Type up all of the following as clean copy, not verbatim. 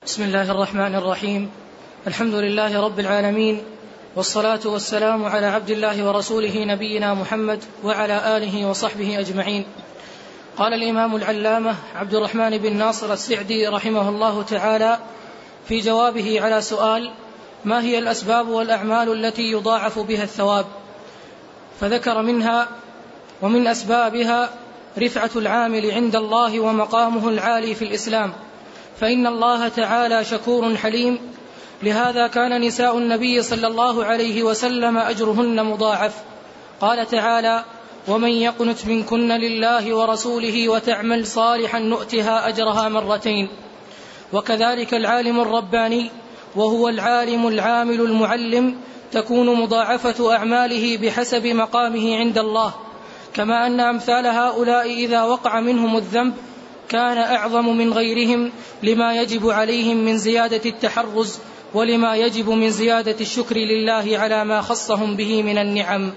بسم الله الرحمن الرحيم. الحمد لله رب العالمين، والصلاة والسلام على عبد الله ورسوله نبينا محمد وعلى آله وصحبه أجمعين. قال الإمام العلامة عبد الرحمن بن ناصر السعدي رحمه الله تعالى في جوابه على سؤال ما هي الأسباب والأعمال التي يضاعف بها الثواب، فذكر منها: ومن أسبابها رفعة العامل عند الله ومقامه العالي في الإسلام، فإن الله تعالى شكور حليم، لهذا كان نساء النبي صلى الله عليه وسلم أجرهن مضاعف. قال تعالى: ومن يقنت منكن لله ورسوله وتعمل صالحا نؤتها أجرها مرتين. وكذلك العالم الرباني، وهو العالم العامل المعلم، تكون مضاعفة أعماله بحسب مقامه عند الله، كما أن أمثال هؤلاء إذا وقع منهم الذنب كان أعظم من غيرهم لما يجب عليهم من زيادة التحرز، ولما يجب من زيادة الشكر لله على ما خصهم به من النعم.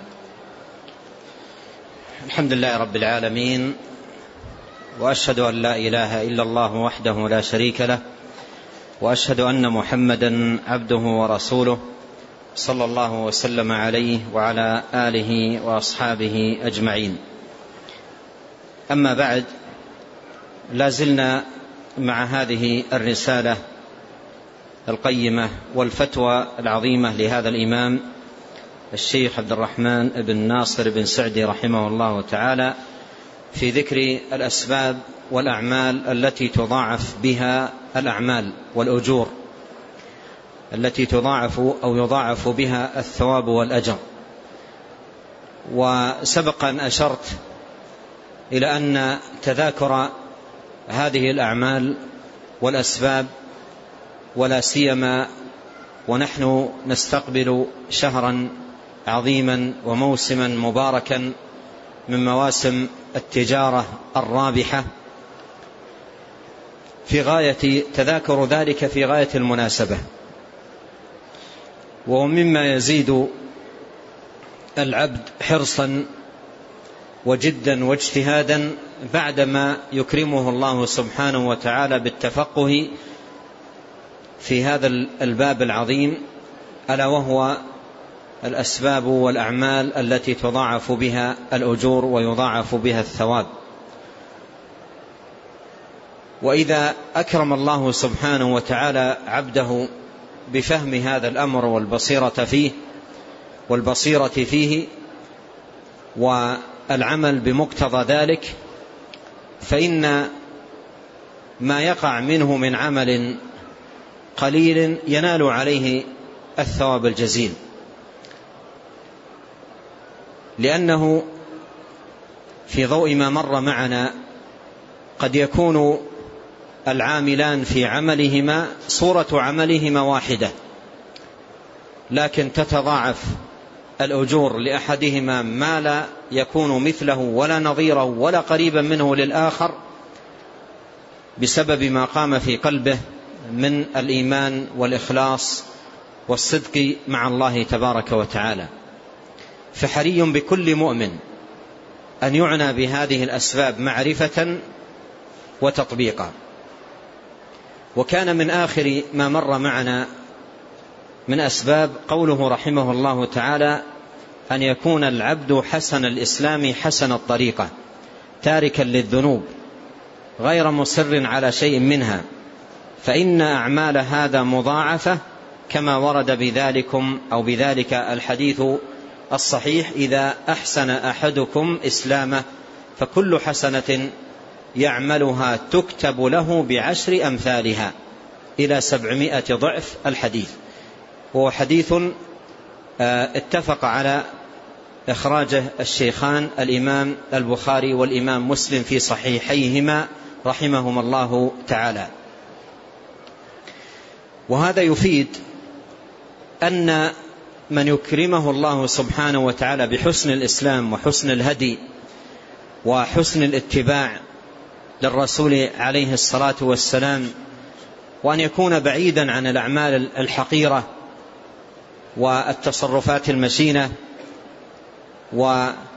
الحمد لله رب العالمين، وأشهد أن لا إله إلا الله وحده لا شريك له، وأشهد أن محمدا عبده ورسوله، صلى الله وسلم عليه وعلى آله وأصحابه أجمعين. أما بعد، لازلنا مع هذه الرسالة القيمة والفتوى العظيمة لهذا الإمام الشيخ عبد الرحمن بن ناصر بن سعدي رحمه الله تعالى في ذكر الأسباب والأعمال التي تضاعف بها الأعمال والأجور، التي تضاعف أو يضاعف بها الثواب والأجر. وسبق أن أشرت إلى أن تذاكر هذه الأعمال والأسباب، ولا سيما ونحن نستقبل شهرا عظيما وموسما مباركا من مواسم التجارة الرابحة، في غاية تذاكر ذلك في غاية المناسبة، ومما يزيد العبد حرصا وجدا واجتهادا بعدما يكرمه الله سبحانه وتعالى بالتفقه في هذا الباب العظيم، ألا وهو الأسباب والأعمال التي تضاعف بها الأجور ويضاعف بها الثواب. وإذا أكرم الله سبحانه وتعالى عبده بفهم هذا الأمر والبصيرة فيه والعمل بمقتضى ذلك، فإن ما يقع منه من عمل قليل ينال عليه الثواب الجزيل، لأنه في ضوء ما مر معنا قد يكون العاملان في عملهما صورة عملهما واحدة، لكن تتضاعف الأجور لأحدهما ما لا يكون مثله ولا نظيره ولا قريبا منه للآخر، بسبب ما قام في قلبه من الإيمان والإخلاص والصدق مع الله تبارك وتعالى. فحري بكل مؤمن أن يعنى بهذه الأسباب معرفة وتطبيقا. وكان من آخر ما مر معنا من أسباب قوله رحمه الله تعالى: أن يكون العبد حسن الإسلام حسن الطريقة، تاركا للذنوب غير مصر على شيء منها، فإن أعمال هذا مضاعفة، كما ورد بذلك الحديث الصحيح: إذا أحسن أحدكم إسلامه فكل حسنة يعملها تكتب له ب10 أمثالها إلى 700 ضعف الحديث. وهو حديث اتفق على إخراجه الشيخان الإمام البخاري والإمام مسلم في صحيحيهما رحمهما الله تعالى. وهذا يفيد أن من يكرمه الله سبحانه وتعالى بحسن الإسلام وحسن الهدي وحسن الاتباع للرسول عليه الصلاة والسلام، وأن يكون بعيدا عن الأعمال الحقيرة والتصرفات المشينة،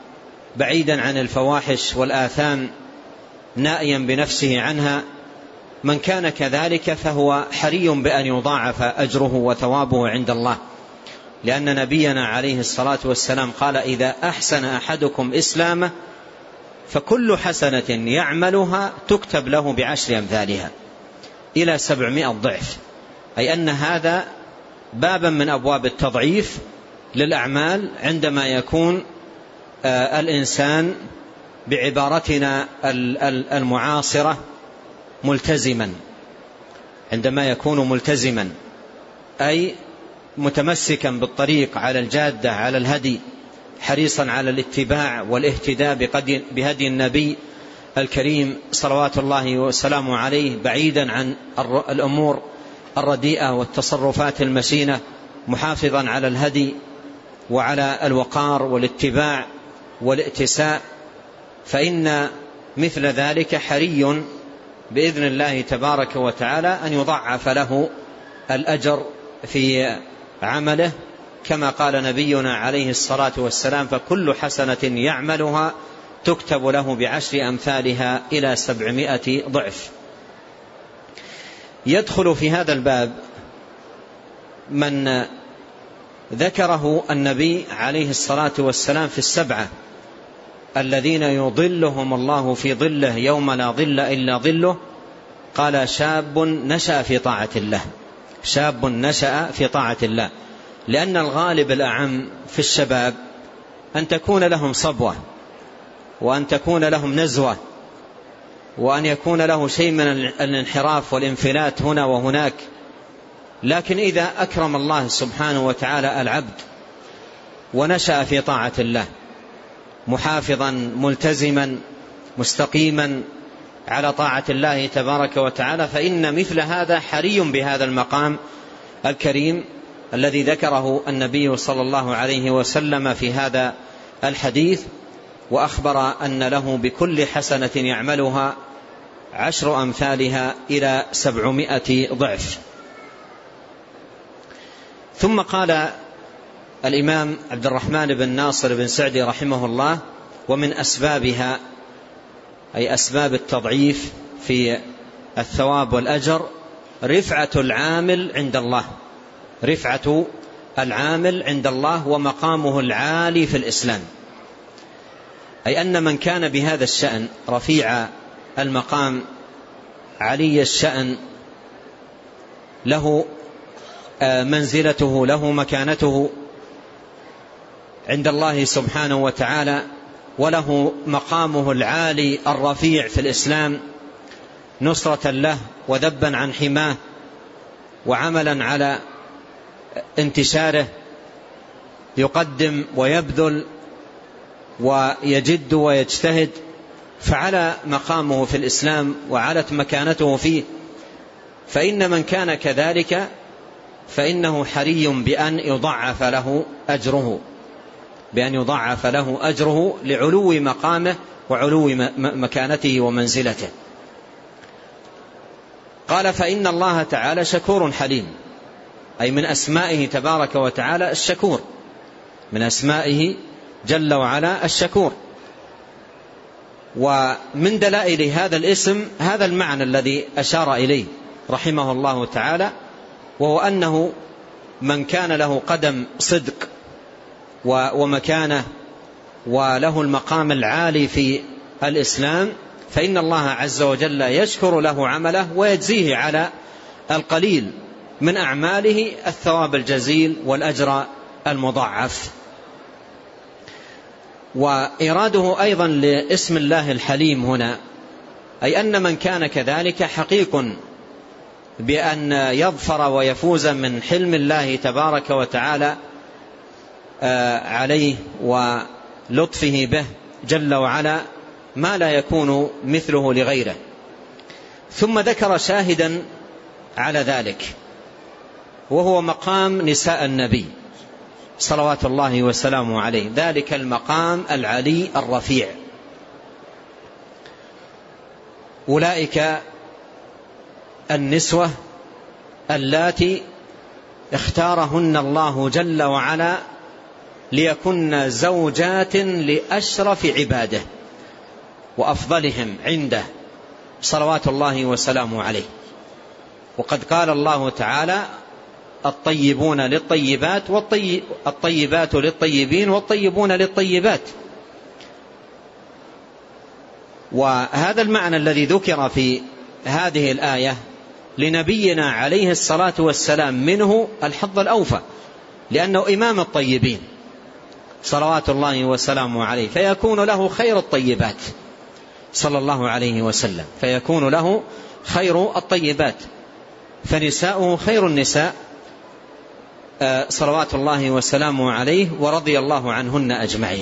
وبعيدا عن الفواحش والآثام، نائيا بنفسه عنها، من كان كذلك فهو حري بأن يضاعف أجره وثوابه عند الله، لأن نبينا عليه الصلاة والسلام قال: إذا أحسن أحدكم إسلامه فكل حسنة يعملها تكتب له ب10 أمثالها إلى 700 ضعف. أي أن هذا بابا من أبواب التضعيف للأعمال عندما يكون الإنسان بعبارتنا المعاصرة ملتزما، عندما يكون ملتزما أي متمسكا بالطريق على الجادة على الهدي، حريصا على الاتباع والاهتداء بهدي النبي الكريم صلوات الله وسلامه عليه، بعيدا عن الأمور الرديئة والتصرفات المشينة، محافظا على الهدي وعلى الوقار والاتباع والائتساء، فإن مثل ذلك حري بإذن الله تبارك وتعالى أن يضعف له الأجر في عمله، كما قال نبينا عليه الصلاة والسلام: فكل حسنة يعملها تكتب له ب10 أمثالها إلى 700 ضعف. يدخل في هذا الباب من ذكره النبي عليه الصلاة والسلام في 7 الذين يظلهم الله في ظله يوم لا ظل إلا ظله. قال: شاب نشأ في طاعة الله، شاب نشأ في طاعة الله، لأن الغالب الأعم في الشباب أن تكون لهم صبوة، وأن تكون لهم نزوة، وأن يكون له شيء من الانحراف والانفلات هنا وهناك. لكن إذا أكرم الله سبحانه وتعالى العبد ونشأ في طاعة الله محافظا ملتزما مستقيما على طاعة الله تبارك وتعالى، فإن مثل هذا حري بهذا المقام الكريم الذي ذكره النبي صلى الله عليه وسلم في هذا الحديث، وأخبر أن له بكل حسنة يعملها 10 أمثالها إلى 700 ضعف. ثم قال الإمام عبد الرحمن بن ناصر بن سعدي رحمه الله: ومن أسبابها، أي أسباب التضعيف في الثواب والأجر، رفعة العامل عند الله، رفعة العامل عند الله ومقامه العالي في الإسلام. أي أن من كان بهذا الشأن رفيع المقام علي الشأن، له منزلته، له مكانته عند الله سبحانه وتعالى، وله مقامه العالي الرفيع في الإسلام، نصرة له وذبا عن حماه وعملا على انتشاره، يقدم ويبذل ويجد ويجتهد، فعلى مقامه في الإسلام وعلت مكانته فيه. فإن من كان كذلك فإنه حري بأن يضعف له أجره، بأن يضعف له أجره لعلو مقامه وعلو مكانته ومنزلته. قال: فإن الله تعالى شكور حليم، أي من أسمائه تبارك وتعالى الشكور، من أسمائه جل وعلا الشكور. ومن دلائل هذا الاسم هذا المعنى الذي أشار إليه رحمه الله تعالى، وهو أنه من كان له قدم صدق ومكانه وله المقام العالي في الإسلام، فإن الله عز وجل يشكر له عمله ويجزيه على القليل من أعماله الثواب الجزيل والأجر المضاعف. وإراده أيضا لاسم الله الحليم هنا، أي أن من كان كذلك حقيق بأن يظفر ويفوز من حلم الله تبارك وتعالى عليه ولطفه به جل وعلا ما لا يكون مثله لغيره. ثم ذكر شاهدا على ذلك، وهو مقام نساء النبي صلوات الله وسلامه عليه، ذلك المقام العلي الرفيع. أولئك النسوة اللاتي اختارهن الله جل وعلا ليكن زوجات لأشرف عباده وأفضلهم عنده صلوات الله وسلامه عليه. وقد قال الله تعالى: الطيبون للطيبات الطيبات للطيبين والطيبون للطيبات. وهذا المعنى الذي ذكر في هذه الآية لنبينا عليه الصلاة والسلام منه الحظ الأوفى، لأنه إمام الطيبين صلوات الله وسلامه عليه، فيكون له خير الطيبات صلى الله عليه وسلم، فيكون له خير الطيبات، فنساؤه خير النساء صلوات الله وسلامه عليه، ورضي الله عنهن أجمعين.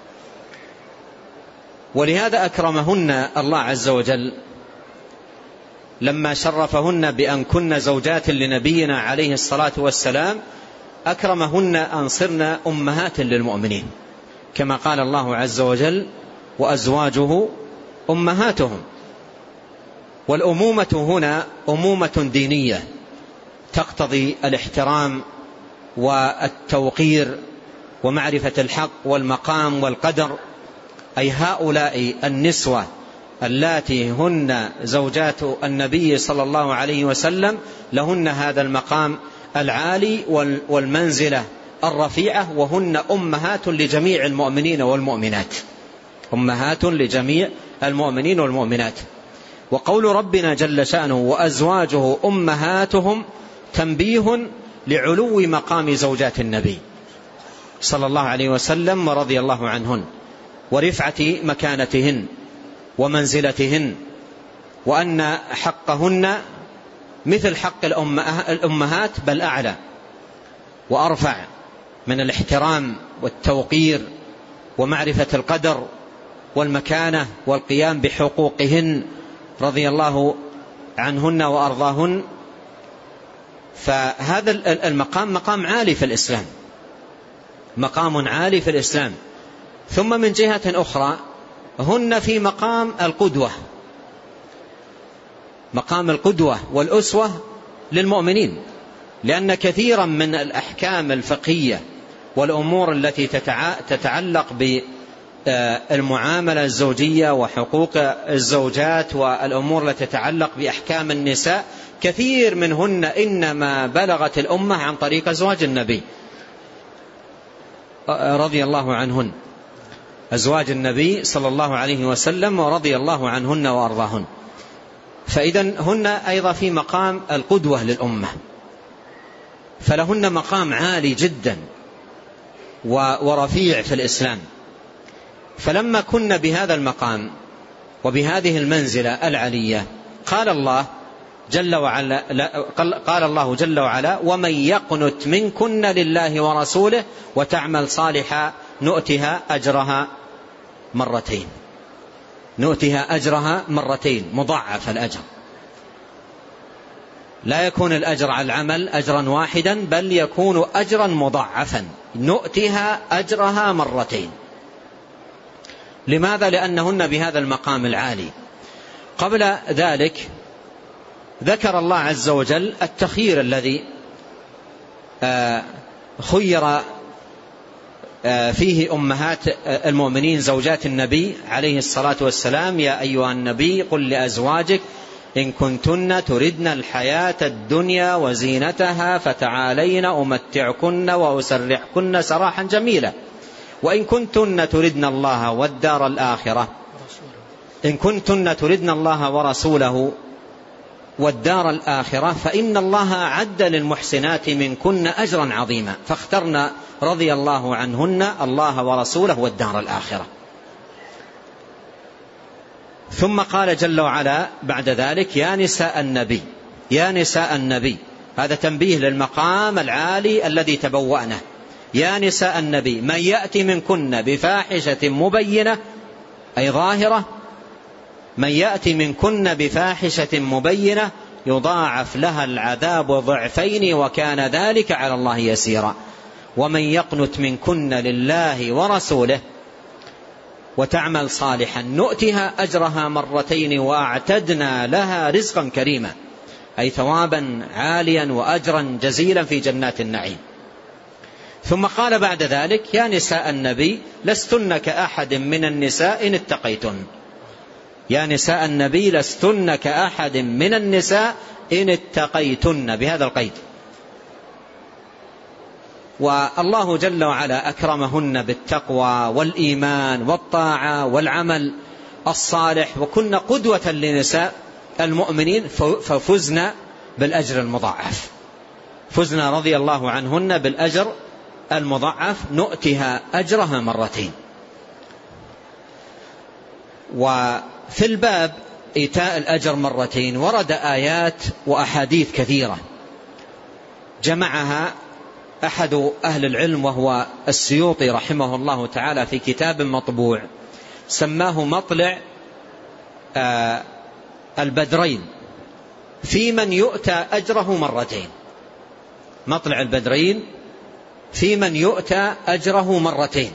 ولهذا أكرمهن الله عز وجل لما شرفهن بأن كن زوجات لنبينا عليه الصلاة والسلام، أكرمهن أن صرن أمهات للمؤمنين، كما قال الله عز وجل: وأزواجه أمهاتهم. والأمومة هنا أمومة دينية تقتضي الاحترام والتوقير ومعرفة الحق والمقام والقدر، أي هؤلاء النسوة اللاتي هن زوجات النبي صلى الله عليه وسلم لهن هذا المقام العالي والمنزلة الرفيعة، وهن أمهات لجميع المؤمنين والمؤمنات، أمهات لجميع المؤمنين والمؤمنات. وقول ربنا جل شأنه: وأزواجه أمهاتهم، تنبيه لعلو مقام زوجات النبي صلى الله عليه وسلم ورضي الله عنهن، ورفعة مكانتهن ومنزلتهن، وأن حقهن مثل حق الأمهات بل أعلى وأرفع من الاحترام والتوقير ومعرفة القدر والمكانة والقيام بحقوقهن رضي الله عنهن وأرضاهن. فهذا المقام مقام عالي في الإسلام، مقام عالي في الإسلام. ثم من جهة أخرى هن في مقام القدوة، مقام القدوة والأسوة للمؤمنين، لأن كثيرا من الأحكام الفقهية والأمور التي تتعلق بالمعاملة الزوجية وحقوق الزوجات والأمور التي تتعلق بأحكام النساء، كثير منهن إنما بلغت الأمة عن طريق أزواج النبي رضي الله عنهن، أزواج النبي صلى الله عليه وسلم ورضي الله عنهن وأرضاهن. فإذن هن أيضا في مقام القدوة للأمة، فلهن مقام عالي جدا ورفيع في الإسلام. فلما كن بهذا المقام وبهذه المنزلة العلية، قال الله جل وعلا: ومن يقنت منكن لله ورسوله وتعمل صالحا نؤتها أجرها مرتين، نؤتها أجرها مرتين، مضاعف الأجر، لا يكون الأجر على العمل أجرا واحدا، بل يكون أجرا مضاعفا، نؤتها أجرها مرتين. لماذا؟ لأنهن بهذا المقام العالي. قبل ذلك ذكر الله عز وجل التخيير الذي خير فيه أمهات المؤمنين زوجات النبي عليه الصلاة والسلام: يا أيها النبي قل لأزواجك إن كنتن تردن الحياة الدنيا وزينتها فتعالين أمتعكن وأسرحكن سراحا جميلا، وإن كنتن تردن الله والدار الآخرة، إن كنتن تردن الله ورسوله والدار الآخرة فإن الله أعد للمحسنات منكن أجرا عظيما، فاخترنا رضي الله عنهن الله ورسوله والدار الآخرة. ثم قال جل وعلا بعد ذلك: يا نساء النبي، يا نساء النبي، هذا تنبيه للمقام العالي الذي تبوأنه. يا نساء النبي من يأتي منكن بفاحشة مبينة أي ظاهرة، من يأتي منكن بفاحشة مبينة يضاعف لها العذاب ضعفين وكان ذلك على الله يسيرا. ومن يقنت منكن لله ورسوله وتعمل صالحا نؤتها أجرها مرتين وأعتدنا لها رزقا كريما، أي ثوابا عاليا وأجرا جزيلا في جنات النعيم. ثم قال بعد ذلك: يا نساء النبي لستن كأحد من النساء إن اتقيتن. يا نساء النبي لستن كأحد من النساء إن اتقيتن، بهذا القيد. والله جل وعلا أكرمهن بالتقوى والإيمان والطاعة والعمل الصالح، وكن قدوة لنساء المؤمنين، ففزنا بالأجر المضاعف، فزنا رضي الله عنهن بالأجر المضاعف، نؤتها أجرها مرتين. وفي الباب إيتاء الأجر مرتين ورد آيات وأحاديث كثيرة جمعها أحد أهل العلم وهو السيوطي رحمه الله تعالى في كتاب مطبوع سماه مطلع البدرين في من يؤتى أجره مرتين. مطلع البدرين في من يؤتى أجره مرتين،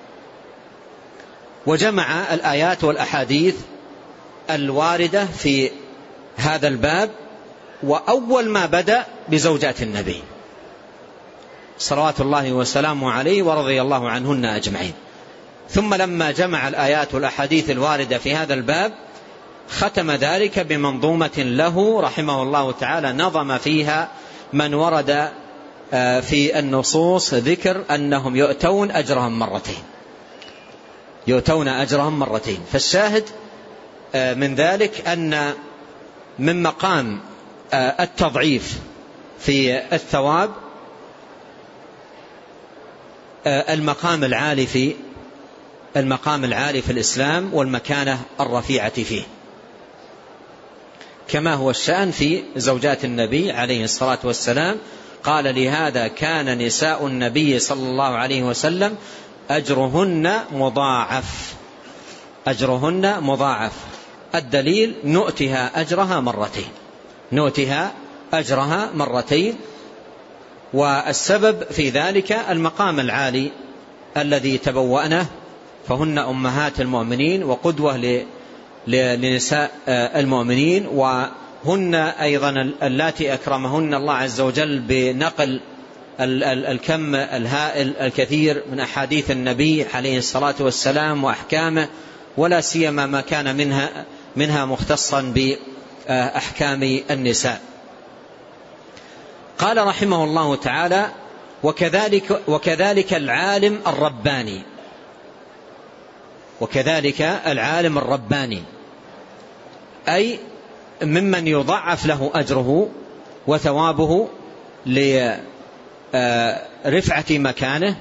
وجمع الآيات والأحاديث الواردة في هذا الباب. وأول ما بدأ بزوجات النبي صلوات الله وسلامه عليه ورضي الله عنهن أجمعين، ثم لما جمع الآيات والأحاديث الواردة في هذا الباب ختم ذلك بمنظومة له رحمه الله تعالى، نظم فيها من ورد في النصوص ذكر أنهم يؤتون أجرهم مرتين، يؤتون أجرهم مرتين. فالشاهد من ذلك أن من مقام التضعيف في الثواب المقام العالي في الإسلام والمكانة الرفيعة فيه، كما هو الشأن في زوجات النبي عليه الصلاة والسلام. قال لهذا كان نساء النبي صلى الله عليه وسلم أجرهن مضاعف، أجرهن مضاعف. الدليل نؤتها أجرها مرتين، نؤتها أجرها مرتين. والسبب في ذلك المقام العالي الذي تبوأنه، فهن أمهات المؤمنين وقدوة لنساء المؤمنين، وهن أيضا اللاتي أكرمهن الله عز وجل بنقل الكم الهائل الكثير من أحاديث النبي عليه الصلاة والسلام وأحكامه، ولا سيما ما كان منها مختصا بأحكام النساء. قال رحمه الله تعالى: وكذلك العالم الرباني، وكذلك العالم الرباني أي ممن يضعف له أجره وثوابه لرفعة مكانه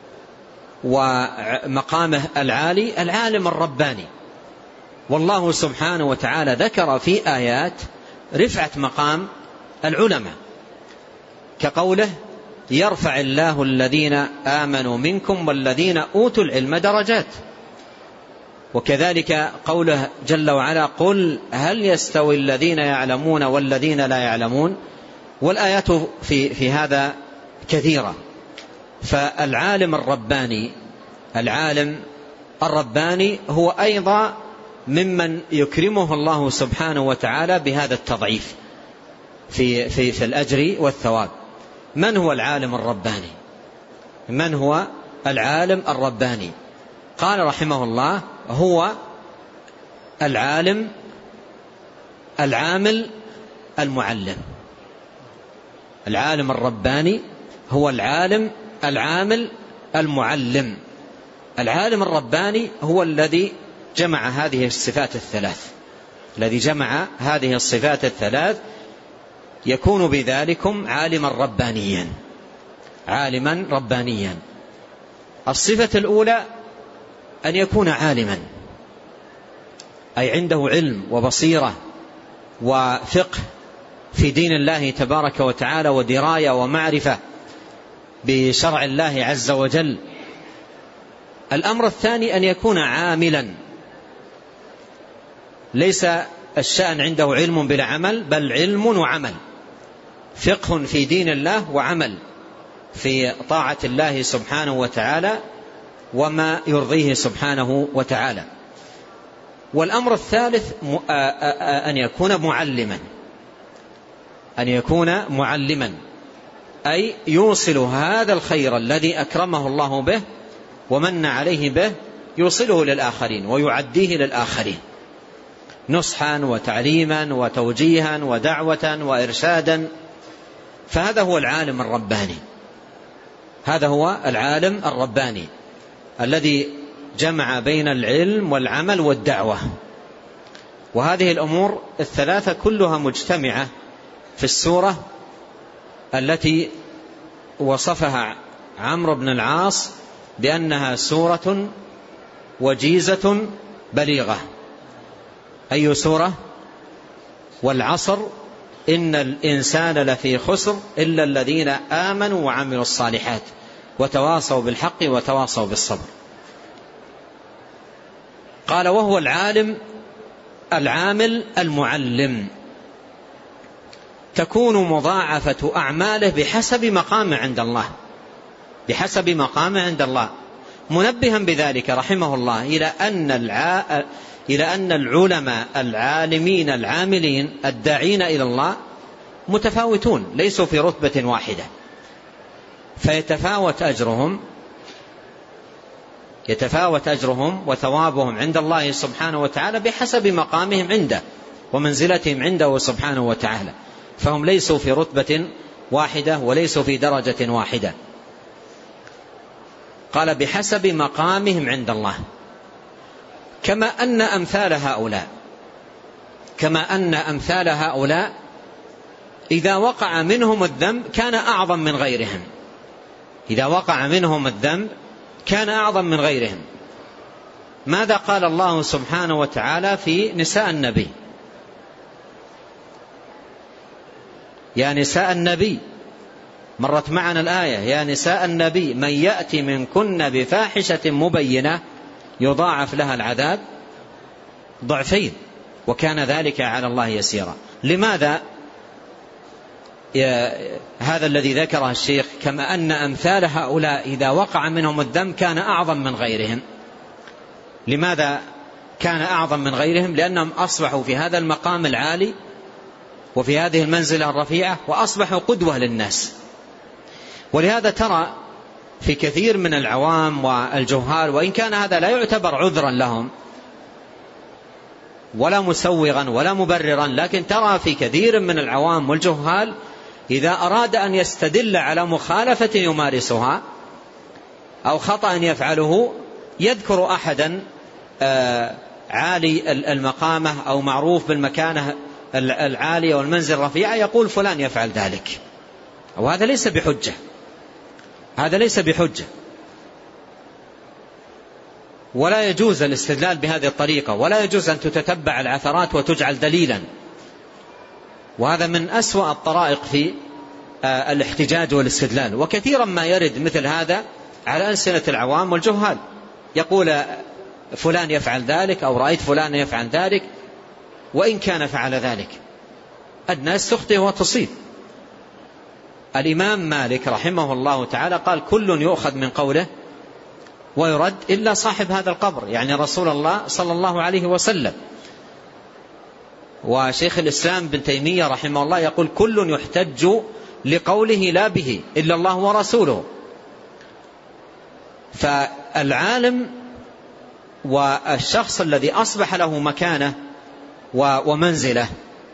ومقامه العالي، العالم الرباني. والله سبحانه وتعالى ذكر في آيات رفعة مقام العلماء، كقوله: يرفع الله الذين آمنوا منكم والذين أوتوا العلم درجات. وكذلك قوله جل وعلا: قل هل يستوي الذين يعلمون والذين لا يعلمون. والآيات في هذا كثيرة. فالعالم الرباني، العالم الرباني هو أيضا ممن يكرمه الله سبحانه وتعالى بهذا التضعيف في الأجر والثواب. من هو العالم الرباني؟ من هو العالم الرباني؟ قال رحمه الله: هو العالم العامل المعلم. العالم الرباني هو العالم العامل المعلم. العالم الرباني هو الذي جمع هذه الصفات الثلاث، الذي جمع هذه الصفات الثلاث يكون بذلكم عالما ربانيا، عالما ربانيا. الصفة الأولى أن يكون عالما، أي عنده علم وبصيرة وفقه في دين الله تبارك وتعالى، ودراية ومعرفة بشرع الله عز وجل. الأمر الثاني أن يكون عاملا، ليس الشأن عنده علم بلا عمل، بل علم وعمل، فقه في دين الله وعمل في طاعة الله سبحانه وتعالى وما يرضيه سبحانه وتعالى. والأمر الثالث أن يكون معلما، أن يكون معلما، أي يوصل هذا الخير الذي أكرمه الله به ومن عليه به، يوصله للآخرين ويعديه للآخرين. نصحا وتعليما وتوجيها ودعوة وإرشادا. فهذا هو العالم الرباني، هذا هو العالم الرباني الذي جمع بين العلم والعمل والدعوة. وهذه الأمور الثلاثة كلها مجتمعة في السورة التي وصفها عمرو بن العاص بأنها سورة وجيزة بليغة. أي سورة؟ والعصر إن الإنسان لفي خسر إلا الذين آمنوا وعملوا الصالحات وتواصوا بالحق وتواصوا بالصبر. قال وهو العالم العامل المعلم، تكون مضاعفة أعماله بحسب مقامه عند الله، بحسب مقامه عند الله، منبها بذلك رحمه الله إلى أن العلماء العالمين العاملين الداعين إلى الله متفاوتون، ليسوا في رتبة واحدة، فيتفاوت أجرهم وثوابهم عند الله سبحانه وتعالى بحسب مقامهم عنده ومنزلتهم عنده سبحانه وتعالى، فهم ليسوا في رتبة واحدة وليسوا في درجة واحدة. قال بحسب مقامهم عند الله، كما أن أمثال هؤلاء إذا وقع منهم الذنب كان أعظم من غيرهم، إذا وقع منهم الذنب كان أعظم من غيرهم. ماذا قال الله سبحانه وتعالى في نساء النبي؟ يا نساء النبي، مرت معنا الآية، يا نساء النبي من يأتي منكن بفاحشة مبينة يضاعف لها العذاب ضعفين وكان ذلك على الله يسيرا. لماذا هذا الذي ذكره الشيخ كما أن أمثال هؤلاء إذا وقع منهم الذنب كان أعظم من غيرهم؟ لماذا كان أعظم من غيرهم؟ لأنهم أصبحوا في هذا المقام العالي وفي هذه المنزلة الرفيعة وأصبحوا قدوة للناس. ولهذا ترى في كثير من العوام والجهال، وإن كان هذا لا يعتبر عذرا لهم ولا مسوغا ولا مبررا، لكن ترى في كثير من العوام والجهال إذا أراد أن يستدل على مخالفة يمارسها أو خطأ يفعله يذكر أحدا عالي المقامة أو معروف بالمكانة العالية والمنزل الرفيعة، يقول فلان يفعل ذلك، وهذا ليس بحجة، هذا ليس بحجة، ولا يجوز الاستدلال بهذه الطريقة، ولا يجوز أن تتتبع العثرات وتجعل دليلا. وهذا من أسوأ الطرائق في الاحتجاج والاستدلال. وكثيرا ما يرد مثل هذا على ألسنة العوام والجهال، يقول فلان يفعل ذلك أو رأيت فلان يفعل ذلك، وإن كان فعل ذلك الناس تخطئ وتصيب. الإمام مالك رحمه الله تعالى قال كل يؤخذ من قوله ويرد إلا صاحب هذا القبر، يعني رسول الله صلى الله عليه وسلم. وشيخ الإسلام بن تيمية رحمه الله يقول كل يحتج لقوله لا به إلا الله ورسوله. فالعالم والشخص الذي أصبح له مكانة ومنزلة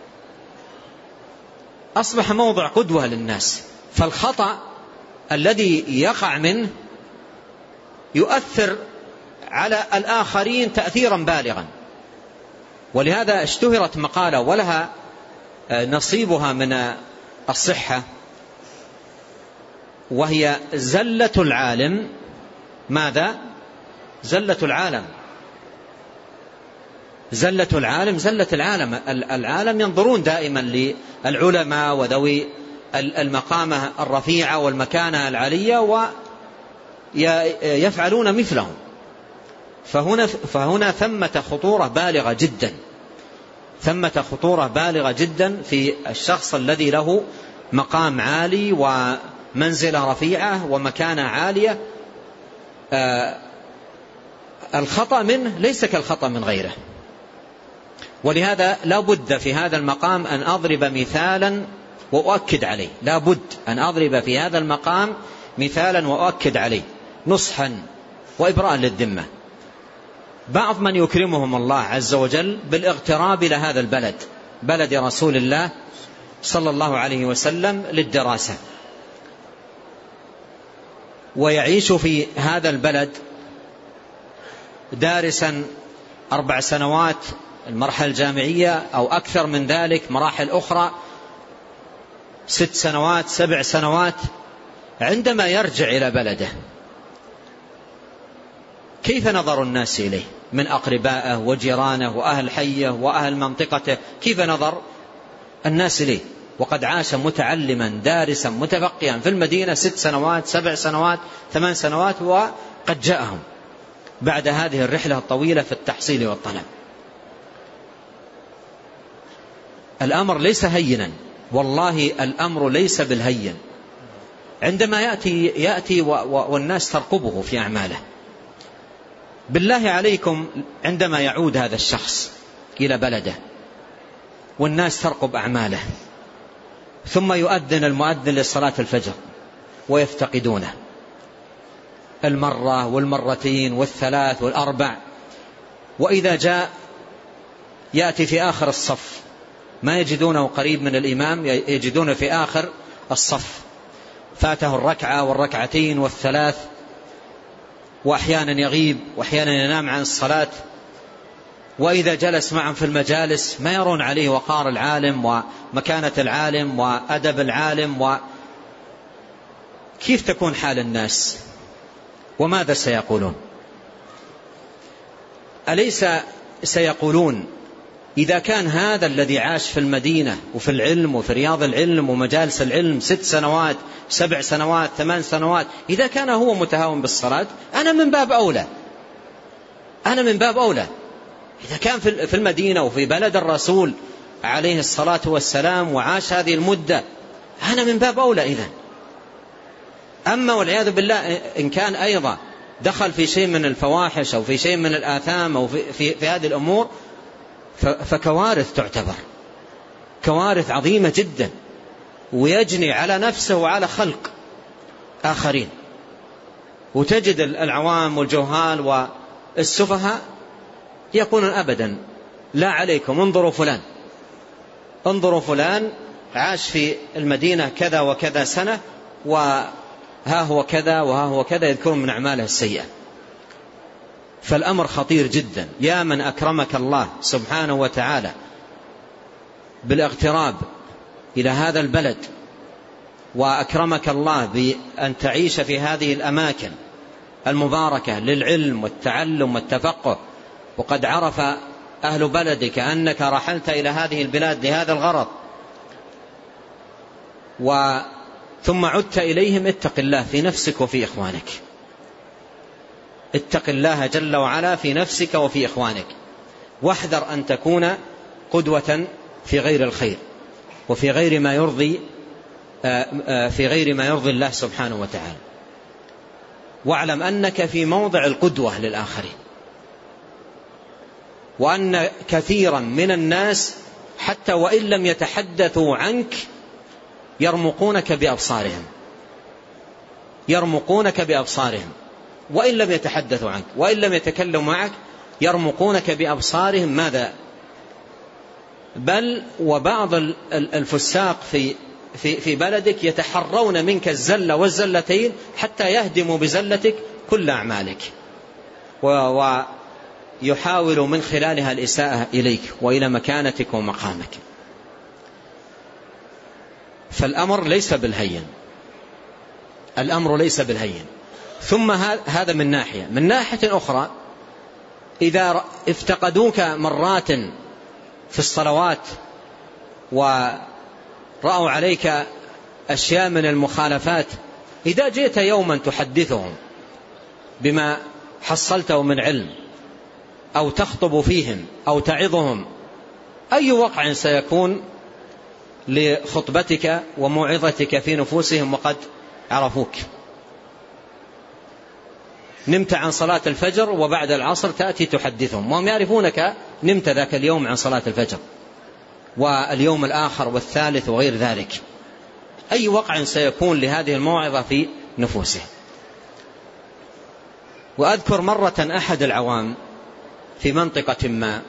أصبح موضع قدوة للناس، فالخطأ الذي يقع منه يؤثر على الآخرين تأثيرا بالغا. ولهذا اشتهرت مقالة ولها نصيبها من الصحة، وهي زلة العالم. ماذا؟ زلة العالم، زلة العالم، زلة العالم. العالم ينظرون دائما للعلماء وذوي المقامة الرفيعة والمكانة العالية ويفعلون مثلهم. فهنا ثمة خطورة بالغة جدا، ثمة خطورة بالغة جدا في الشخص الذي له مقام عالي ومنزلة رفيعة ومكانة عالية. الخطأ منه ليس كالخطأ من غيره. ولهذا لا بد في هذا المقام أن أضرب مثالا وأؤكد عليه، لا بد أن أضرب في هذا المقام مثالا وأؤكد عليه نصحا وإبراء للذمة. بعض من يكرمهم الله عز وجل بالاغتراب إلى هذا البلد، بلد رسول الله صلى الله عليه وسلم، للدراسة، ويعيش في هذا البلد دارسا 4 سنوات المرحلة الجامعية أو أكثر من ذلك، مراحل أخرى 6 سنوات 7 سنوات. عندما يرجع إلى بلده كيف نظر الناس إليه من أقربائه وجيرانه وأهل حيه وأهل منطقته؟ كيف نظر الناس إليه وقد عاش متعلما دارسا متفقيا في المدينة 6 سنوات 7 سنوات 8 سنوات، وقد جاءهم بعد هذه الرحلة الطويلة في التحصيل والطلب. الأمر ليس هينا، والله الأمر ليس بالهين. عندما يأتي والناس ترقبه في أعماله، بالله عليكم عندما يعود هذا الشخص إلى بلده والناس ترقب أعماله، ثم يؤذن المؤذن لصلاة الفجر ويفتقدونه المرة والمرتين والثلاث والأربع، وإذا جاء يأتي في آخر الصف، ما يجدونه قريب من الإمام، يجدونه في آخر الصف، فاته الركعة والركعتين والثلاث، وأحيانا يغيب وأحيانا ينام عن الصلاة. وإذا جلس معهم في المجالس ما يرون عليه وقار العالم ومكانة العالم وأدب العالم. كيف تكون حال الناس وماذا سيقولون؟ أليس سيقولون إذا كان هذا الذي عاش في المدينة وفي العلم وفي رياض العلم ومجالس العلم 6 سنوات 7 سنوات 8 سنوات، إذا كان هو متهاون بالصلاة، أنا من باب أولى، أنا من باب أولى. إذا كان في المدينة وفي بلد الرسول عليه الصلاة والسلام وعاش هذه المدة، أنا من باب أولى إذن. أما والعياذ بالله إن كان أيضا دخل في شيء من الفواحش أو في شيء من الآثام أو في هذه الأمور، فكوارث تعتبر كوارث عظيمة جدا، ويجني على نفسه وعلى خلق آخرين. وتجد العوام والجهال والسفهاء يقولون أبدا لا عليكم، انظروا فلان عاش في المدينة كذا وكذا سنة، وها هو كذا وها هو كذا، يذكرون من أعماله السيئة. فالأمر خطير جدا. يا من أكرمك الله سبحانه وتعالى بالاغتراب إلى هذا البلد، وأكرمك الله بأن تعيش في هذه الأماكن المباركة للعلم والتعلم والتفقه، وقد عرف أهل بلدك أنك رحلت إلى هذه البلاد لهذا الغرض، ثم عدت إليهم، اتق الله في نفسك وفي إخوانك، اتق الله جل وعلا في نفسك وفي إخوانك، واحذر أن تكون قدوة في غير الخير وفي غير ما يرضي الله سبحانه وتعالى. واعلم أنك في موضع القدوة للآخرين، وأن كثيرا من الناس حتى وإن لم يتحدثوا عنك يرمقونك بأبصارهم، وإن لم يتحدثوا عنك وإن لم يتكلموا معك يرمقونك بأبصارهم. ماذا؟ بل وبعض الفساق في بلدك يتحرون منك الزلة والزلتين حتى يهدموا بزلتك كل أعمالك، ويحاولوا من خلالها الإساءة إليك وإلى مكانتك ومقامك. فالأمر ليس بالهين. ثم هذا من ناحية. من ناحية أخرى، إذا افتقدوك مرات في الصلوات ورأوا عليك أشياء من المخالفات، إذا جئت يوما تحدثهم بما حصلته من علم أو تخطب فيهم أو تعظهم، أي وقع سيكون لخطبتك وموعظتك في نفوسهم وقد عرفوك؟ نمت عن صلاة الفجر وبعد العصر تأتي تحدثهم، وهم يعرفونك نمت ذاك اليوم عن صلاة الفجر واليوم الآخر والثالث وغير ذلك. أي وقع سيكون لهذه الموعظة في نفوسهم؟ وأذكر مرة أحد العوام في منطقة ما،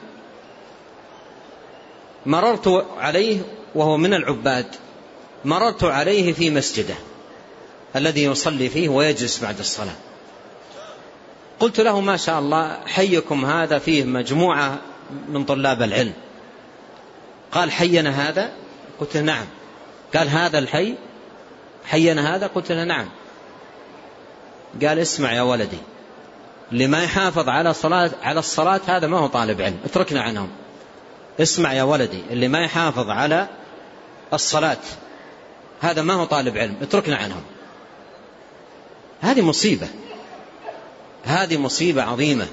مررت عليه وهو من العباد، مررت عليه في مسجده الذي يصلي فيه ويجلس بعد الصلاة، قلت له ما شاء الله حيكم هذا فيه مجموعة من طلاب العلم. قال حينا هذا؟ قلت له نعم. قال هذا الحي حينا هذا؟ قلت له نعم. قال اسمع يا ولدي، اللي ما يحافظ على الصلاة هذا ما هو طالب علم، اتركنا عنهم. اسمع يا ولدي، اللي ما يحافظ على الصلاة هذا ما هو طالب علم، اتركنا عنهم. هذه مصيبة، هذه مصيبة عظيمة.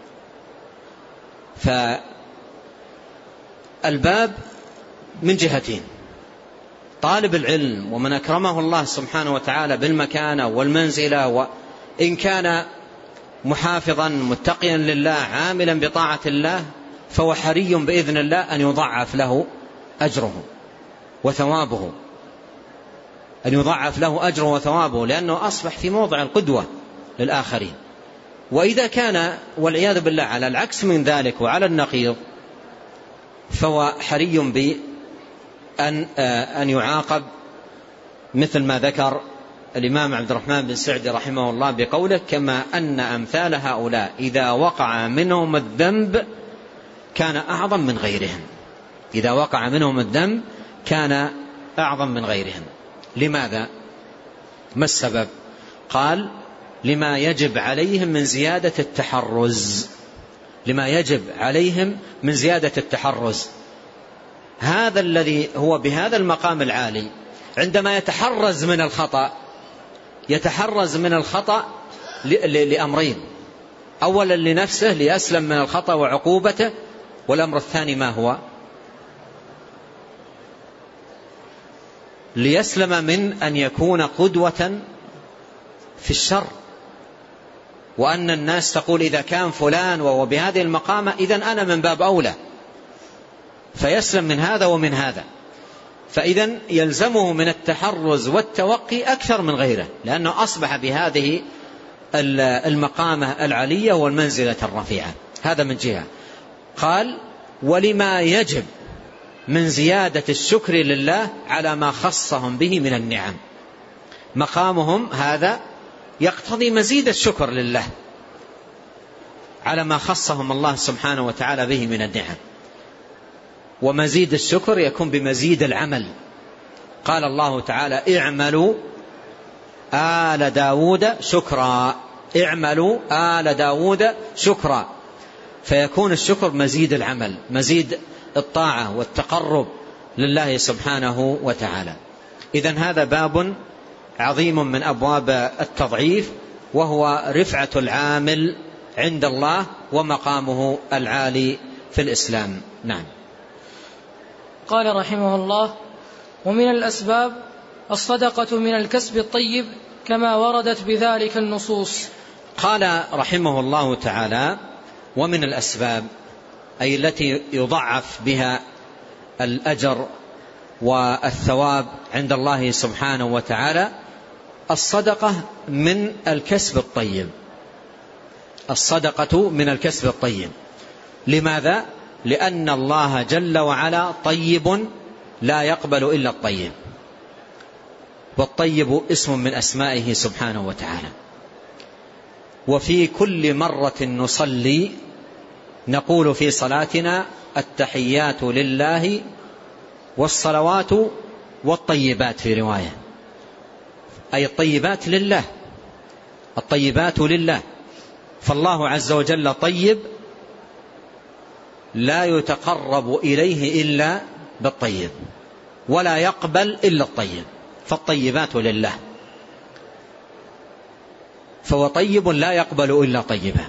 فالباب من جهتين: طالب العلم ومن أكرمه الله سبحانه وتعالى بالمكانة والمنزلة، وإن كان محافظا متقيا لله عاملا بطاعة الله، فهو حري بإذن الله أن يضعف له أجره وثوابه، أن يضعف له أجره وثوابه، لأنه أصبح في موضع القدوة للآخرين. وإذا كان والعياذ بالله على العكس من ذلك وعلى النقيض، فهو حري بأن يعاقب، مثل ما ذكر الإمام عبد الرحمن بن سعدي رحمه الله بقوله: كما أن أمثال هؤلاء إذا وقع منهم الذنب كان أعظم من غيرهم. إذا وقع منهم الذنب كان أعظم من غيرهم. لماذا؟ ما السبب؟ قال: لما يجب عليهم من زيادة التحرز، لما يجب عليهم من زيادة التحرز. هذا الذي هو بهذا المقام العالي عندما يتحرز من الخطأ، يتحرز من الخطأ لأمرين: أولا لنفسه ليسلم من الخطأ وعقوبته، والأمر الثاني ما هو؟ ليسلم من أن يكون قدوة في الشر، وأن الناس تقول إذا كان فلان وهو بهذه المقامة إذن أنا من باب أولى، فيسلم من هذا ومن هذا. فإذن يلزمه من التحرز والتوقي أكثر من غيره، لأنه أصبح بهذه المقامة العلية والمنزلة الرفيعة. هذا من جهة. قال: ولما يجب من زيادة الشكر لله على ما خصهم به من النعم. مقامهم هذا يقتضي مزيد الشكر لله على ما خصهم الله سبحانه وتعالى به من النعم، ومزيد الشكر يكون بمزيد العمل. قال الله تعالى: اعملوا آل داود شكرا، اعملوا آل داود شكرا، فيكون الشكر مزيد العمل، مزيد الطاعة والتقرب لله سبحانه وتعالى. إذن هذا باب عظيم من أبواب التضعيف، وهو رفعة العامل عند الله ومقامه العالي في الإسلام. نعم. قال رحمه الله: ومن الأسباب الصدقة من الكسب الطيب كما وردت بذلك النصوص. قال رحمه الله تعالى: ومن الأسباب، أي التي يضعف بها الأجر والثواب عند الله سبحانه وتعالى، الصدقة من الكسب الطيب. الصدقة من الكسب الطيب. لماذا؟ لأن الله جل وعلا طيب لا يقبل إلا الطيب، والطيب اسم من أسمائه سبحانه وتعالى. وفي كل مرة نصلي نقول في صلاتنا: التحيات لله والصلوات والطيبات، في رواية، أي الطيبات لله، الطيبات لله. فالله عز وجل طيب لا يتقرب إليه إلا بالطيب، ولا يقبل إلا الطيب، فالطيبات لله. فهو طيب لا يقبل إلا طيبا.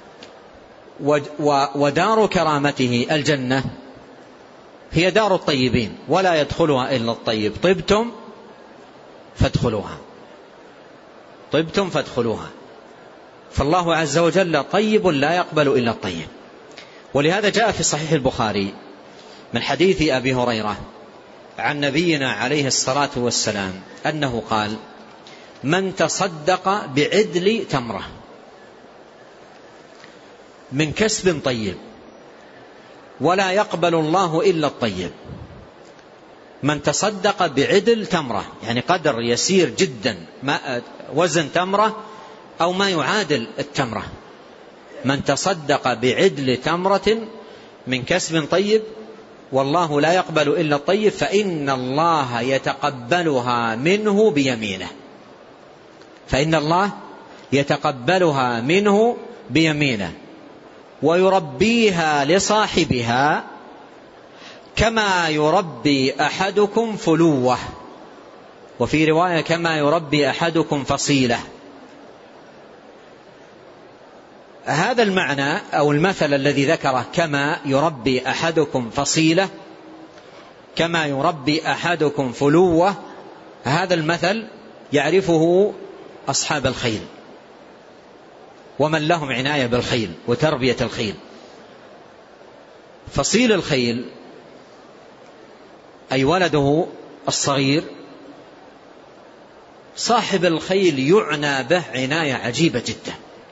ودار كرامته الجنة هي دار الطيبين، ولا يدخلها إلا الطيب. طبتم فادخلوها، طبتم فادخلوها. فالله عز وجل طيب لا يقبل إلا الطيب. ولهذا جاء في صحيح البخاري من حديث أبي هريرة عن نبينا عليه الصلاة والسلام أنه قال: من تصدق بعدل تمرة، من كسب طيب، ولا يقبل الله إلا الطيب. من تصدق بعدل تمرة، يعني قدر يسير جدا، وزن تمرة أو ما يعادل التمرة، من تصدق بعدل تمرة من كسب طيب والله لا يقبل إلا الطيب فإن الله يتقبلها منه بيمينه، فإن الله يتقبلها منه بيمينه ويربيها لصاحبها كما يربي أحدكم فلوه، وفي رواية كما يربي أحدكم فصيلة. هذا المعنى أو المثل الذي ذكره كما يربي أحدكم فصيلة كما يربي أحدكم فلوه، هذا المثل يعرفه أصحاب الخيل ومن لهم عناية بالخيل وتربية الخيل. فصيل الخيل أي ولده الصغير، صاحب الخيل يعنى به عناية عجيبة جدا،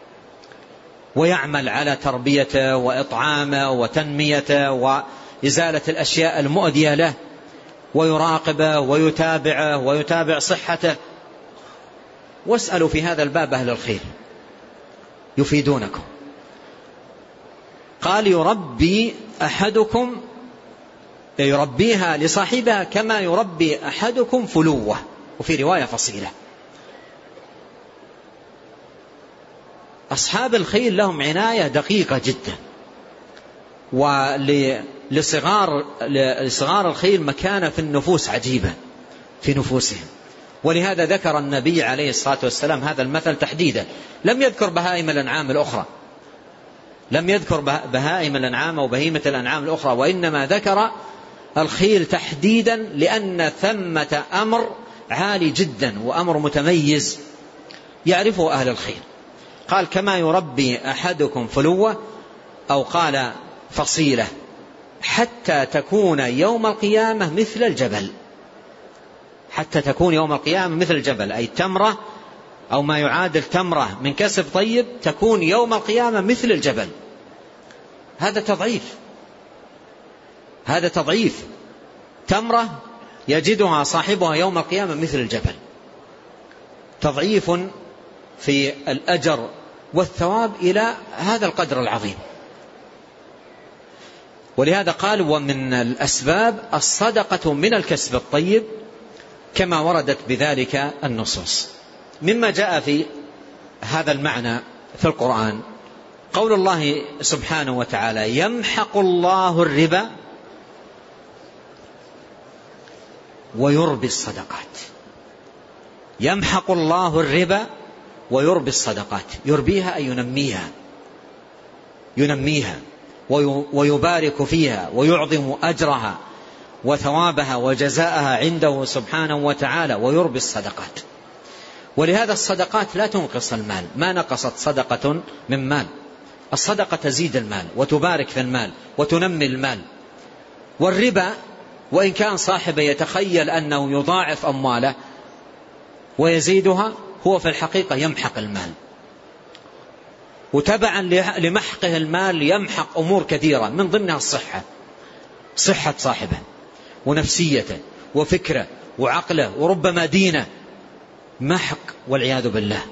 ويعمل على تربيته وإطعامه وتنميته وإزالة الأشياء المؤذية له، ويراقبه ويتابعه ويتابع صحته. واسألوا في هذا الباب أهل الخير يفيدونكم. قال يربي أحدكم، يربيها لصاحبها كما يربي أحدكم فلوه، وفي رواية فصيلة. أصحاب الخيل لهم عناية دقيقة جدا، ولصغار الخيل مكانة في النفوس عجيبة في نفوسهم. ولهذا ذكر النبي عليه الصلاة والسلام هذا المثل تحديدا، لم يذكر بهائم الأنعام الأخرى، لم يذكر بهائم الأنعام وبهيمة الأنعام الأخرى، وإنما ذكر الخيل تحديدا لأن ثمة أمر عالي جدا وأمر متميز يعرفه أهل الخير. قال كما يربي أحدكم فلوة، أو قال فصيلة، حتى تكون يوم القيامة مثل الجبل، حتى تكون يوم القيامة مثل الجبل، أي تمرة أو ما يعادل تمرة من كسب طيب تكون يوم القيامة مثل الجبل. هذا تضعيف، هذا تضعيف. تمرة يجدها صاحبها يوم القيامة مثل الجبل، تضعيف في الأجر والثواب إلى هذا القدر العظيم. ولهذا قال ومن الأسباب الصدقة من الكسب الطيب كما وردت بذلك النصوص. مما جاء في هذا المعنى في القرآن قول الله سبحانه وتعالى يمحق الله الربا ويربي الصدقات. يمحق الله الربا ويربي الصدقات، يربيها أي ينميها ويبارك فيها ويعظم أجرها وثوابها وجزاءها عنده سبحانه وتعالى، ويربي الصدقات. ولهذا الصدقات لا تنقص المال، ما نقصت صدقة من مال. الصدقة تزيد المال وتبارك في المال وتنمي المال. والربا وإن كان صاحبه يتخيل أنه يضاعف أمواله ويزيدها، هو في الحقيقة يمحق المال، وتبعا لمحقه المال يمحق أمور كثيرة من ضمنها الصحة، صحة صاحبه ونفسيته وفكره وعقله وربما دينه، محق والعياذ بالله.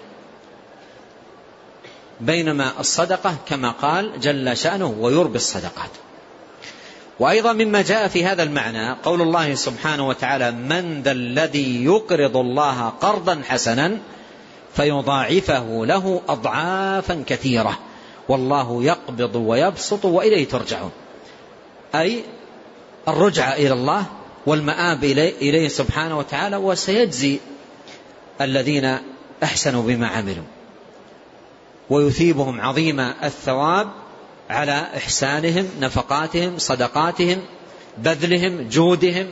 بينما الصدقة كما قال جل شأنه ويربي الصدقات. وأيضا مما جاء في هذا المعنى قول الله سبحانه وتعالى من ذا الذي يقرض الله قرضا حسنا فيضاعفه له أضعافا كثيرة والله يقبض ويبسط وإليه ترجعون، أي الرجعة إلى الله والمآب إليه سبحانه وتعالى، وسيجزي الذين أحسنوا بما عملوا ويثيبهم عظيم الثواب على إحسانهم، نفقاتهم، صدقاتهم، بذلهم، جودهم.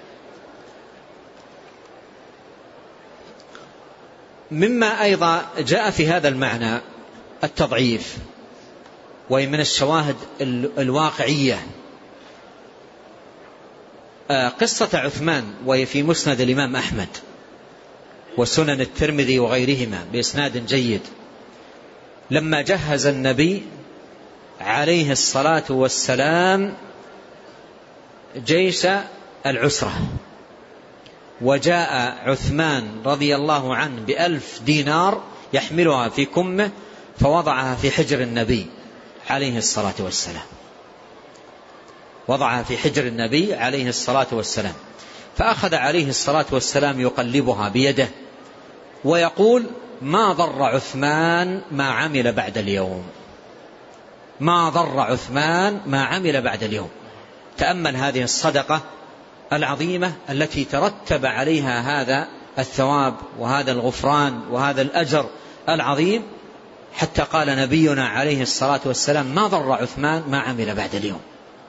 مما أيضا جاء في هذا المعنى التضعيف، وهي من الشواهد الواقعية قصة عثمان، وهي في مسند الإمام أحمد وسنن الترمذي وغيرهما بإسناد جيد. لما جهز النبي عليه الصلاة والسلام جيش العسرة، وجاء عثمان رضي الله عنه ب1,000 دينار يحملها في كمه فوضعها في حجر النبي عليه الصلاة والسلام، وضعها في حجر النبي عليه الصلاة والسلام. فأخذ عليه الصلاة والسلام يقلبها بيده ويقول: ما ضر عثمان ما عمل بعد اليوم، ما ضر عثمان ما عمل بعد اليوم. تأمل هذه الصدقة العظيمة التي ترتب عليها هذا الثواب وهذا الغفران وهذا الأجر العظيم، حتى قال نبينا عليه الصلاة والسلام: ما ضر عثمان ما عمل بعد اليوم.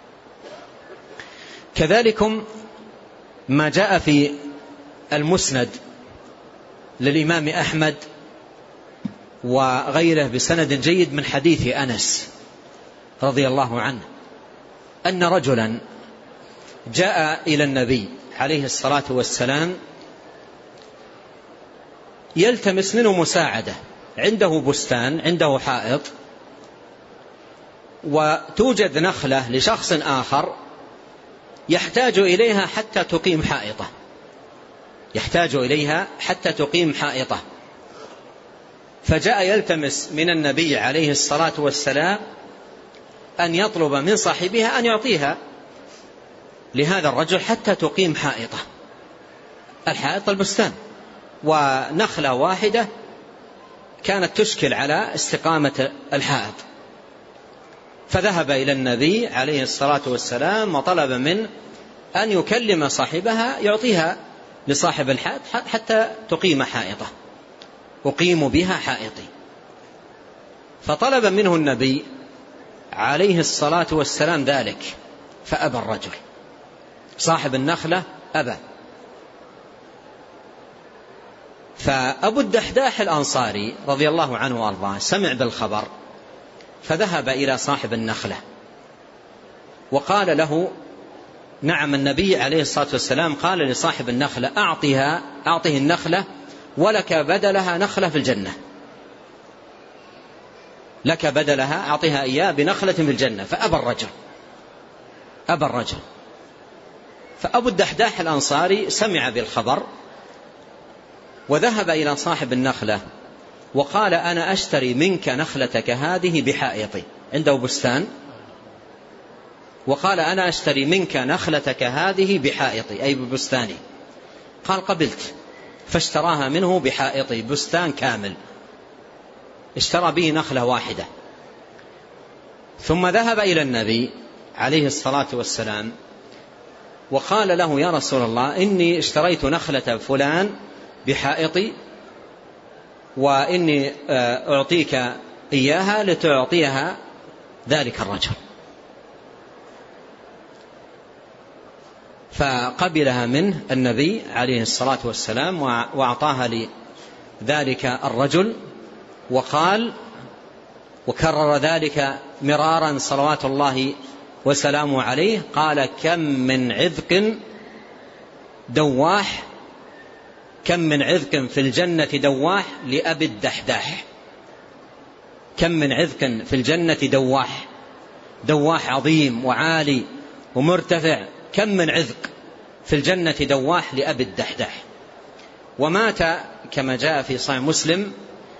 كذلكم ما جاء في المسند للإمام أحمد وغيره بسند جيد من حديث أنس رضي الله عنه أن رجلا جاء إلى النبي عليه الصلاة والسلام يلتمس منه مساعدة. عنده بستان، عنده حائط، وتوجد نخلة لشخص آخر يحتاج إليها حتى تقيم حائطه، يحتاج إليها حتى تقيم حائطه. فجاء يلتمس من النبي عليه الصلاة والسلام أن يطلب من صاحبها أن يعطيها لهذا الرجل حتى تقيم حائطه. الحائط البستان، ونخلة واحدة كانت تشكل على استقامة الحائط. فذهب إلى النبي عليه الصلاة والسلام وطلب منه أن يكلم صاحبها يعطيها لصاحب الحائط حتى تقيم حائطه، أقيم بها حائطي. فطلب منه النبي عليه الصلاة والسلام ذلك، فأبى الرجل صاحب النخلة، أبى. فأبو الدحداح الأنصاري رضي الله عنه وأرضاه سمع بالخبر، فذهب إلى صاحب النخلة وقال له: نعم، النبي عليه الصلاة والسلام قال لصاحب النخلة: أعطه النخلة ولك بدلها نخلة في الجنة، لك بدلها، أعطيها إياه بنخلة في الجنة. فأبى الرجل، أبى الرجل. فأبو الدحداح الأنصاري سمع بالخبر وذهب إلى صاحب النخلة وقال: أنا أشتري منك نخلتك هذه بحائطي. عنده بستان، وقال: أنا أشتري منك نخلتك هذه بحائطي، أي ببستاني. قال: قبلت. فاشتراها منه بحائطي، بستان كامل اشترى به نخلة واحدة. ثم ذهب إلى النبي عليه الصلاة والسلام وقال له: يا رسول الله، إني اشتريت نخلة فلان بحائطي، وإني أعطيك إياها لتعطيها ذلك الرجل. فقبلها منه النبي عليه الصلاة والسلام وأعطاها لذلك الرجل، وقال وكرر ذلك مرارا صلوات الله وسلامه عليه، قال: كم من عذق دواح، كم من عذق في الجنة دواح لأبي الدحداح. كم من عذق في الجنة دواح، دواح عظيم وعالي ومرتفع، كم من عذق في الجنة دواح لأبي الدحداح. ومات كما جاء في صحيح مسلم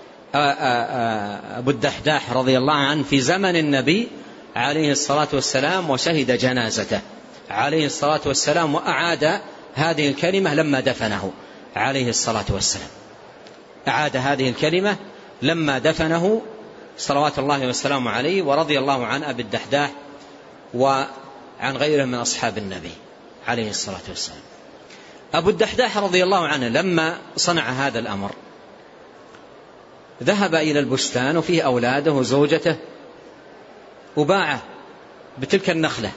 أبو الدحداح رضي الله عنه في زمن النبي عليه الصلاة والسلام، وشهد جنازته عليه الصلاة والسلام، وأعاد هذه الكلمة لما دفنه عليه الصلاة والسلام، أعاد هذه الكلمة لما دفنه صلوات الله والسلام عليه. ورضي الله عن أبي الدحداح وعن غيره من أصحاب النبي عليه الصلاة والسلام. أبو الدحداح رضي الله عنه لما صنع هذا الأمر ذهب إلى البستان وفيه أولاده وزوجته، وباعه بتلك النخلة،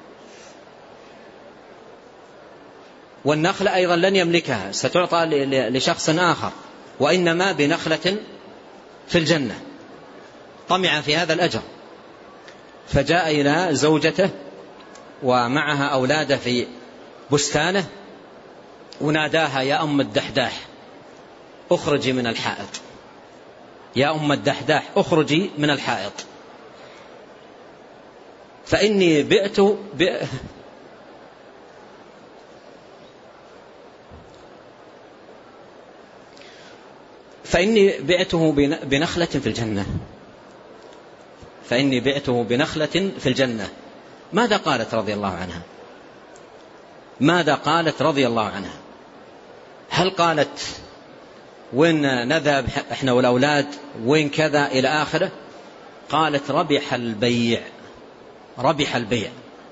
والنخلة أيضا لن يملكها، ستعطى لشخص آخر، وإنما بنخلة في الجنة، طمع في هذا الأجر. فجاء إلى زوجته ومعها أولاده في بستانه وناداها: يا أم الدحداح أخرجي من الحائط، يا أم الدحداح أخرجي من الحائط. فإني بعته بنخلة في الجنة. فإني بعته بنخلة في الجنة. ماذا قالت رضي الله عنها؟ ماذا قالت رضي الله عنها؟ هل قالت وين نذهب إحنا والأولاد، وين كذا إلى آخره؟ قالت ربح البيع، ربح البيع.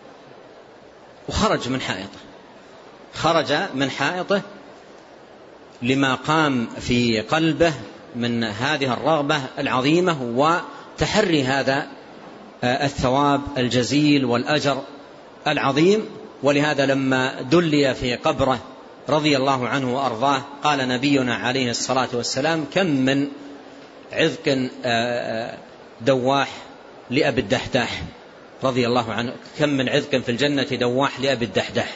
وخرج من حائطه، خرج من حائطه لما قام في قلبه من هذه الرغبة العظيمة وتحري هذا الثواب الجزيل والأجر العظيم. ولهذا لما دلي في قبره رضي الله عنه وأرضاه قال نبينا عليه الصلاة والسلام: كم من عذق دواح لأبي الدحداح رضي الله عنه، كم من عذق في الجنة دواح لأبي الدحداح.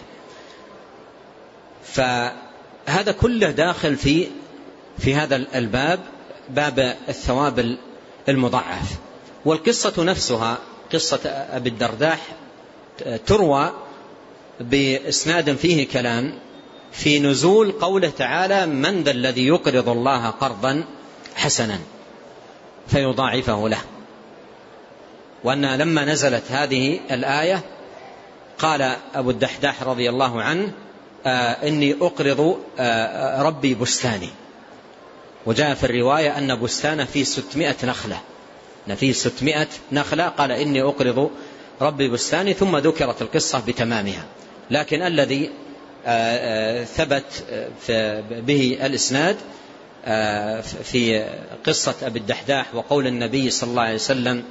فهذا كله داخل في هذا الباب، باب الثواب المضاعف. والقصة نفسها قصة أبي الدرداح تروى بإسناد فيه كلام في نزول قوله تعالى: من ذا الذي يقرض الله قرضا حسنا فيضاعفه له. وأن لما نزلت هذه الآية قال أبو الدحداح رضي الله عنه: إني أقرض ربي بستاني. وجاء في الرواية أن بستانه فيه 600 نخلة، فيه 600 نخلة. قال: إني أقرض ربي بستاني، ثم ذكرت القصة بتمامها. لكن الذي ثبت به الإسناد في قصة أبي الدحداح وقول النبي صلى الله عليه وسلم: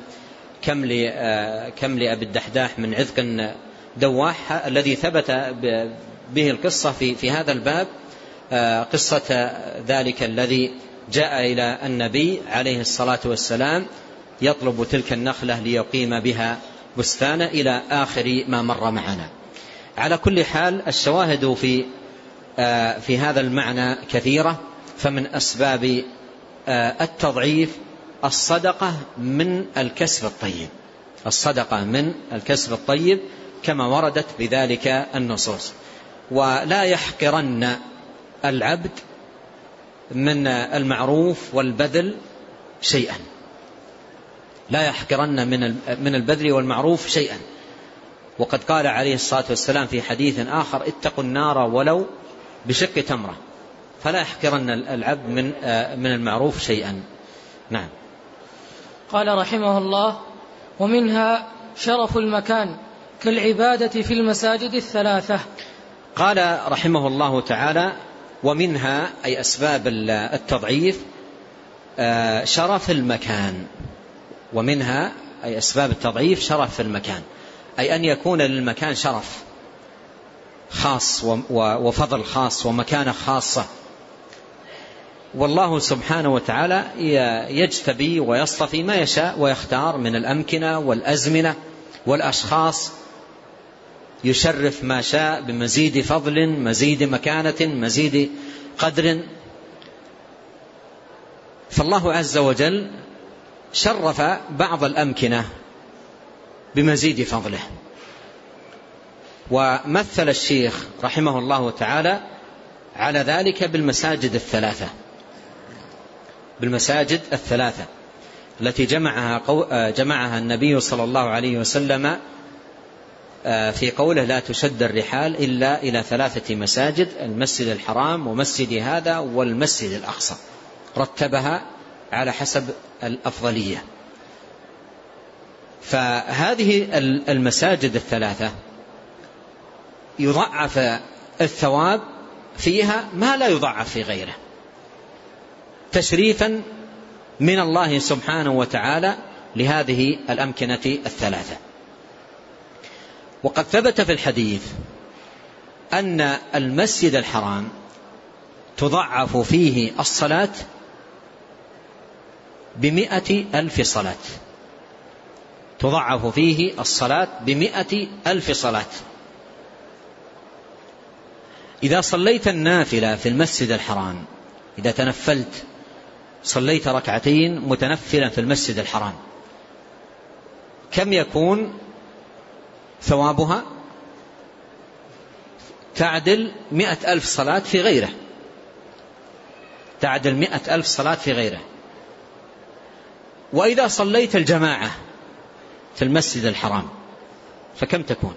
كم لأبي الدحداح من عذق دواح، الذي ثبت به القصة في هذا الباب قصة ذلك الذي جاء إلى النبي عليه الصلاة والسلام يطلب تلك النخلة ليقيم بها بستانه إلى آخر ما مر معنا. على كل حال الشواهد في هذا المعنى كثيرة. فمن أسباب التضعيف الصدقة من الكسب الطيب، الصدقة من الكسب الطيب كما وردت بذلك النصوص. ولا يحقرن العبد من المعروف والبذل شيئا، لا يحقرن من البذل والمعروف شيئا. وقد قال عليه الصلاة والسلام في حديث آخر: اتقوا النار ولو بشق تمرة. فلا يحقرن العبد من المعروف شيئا. نعم. قال رحمه الله: ومنها شرف المكان كالعبادة في المساجد الثلاثة. قال رحمه الله تعالى: ومنها أي أسباب التضعيف شرف المكان. ومنها أي أسباب التضعيف شرف المكان، أي أن يكون للمكان شرف خاص وفضل خاص ومكانة خاصة. والله سبحانه وتعالى يجتبي ويصطفي ما يشاء ويختار من الأمكنة والأزمنة والأشخاص، يشرف ما شاء بمزيد فضل، مزيد مكانة، مزيد قدر. فالله عز وجل شرف بعض الأمكنة بمزيد فضله. ومثل الشيخ رحمه الله تعالى على ذلك بالمساجد الثلاثة، بالمساجد الثلاثة التي جمعها النبي صلى الله عليه وسلم في قوله: لا تشد الرحال إلا إلى 3 مساجد: المسجد الحرام ومسجد هذا والمسجد الأقصى. رتبها على حسب الأفضلية. فهذه المساجد الثلاثة يضعف الثواب فيها ما لا يضعف في غيره، تشريفا من الله سبحانه وتعالى لهذه الأمكنة الثلاثة. وقد ثبت في الحديث أن المسجد الحرام تضعف فيه الصلاة ب100,000 صلاة، تضعف فيه الصلاة ب100,000 صلاة. إذا صليت النافلة في المسجد الحرام، إذا تنفلت صليت 2 متنفلا في المسجد الحرام، كم يكون ثوابها تعدل 100,000 صلاة في غيره، تعدل 100,000 صلاة في غيره. وإذا صليت الجماعة في المسجد الحرام فكم تكون؟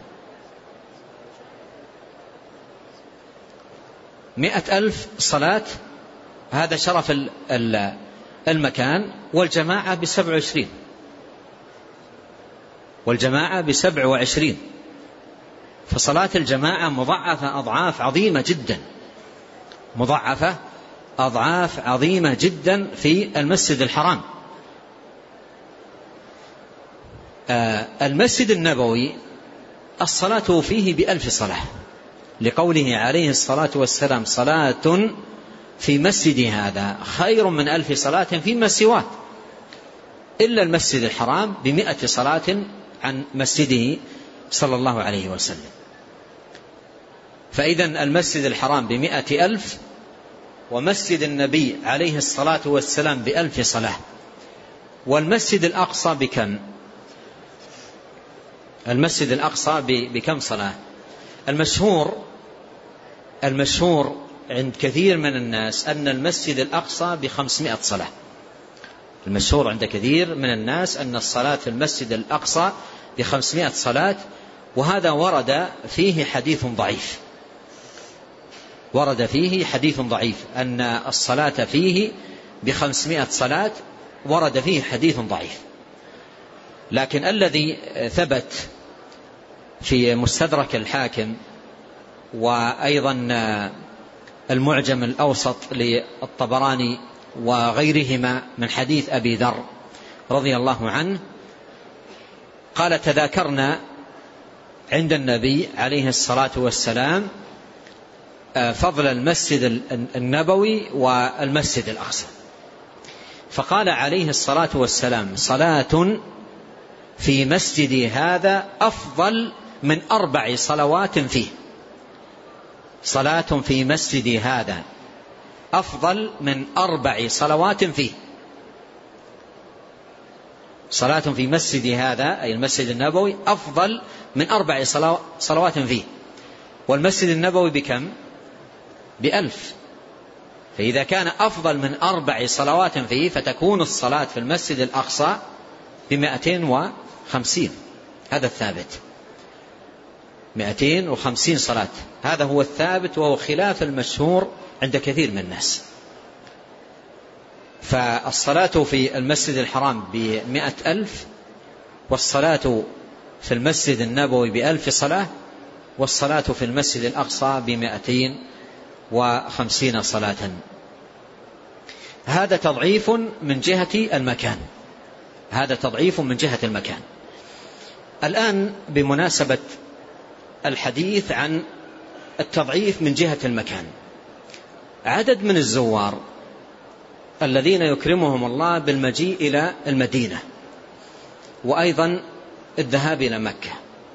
100,000 صلاة، هذا شرف المكان. والجماعة ب27، والجماعة ب27، فصلاة الجماعة مضاعفة أضعاف عظيمة جدا، مضاعفة أضعاف عظيمة جدا في المسجد الحرام. المسجد النبوي الصلاة فيه ب1000 صلاة، لقوله عليه الصلاة والسلام: صلاة في مسجد هذا خير من 1000 صلاة فيما سواه، إلا المسجد الحرام ب100 صلاة عن مسجده صلى الله عليه وسلم. فإذا المسجد الحرام ب100,000، ومسجد النبي عليه الصلاة والسلام ب1000 صلاة. والمسجد الأقصى بكم؟ المسجد الأقصى بكم صلاة؟ المشهور عند كثير من الناس أن المسجد الأقصى ب500 صلاة. المشهور عند كثير من الناس أن الصلاة في المسجد الأقصى ب500 صلاة، وهذا ورد فيه حديث ضعيف، ورد فيه حديث ضعيف أن الصلاة فيه ب500 صلاة، ورد فيه حديث ضعيف. لكن الذي ثبت في مستدرك الحاكم وأيضا المعجم الأوسط للطبراني وغيرهما من حديث أبي ذر رضي الله عنه قال: تذاكرنا عند النبي عليه الصلاة والسلام فضل المسجد النبوي والمسجد الأقصى، فقال عليه الصلاة والسلام: صلاة في مسجدي هذا أفضل من 4 صلوات فيه. صلاة في مسجدي هذا أفضل من 4 صلوات فيه. صلاة في مسجدي هذا أي المسجد النبوي أفضل من 4 صلوات فيه. والمسجد النبوي بكم؟ ب1000. فإذا كان أفضل من 4 صلوات فيه فتكون الصلاة في المسجد الأقصى ب250. هذا الثابت، 250 صلاة، هذا هو الثابت، وهو خلاف المشهور عند كثير من الناس. فالصلاة في المسجد الحرام ب100,000، والصلاة في المسجد النبوي ب1000 صلاة، والصلاة في المسجد الأقصى ب250 صلاة. هذا تضعيف من جهة المكان، هذا تضعيف من جهة المكان. الآن بمناسبة الحديث عن التضعيف من جهة المكان، عدد من الزوار الذين يكرمهم الله بالمجيء إلى المدينة وأيضا الذهاب إلى مكة،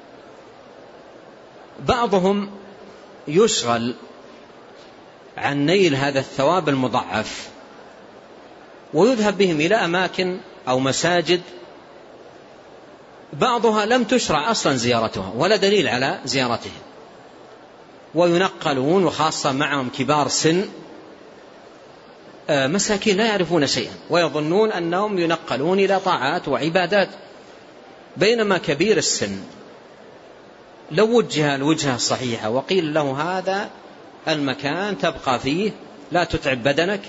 بعضهم يشغل عن نيل هذا الثواب المضاعف ويذهب بهم إلى أماكن أو مساجد بعضها لم تشرع أصلا زيارتها ولا دليل على زيارتها، وينقلون، وخاصة معهم كبار سن، مساكين لا يعرفون شيئا ويظنون أنهم ينقلون إلى طاعات وعبادات، بينما كبير السن لو وجه الوجهة الصحيحة وقيل له هذا المكان تبقى فيه، لا تتعب بدنك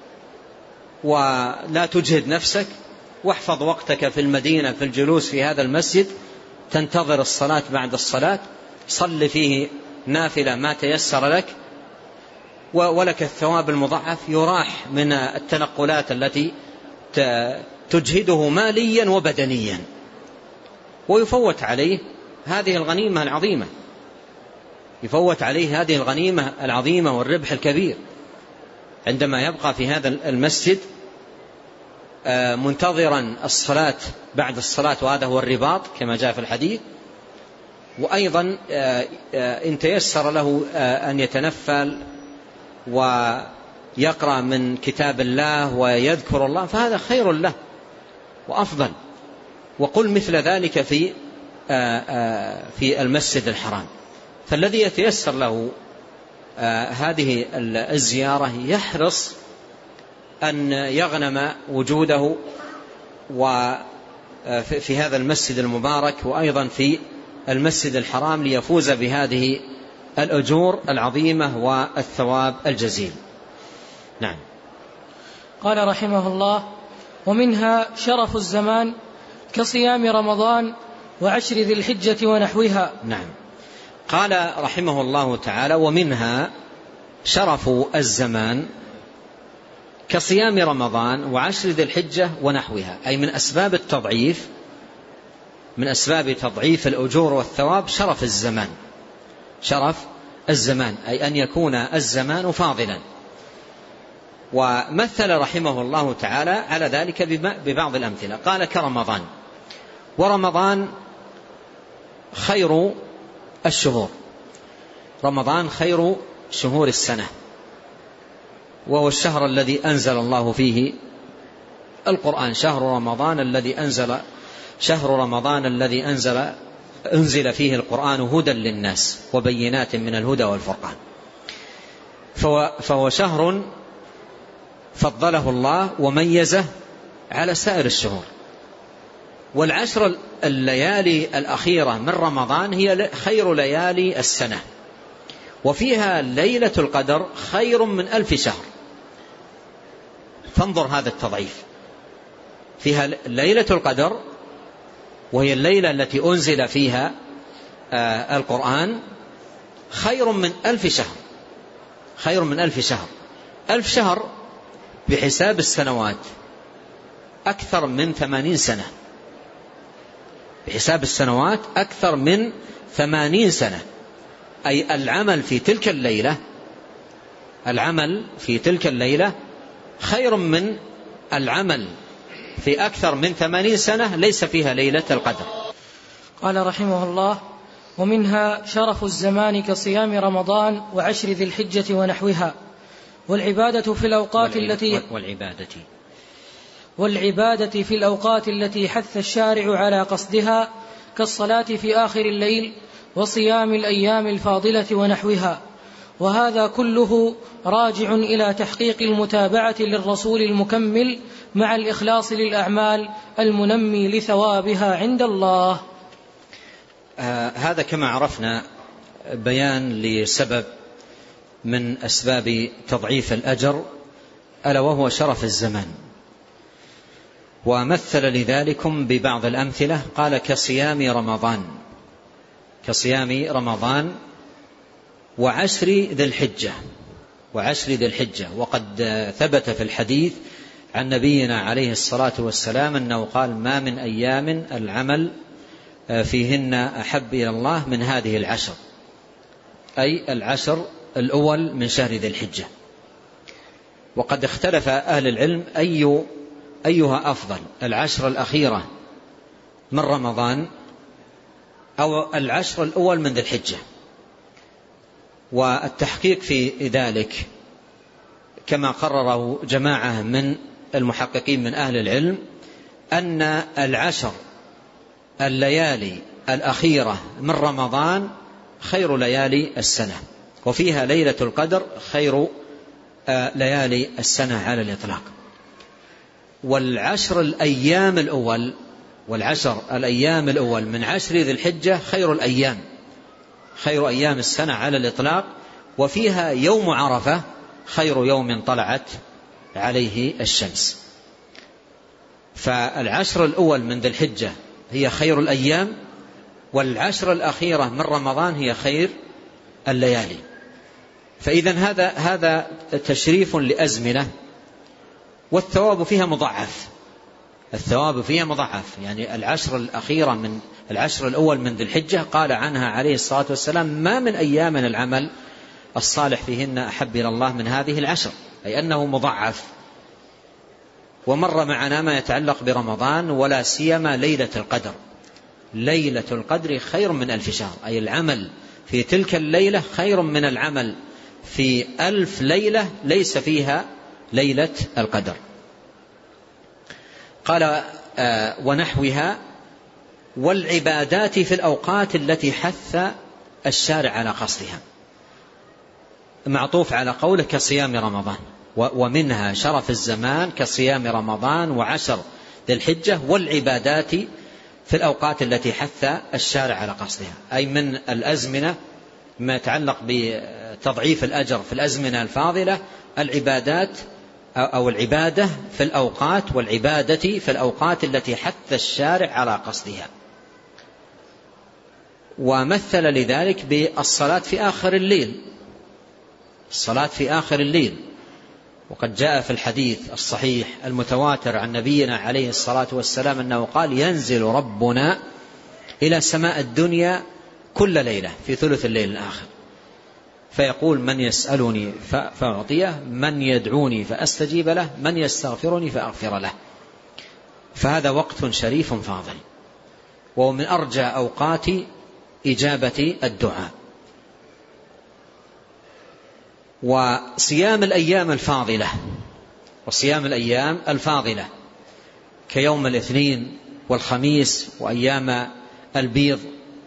ولا تجهد نفسك، واحفظ وقتك في المدينة في الجلوس في هذا المسجد، تنتظر الصلاة بعد الصلاة، صل فيه نافلة ما تيسر لك ولك الثواب المضاعف، يراح من التنقلات التي تجهده ماليا وبدنيا، ويفوت عليه هذه الغنيمة العظيمة، يفوت عليه هذه الغنيمة العظيمة والربح الكبير عندما يبقى في هذا المسجد منتظرا الصلاة بعد الصلاة، وهذا هو الرباط كما جاء في الحديث. وأيضا إن تيسر له أن يتنفل ويقرأ من كتاب الله ويذكر الله فهذا خير له وأفضل. وقل مثل ذلك في في المسجد الحرام. فالذي يتيسر له هذه الزيارة يحرص أن يغنم وجوده وفي هذا المسجد المبارك وأيضا في المسجد الحرام ليفوز بهذه الأجور العظيمة والثواب الجزيل. نعم. قال رحمه الله: ومنها شرف الزمان كصيام رمضان وعشر ذي الحجة ونحوها. نعم. قال رحمه الله تعالى: ومنها شرف الزمان كصيام رمضان وعشر ذي الحجة ونحوها، أي من أسباب التضعيف، من أسباب تضعيف الأجور والثواب شرف الزمان. شرف الزمان أي أن يكون الزمان فاضلا. ومثل رحمه الله تعالى على ذلك ببعض الأمثلة. قال: كرمضان، ورمضان خير الشهور، رمضان خير شهور السنة، وهو الشهر الذي أنزل الله فيه القرآن، شهر رمضان الذي أنزل فيه القرآن هدى للناس وبينات من الهدى والفرقان. فهو شهر فضله الله وميزه على سائر الشهور. والعشر الليالي الأخيرة من رمضان هي خير ليالي السنة، وفيها ليلة القدر خير من 1000 شهر. فانظر هذا التضعيف، فيها ليلة القدر وهي الليلة التي أنزل فيها القرآن خير من 1000 شهر، خير من 1000 شهر. 1000 شهر بحساب السنوات أكثر من 80 سنة، بحساب السنوات أكثر من 80 سنة. أي العمل في تلك الليلة خير من العمل في أكثر من 80 سنة ليس فيها ليلة القدر. قال رحمه الله: ومنها شرف الزمان كصيام رمضان وعشر ذي الحجة ونحوها، والعبادة في الأوقات التي حث الشارع على قصدها كالصلاة في آخر الليل وصيام الأيام الفاضلة ونحوها. وهذا كله راجع إلى تحقيق المتابعة للرسول المكمل مع الإخلاص للأعمال المنمي لثوابها عند الله. هذا كما عرفنا بيان لسبب من أسباب تضعيف الأجر، ألا وهو شرف الزمان. ومثل لذلكم ببعض الأمثلة. قال: كصيام رمضان وعشر ذي الحجة. وقد ثبت في الحديث عن نبينا عليه الصلاة والسلام أنه قال: ما من أيام العمل فيهن أحب إلى الله من هذه العشر، أي العشر الأول من شهر ذي الحجة. وقد اختلف أهل العلم أيها أفضل، العشر الأخيرة من رمضان أو العشر الأول من ذي الحجة. والتحقيق في ذلك كما قرره جماعة من المحققين من أهل العلم أن العشر الليالي الأخيرة من رمضان خير ليالي السنة، وفيها ليلة القدر خير ليالي السنة على الإطلاق. والعشر الأيام الأول من عشر ذي الحجة خير أيام السنة على الإطلاق، وفيها يوم عرفة خير يوم طلعت عليه الشمس. فالعشر الأول من ذي الحجة هي خير الأيام، والعشر الأخيرة من رمضان هي خير الليالي. فإذا هذا تشريف لأزمنة، والثواب فيها مضاعف. يعني العشر الأخيرة من العشر الأول من ذي الحجة قال عنها عليه الصلاة والسلام: ما من أيام العمل الصالح فيهن أحب إلى الله من هذه العشر، أي أنه مضاعف. ومر معنا ما يتعلق برمضان، ولا سيما ليلة القدر خير من 1000 شهر، أي العمل في تلك الليلة خير من العمل في 1000 ليلة ليس فيها ليلة القدر. قال: ونحوها، والعبادات في الأوقات التي حث الشارع على قصدها، معطوف على قوله كصيام رمضان، ومنها شرف الزمان كصيام رمضان وعشر ذي الحجة، والعبادات في الأوقات التي حث الشارع على قصدها، أي من الأزمنة ما يتعلق بتضعيف الأجر في الأزمنة الفاضلة، العبادات أو العبادة في الأوقات، والعبادة في الأوقات التي حث الشارع على قصدها. ومثل لذلك بالصلاة في آخر الليل، الصلاة في آخر الليل، وقد جاء في الحديث الصحيح المتواتر عن نبينا عليه الصلاة والسلام أنه قال: ينزل ربنا إلى سماء الدنيا كل ليلة في ثلث الليل الآخر، فيقول: من يسألني فأعطيه، من يدعوني فأستجيب له، من يستغفرني فأغفر له. فهذا وقت شريف فاضل، وهو من أرجى أوقات إجابة الدعاء. وصيام الأيام الفاضلة، وصيام الأيام الفاضلة كيوم الاثنين والخميس وأيام البيض،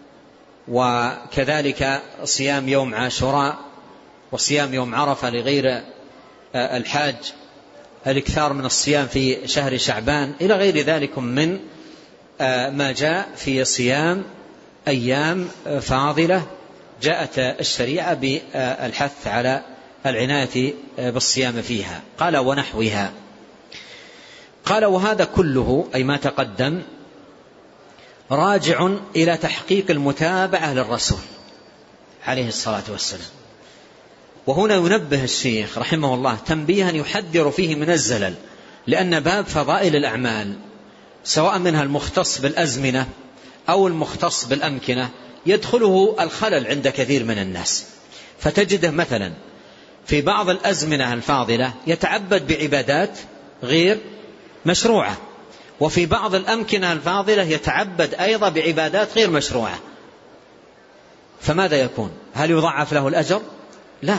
وكذلك صيام يوم عاشوراء وصيام يوم عرفة لغير الحاج، الاكثار من الصيام في شهر شعبان، إلى غير ذلك من ما جاء في صيام أيام فاضلة جاءت الشريعة بالحث على العناية بالصيام فيها. قال: ونحوها. قال: وهذا كله أي ما تقدم راجع إلى تحقيق المتابعة للرسول عليه الصلاة والسلام. وهنا ينبه الشيخ رحمه الله تنبيها يحذر فيه من الزلل، لأن باب فضائل الأعمال سواء منها المختص بالأزمنة أو المختص بالأمكنة يدخله الخلل عند كثير من الناس، فتجده مثلا في بعض الأزمنة الفاضلة يتعبد بعبادات غير مشروعة، وفي بعض الأمكنة الفاضلة يتعبد أيضا بعبادات غير مشروعة، فماذا يكون؟ هل يضاعف له الأجر؟ لا،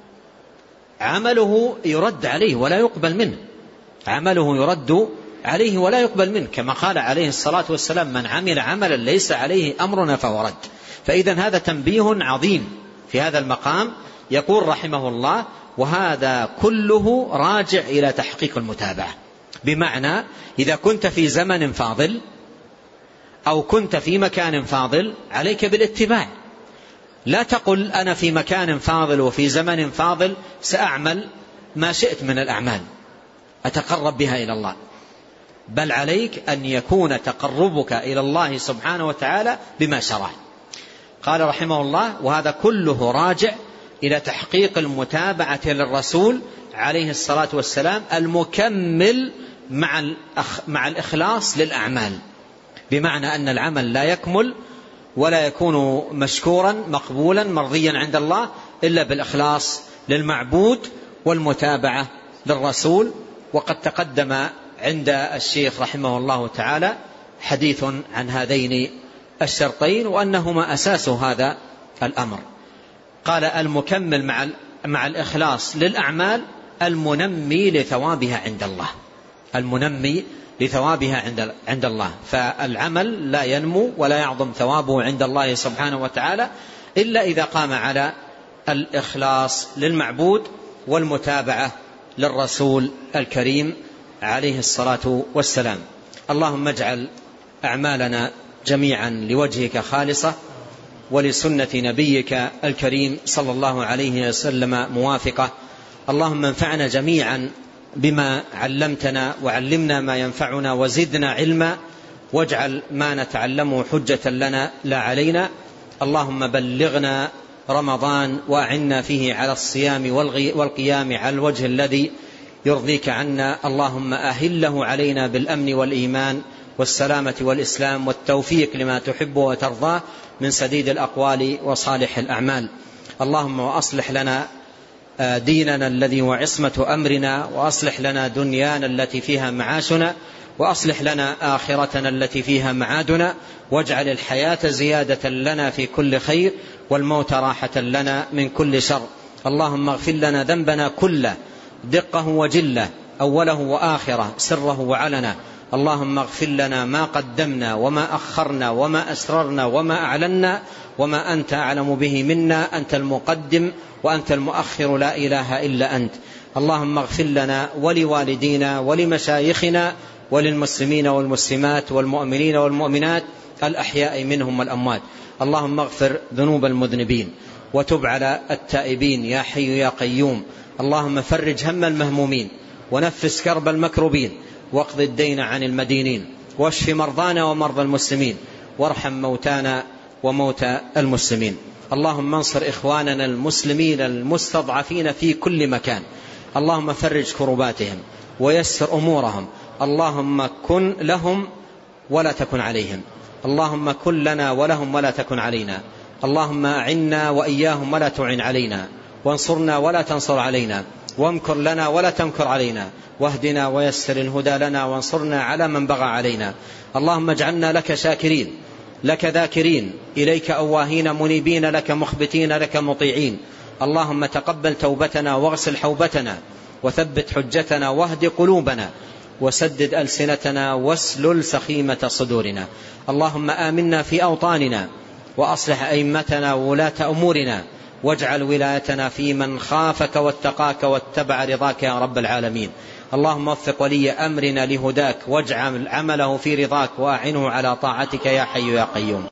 عمله يرد عليه ولا يقبل منه، عمله يرد عليه ولا يقبل منه، كما قال عليه الصلاة والسلام: من عمل عملا ليس عليه أمرنا فهو رد. فإذا هذا تنبيه عظيم في هذا المقام. يقول رحمه الله: وهذا كله راجع إلى تحقيق المتابعة، بمعنى إذا كنت في زمن فاضل أو كنت في مكان فاضل عليك بالاتباع، لا تقل أنا في مكان فاضل وفي زمن فاضل سأعمل ما شئت من الأعمال أتقرب بها إلى الله، بل عليك أن يكون تقربك إلى الله سبحانه وتعالى بما شرع. قال رحمه الله: وهذا كله راجع إلى تحقيق المتابعة للرسول عليه الصلاة والسلام المكمل مع الإخلاص للأعمال، بمعنى أن العمل لا يكمل ولا يكون مشكورا مقبولا مرضيا عند الله إلا بالإخلاص للمعبود والمتابعة للرسول. وقد تقدم عند الشيخ رحمه الله تعالى حديث عن هذين الشرطين وأنهما أساس هذا الأمر. قال: المكمل مع الإخلاص للأعمال المنمي لثوابها عند الله، المنمي لثوابها عند الله. فالعمل لا ينمو ولا يعظم ثوابه عند الله سبحانه وتعالى إلا إذا قام على الإخلاص للمعبود والمتابعة للرسول الكريم عليه الصلاة والسلام. اللهم اجعل أعمالنا جميعا لوجهك خالصة ولسنة نبيك الكريم صلى الله عليه وسلم موافقة. اللهم انفعنا جميعا بما علمتنا وعلمنا ما ينفعنا وزدنا علما، واجعل ما نتعلمه حجة لنا لا علينا. اللهم بلغنا رمضان وأعنا فيه على الصيام والقيام على الوجه الذي يرضيك عنا. اللهم أهله علينا بالأمن والإيمان والسلامة والإسلام والتوفيق لما تحب وترضاه من سديد الأقوال وصالح الأعمال. اللهم وأصلح لنا ديننا الذي هو عصمة أمرنا، وأصلح لنا دنيانا التي فيها معاشنا، وأصلح لنا آخرتنا التي فيها معادنا، واجعل الحياة زيادة لنا في كل خير والموت راحة لنا من كل شر. اللهم اغفر لنا ذنبنا كله، دقه وجله، أوله وآخره، سره وعلنه، اللهم اغفر لنا ما قدمنا وما أخرنا وما أسررنا وما أعلنا وما أنت أعلم به منا، أنت المقدم وأنت المؤخر، لا إله إلا أنت. اللهم اغفر لنا ولوالدينا ولمشايخنا وللمسلمين والمسلمات والمؤمنين والمؤمنات الأحياء منهم والأموات. اللهم اغفر ذنوب المذنبين وتب على التائبين يا حي يا قيوم. اللهم فرج هم المهمومين ونفس كرب المكروبين واقض الدين عن المدينين واشف مرضانا ومرضى المسلمين وارحم موتانا وموتى المسلمين. اللهم انصر إخواننا المسلمين المستضعفين في كل مكان. اللهم فرج كرباتهم ويسر أمورهم. اللهم كن لهم ولا تكن عليهم. اللهم كن لنا ولهم ولا تكن علينا. اللهم أعنا وإياهم ولا تعن علينا، وانصرنا ولا تنصر علينا، وامكر لنا ولا تمكر علينا، واهدنا ويسر الهدى لنا، وانصرنا على من بغى علينا. اللهم اجعلنا لك شاكرين، لك ذاكرين، إليك أواهين منيبين، لك مخبتين، لك مطيعين. اللهم تقبل توبتنا واغسل حوبتنا وثبت حجتنا واهد قلوبنا وسدد ألسنتنا واسلل سخيمة صدورنا. اللهم آمنا في أوطاننا وأصلح أئمتنا وولاة أمورنا، واجعل ولايتنا في من خافك واتقاك واتبع رضاك يا رب العالمين. اللهم وفق ولي أمرنا لهداك واجعل عمله في رضاك وأعنه على طاعتك يا حي يا قيوم.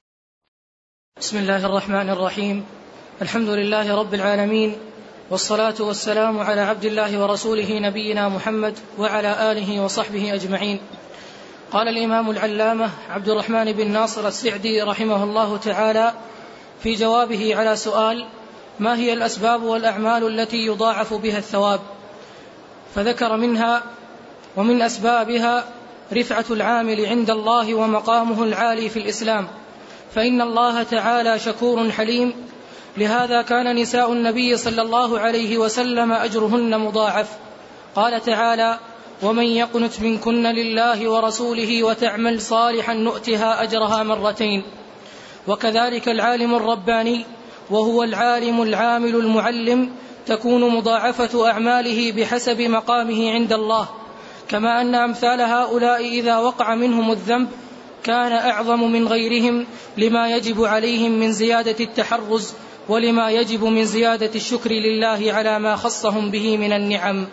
بسم الله الرحمن الرحيم. الحمد لله رب العالمين، والصلاة والسلام على عبد الله ورسوله نبينا محمد وعلى آله وصحبه أجمعين. قال الإمام العلامة عبد الرحمن بن ناصر السعدي رحمه الله تعالى في جوابه على سؤال: ما هي الأسباب والأعمال التي يضاعف بها الثواب؟ فذكر منها: ومن أسبابها رفعة العامل عند الله ومقامه العالي في الإسلام، فإن الله تعالى شكور حليم، لهذا كان نساء النبي صلى الله عليه وسلم أجرهن مضاعف. قال تعالى: ومن يقنت منكن لله ورسوله وتعمل صالحا نؤتها أجرها مرتين. وكذلك العالم الرباني وهو العالم العامل المعلم تكون مضاعفة أعماله بحسب مقامه عند الله، كما أن أمثال هؤلاء إذا وقع منهم الذنب كان أعظم من غيرهم لما يجب عليهم من زيادة التحرز، ولما يجب من زيادة الشكر لله على ما خصهم به من النعم.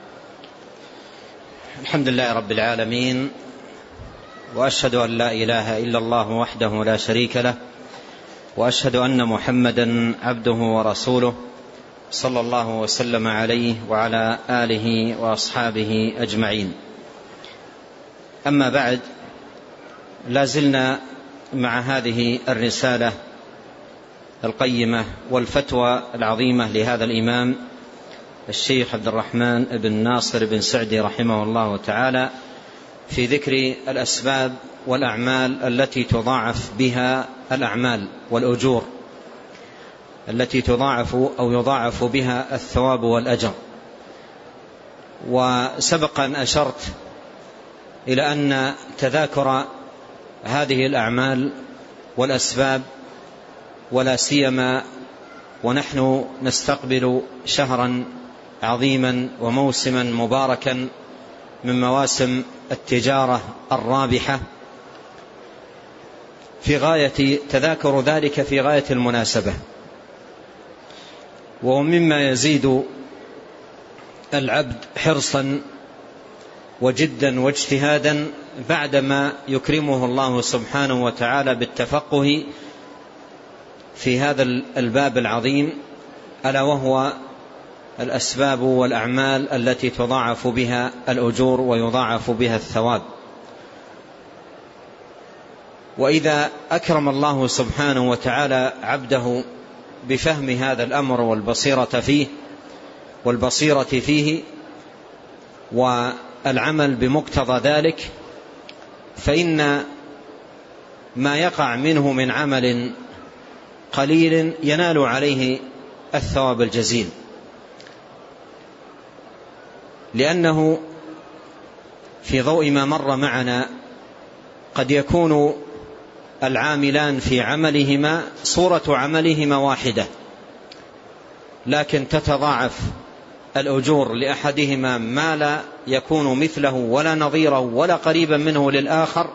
الحمد لله رب العالمين، وأشهد أن لا إله إلا الله وحده لا شريك له، وأشهد أن محمدا عبده ورسوله صلى الله وسلم عليه وعلى آله وأصحابه أجمعين. أما بعد، لازلنا مع هذه الرسالة القيمة والفتوى العظيمة لهذا الإمام الشيخ عبد الرحمن بن ناصر بن سعدي رحمه الله تعالى في ذكر الأسباب والأعمال التي تضاعف بها الأعمال والأجور، التي تضاعف أو يضاعف بها الثواب والأجر. وسبق أن أشرت إلى أن تذاكر هذه الأعمال والأسباب، ولا سيما ونحن نستقبل شهرا عظيما وموسما مباركا من مواسم التجارة الرابحة، في غاية تذاكر ذلك في غاية المناسبة، ومما يزيد العبد حرصا وجدا واجتهادا بعدما يكرمه الله سبحانه وتعالى بالتفقه في هذا الباب العظيم، ألا وهو الأسباب والأعمال التي تضاعف بها الأجور ويضاعف بها الثواب. وإذا أكرم الله سبحانه وتعالى عبده بفهم هذا الأمر والبصيرة فيه والعمل بمقتضى ذلك، فإن ما يقع منه من عمل قليل ينال عليه الثواب الجزيل، لأنه في ضوء ما مر معنا قد يكون العاملان في عملهما صورة عملهما واحدة، لكن تتضاعف الأجور لأحدهما ما لا يكون مثله ولا نظيره ولا قريبا منه للآخر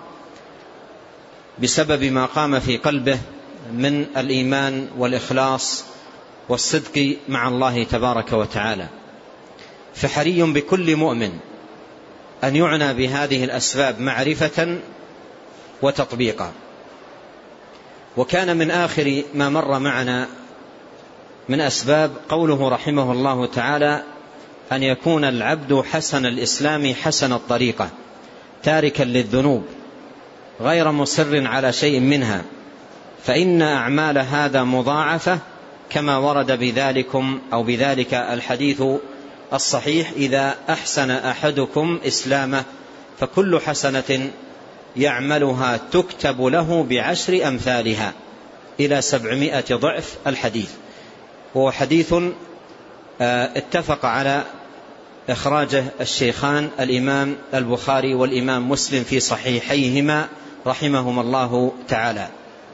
بسبب ما قام في قلبه من الإيمان والإخلاص والصدق مع الله تبارك وتعالى. فحري بكل مؤمن أن يعنى بهذه الأسباب معرفة وتطبيقا. وكان من آخر ما مر معنا من أسباب قوله رحمه الله تعالى: أن يكون العبد حسن الإسلام حسن الطريقة تاركا للذنوب غير مصر على شيء منها، فإن أعمال هذا مضاعفة كما ورد بذلك الحديث الصحيح: إذا أحسن أحدكم إسلامه فكل حسنة يعملها تكتب له ب10 أمثالها إلى 700 ضعف الحديث. وهو حديث اتفق على إخراجه الشيخان الإمام البخاري والإمام مسلم في صحيحيهما رحمهما الله تعالى.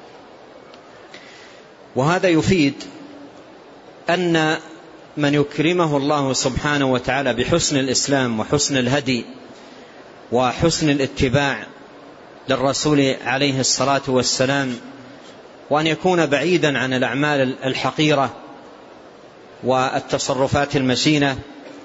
وهذا يفيد أن من يكرمه الله سبحانه وتعالى بحسن الإسلام وحسن الهدي وحسن الاتباع للرسول عليه الصلاة والسلام، وأن يكون بعيدا عن الأعمال الحقيرة والتصرفات المشينة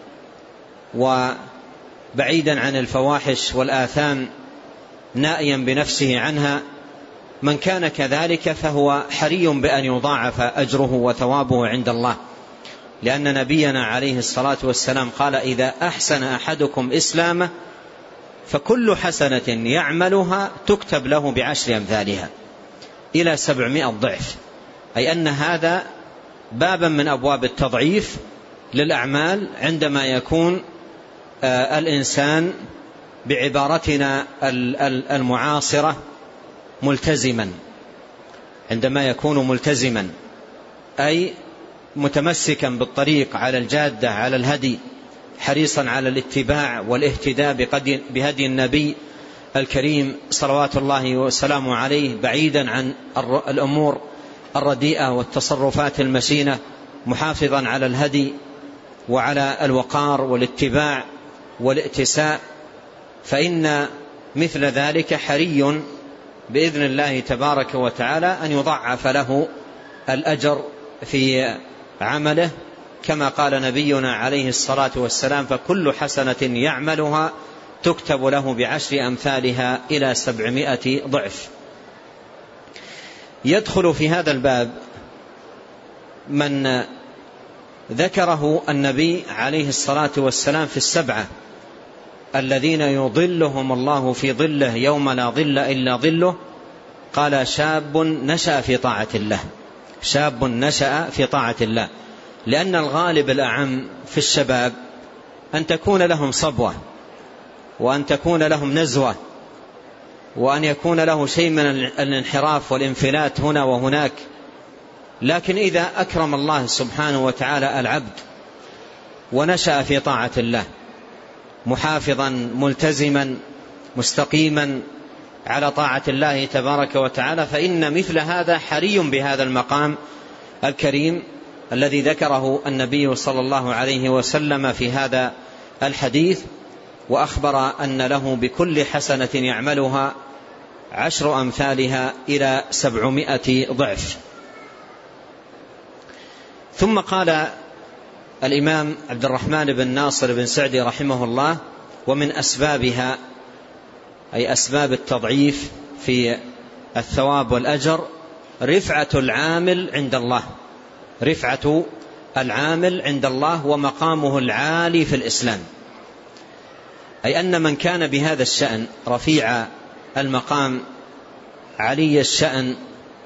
وبعيدا عن الفواحش والآثام نائيا بنفسه عنها، من كان كذلك فهو حري بأن يضاعف أجره وثوابه عند الله، لأن نبينا عليه الصلاة والسلام قال: إذا أحسن أحدكم إسلامه فكل حسنة يعملها تكتب له ب10 أمثالها إلى 700 ضعف. أي أن هذا بابا من أبواب التضعيف للأعمال عندما يكون الإنسان بعبارتنا المعاصرة ملتزما، عندما يكون ملتزما أي متمسكا بالطريق على الجادة على الهدي، حريصا على الاتباع والاهتداء بهدي النبي الكريم صلوات الله وسلامه عليه، بعيدا عن الأمور الرديئة والتصرفات المشينة، محافظا على الهدي وعلى الوقار والاتباع والائتساء، فإن مثل ذلك حري بإذن الله تبارك وتعالى أن يضعف له الأجر في عمله، كما قال نبينا عليه الصلاة والسلام: فكل حسنة يعملها تكتب له ب10 أمثالها إلى 700 ضعف. يدخل في هذا الباب من ذكره النبي عليه الصلاة والسلام في 7 الذين يظلهم الله في ظله يوم لا ظل إلا ظله. قال: شاب نشأ في طاعة الله، شاب نشأ في طاعة الله، لأن الغالب الأعم في الشباب أن تكون لهم صبوة، وأن تكون لهم نزوة، وأن يكون له شيء من الانحراف والانفلات هنا وهناك. لكن إذا أكرم الله سبحانه وتعالى العبد ونشأ في طاعة الله محافظا ملتزما مستقيما على طاعة الله تبارك وتعالى، فإن مثل هذا حري بهذا المقام الكريم الذي ذكره النبي صلى الله عليه وسلم في هذا الحديث، وأخبر أن له بكل حسنة يعملها 10 أمثالها إلى 700 ضعف. ثم قال الإمام عبد الرحمن بن ناصر بن سعدي رحمه الله: ومن أسبابها، أي أسباب التضعيف في الثواب والأجر، رفعة العامل عند الله، رفعة العامل عند الله ومقامه العالي في الإسلام. أي أن من كان بهذا الشأن رفيع المقام علي الشأن،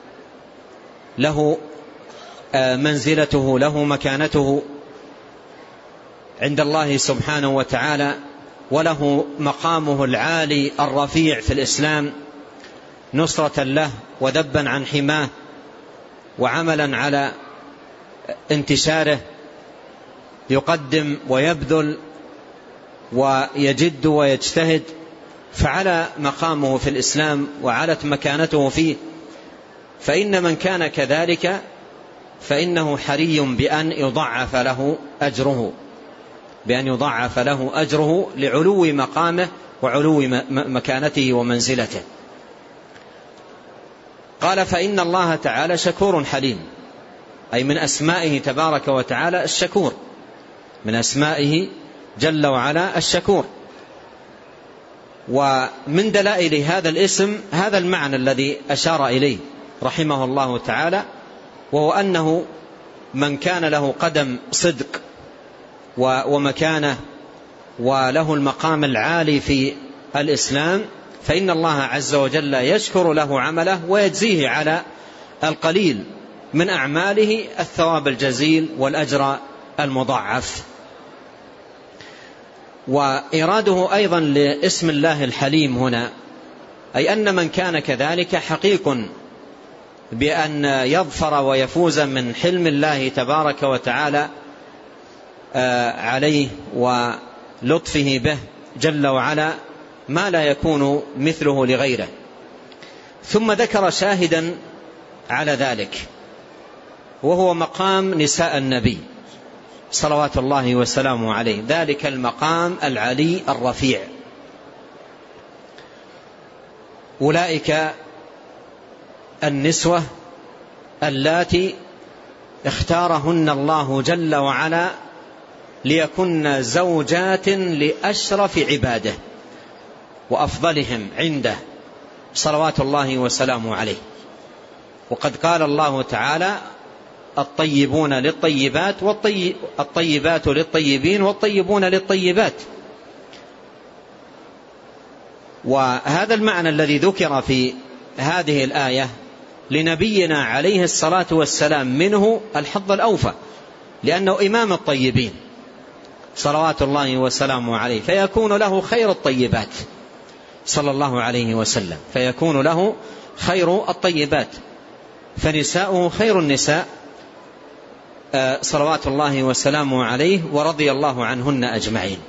له منزلته، له مكانته عند الله سبحانه وتعالى، وله مقامه العالي الرفيع في الإسلام، نصرة له وذبا عن حماه وعملا على انتشاره، يقدم ويبذل ويجد ويجتهد، فعلى مقامه في الإسلام وعلت مكانته فيه. فإن من كان كذلك فإنه حري بأن يضعف له أجره، بأن يضاعف له أجره لعلو مقامه وعلو مكانته ومنزلته. قال فإن الله تعالى شكور حليم، أي من أسمائه تبارك وتعالى الشكور، من أسمائه جل وعلا الشكور. ومن دلائل هذا الاسم هذا المعنى الذي أشار إليه رحمه الله تعالى، وهو أنه من كان له قدم صدق ومكانه وله المقام العالي في الإسلام، فإن الله عز وجل يشكر له عمله ويجزيه على القليل من أعماله الثواب الجزيل والأجر المضاعف. وإراده أيضا لاسم الله الحليم هنا أي أن من كان كذلك حقيق بأن يظفر ويفوز من حلم الله تبارك وتعالى عليه ولطفه به جل وعلا ما لا يكون مثله لغيره. ثم ذكر شاهدا على ذلك وهو مقام نساء النبي صلوات الله وسلامه عليه، ذلك المقام العلي الرفيع. أولئك النسوة اللاتي اختارهن الله جل وعلا ليكن زوجات لأشرف عباده وأفضلهم عنده صلوات الله وسلامه عليه. وقد قال الله تعالى الطيبون للطيبات الطيبات للطيبين والطيبون للطيبات. وهذا المعنى الذي ذكر في هذه الآية لنبينا عليه الصلاة والسلام منه الحظ الأوفى، لأنه إمام الطيبين صلوات الله وسلامه عليه، فيكون له خير الطيبات صلى الله عليه وسلم، فيكون له خير الطيبات، فنساؤه خير النساء صلوات الله وسلامه عليه ورضي الله عنهن أجمعين.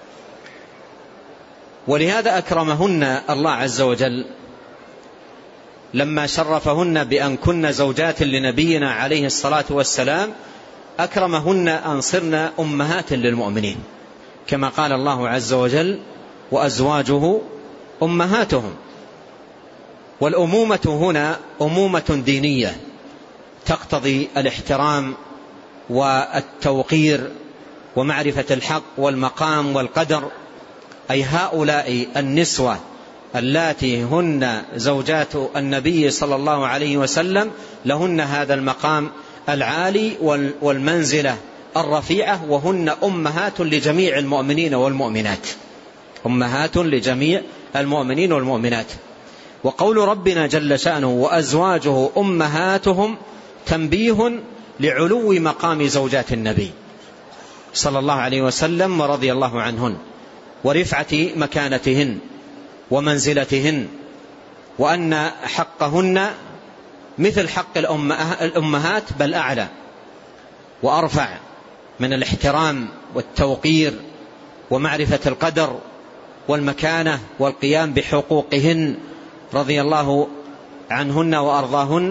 ولهذا أكرمهن الله عز وجل لما شرفهن بأن كن زوجات لنبينا عليه الصلاة والسلام، أكرمهن أن صرن أمهات للمؤمنين، كما قال الله عز وجل وأزواجه أمهاتهم. والأمومة هنا أمومة دينية تقتضي الاحترام والتوقير ومعرفة الحق والمقام والقدر، أي هؤلاء النسوة اللاتي هن زوجات النبي صلى الله عليه وسلم لهن هذا المقام العالي والمنزلة الرفيعة، وهن أمهات لجميع المؤمنين والمؤمنات، أمهات لجميع المؤمنين والمؤمنات. وقول ربنا جل شأنه وأزواجه أمهاتهم تنبيه لعلو مقام زوجات النبي صلى الله عليه وسلم ورضي الله عنهن، ورفعة مكانتهن ومنزلتهن، وأن حقهن مثل حق الأمهات بل أعلى وأرفع من الاحترام والتوقير ومعرفة القدر والمكانة والقيام بحقوقهن رضي الله عنهن وأرضاهن.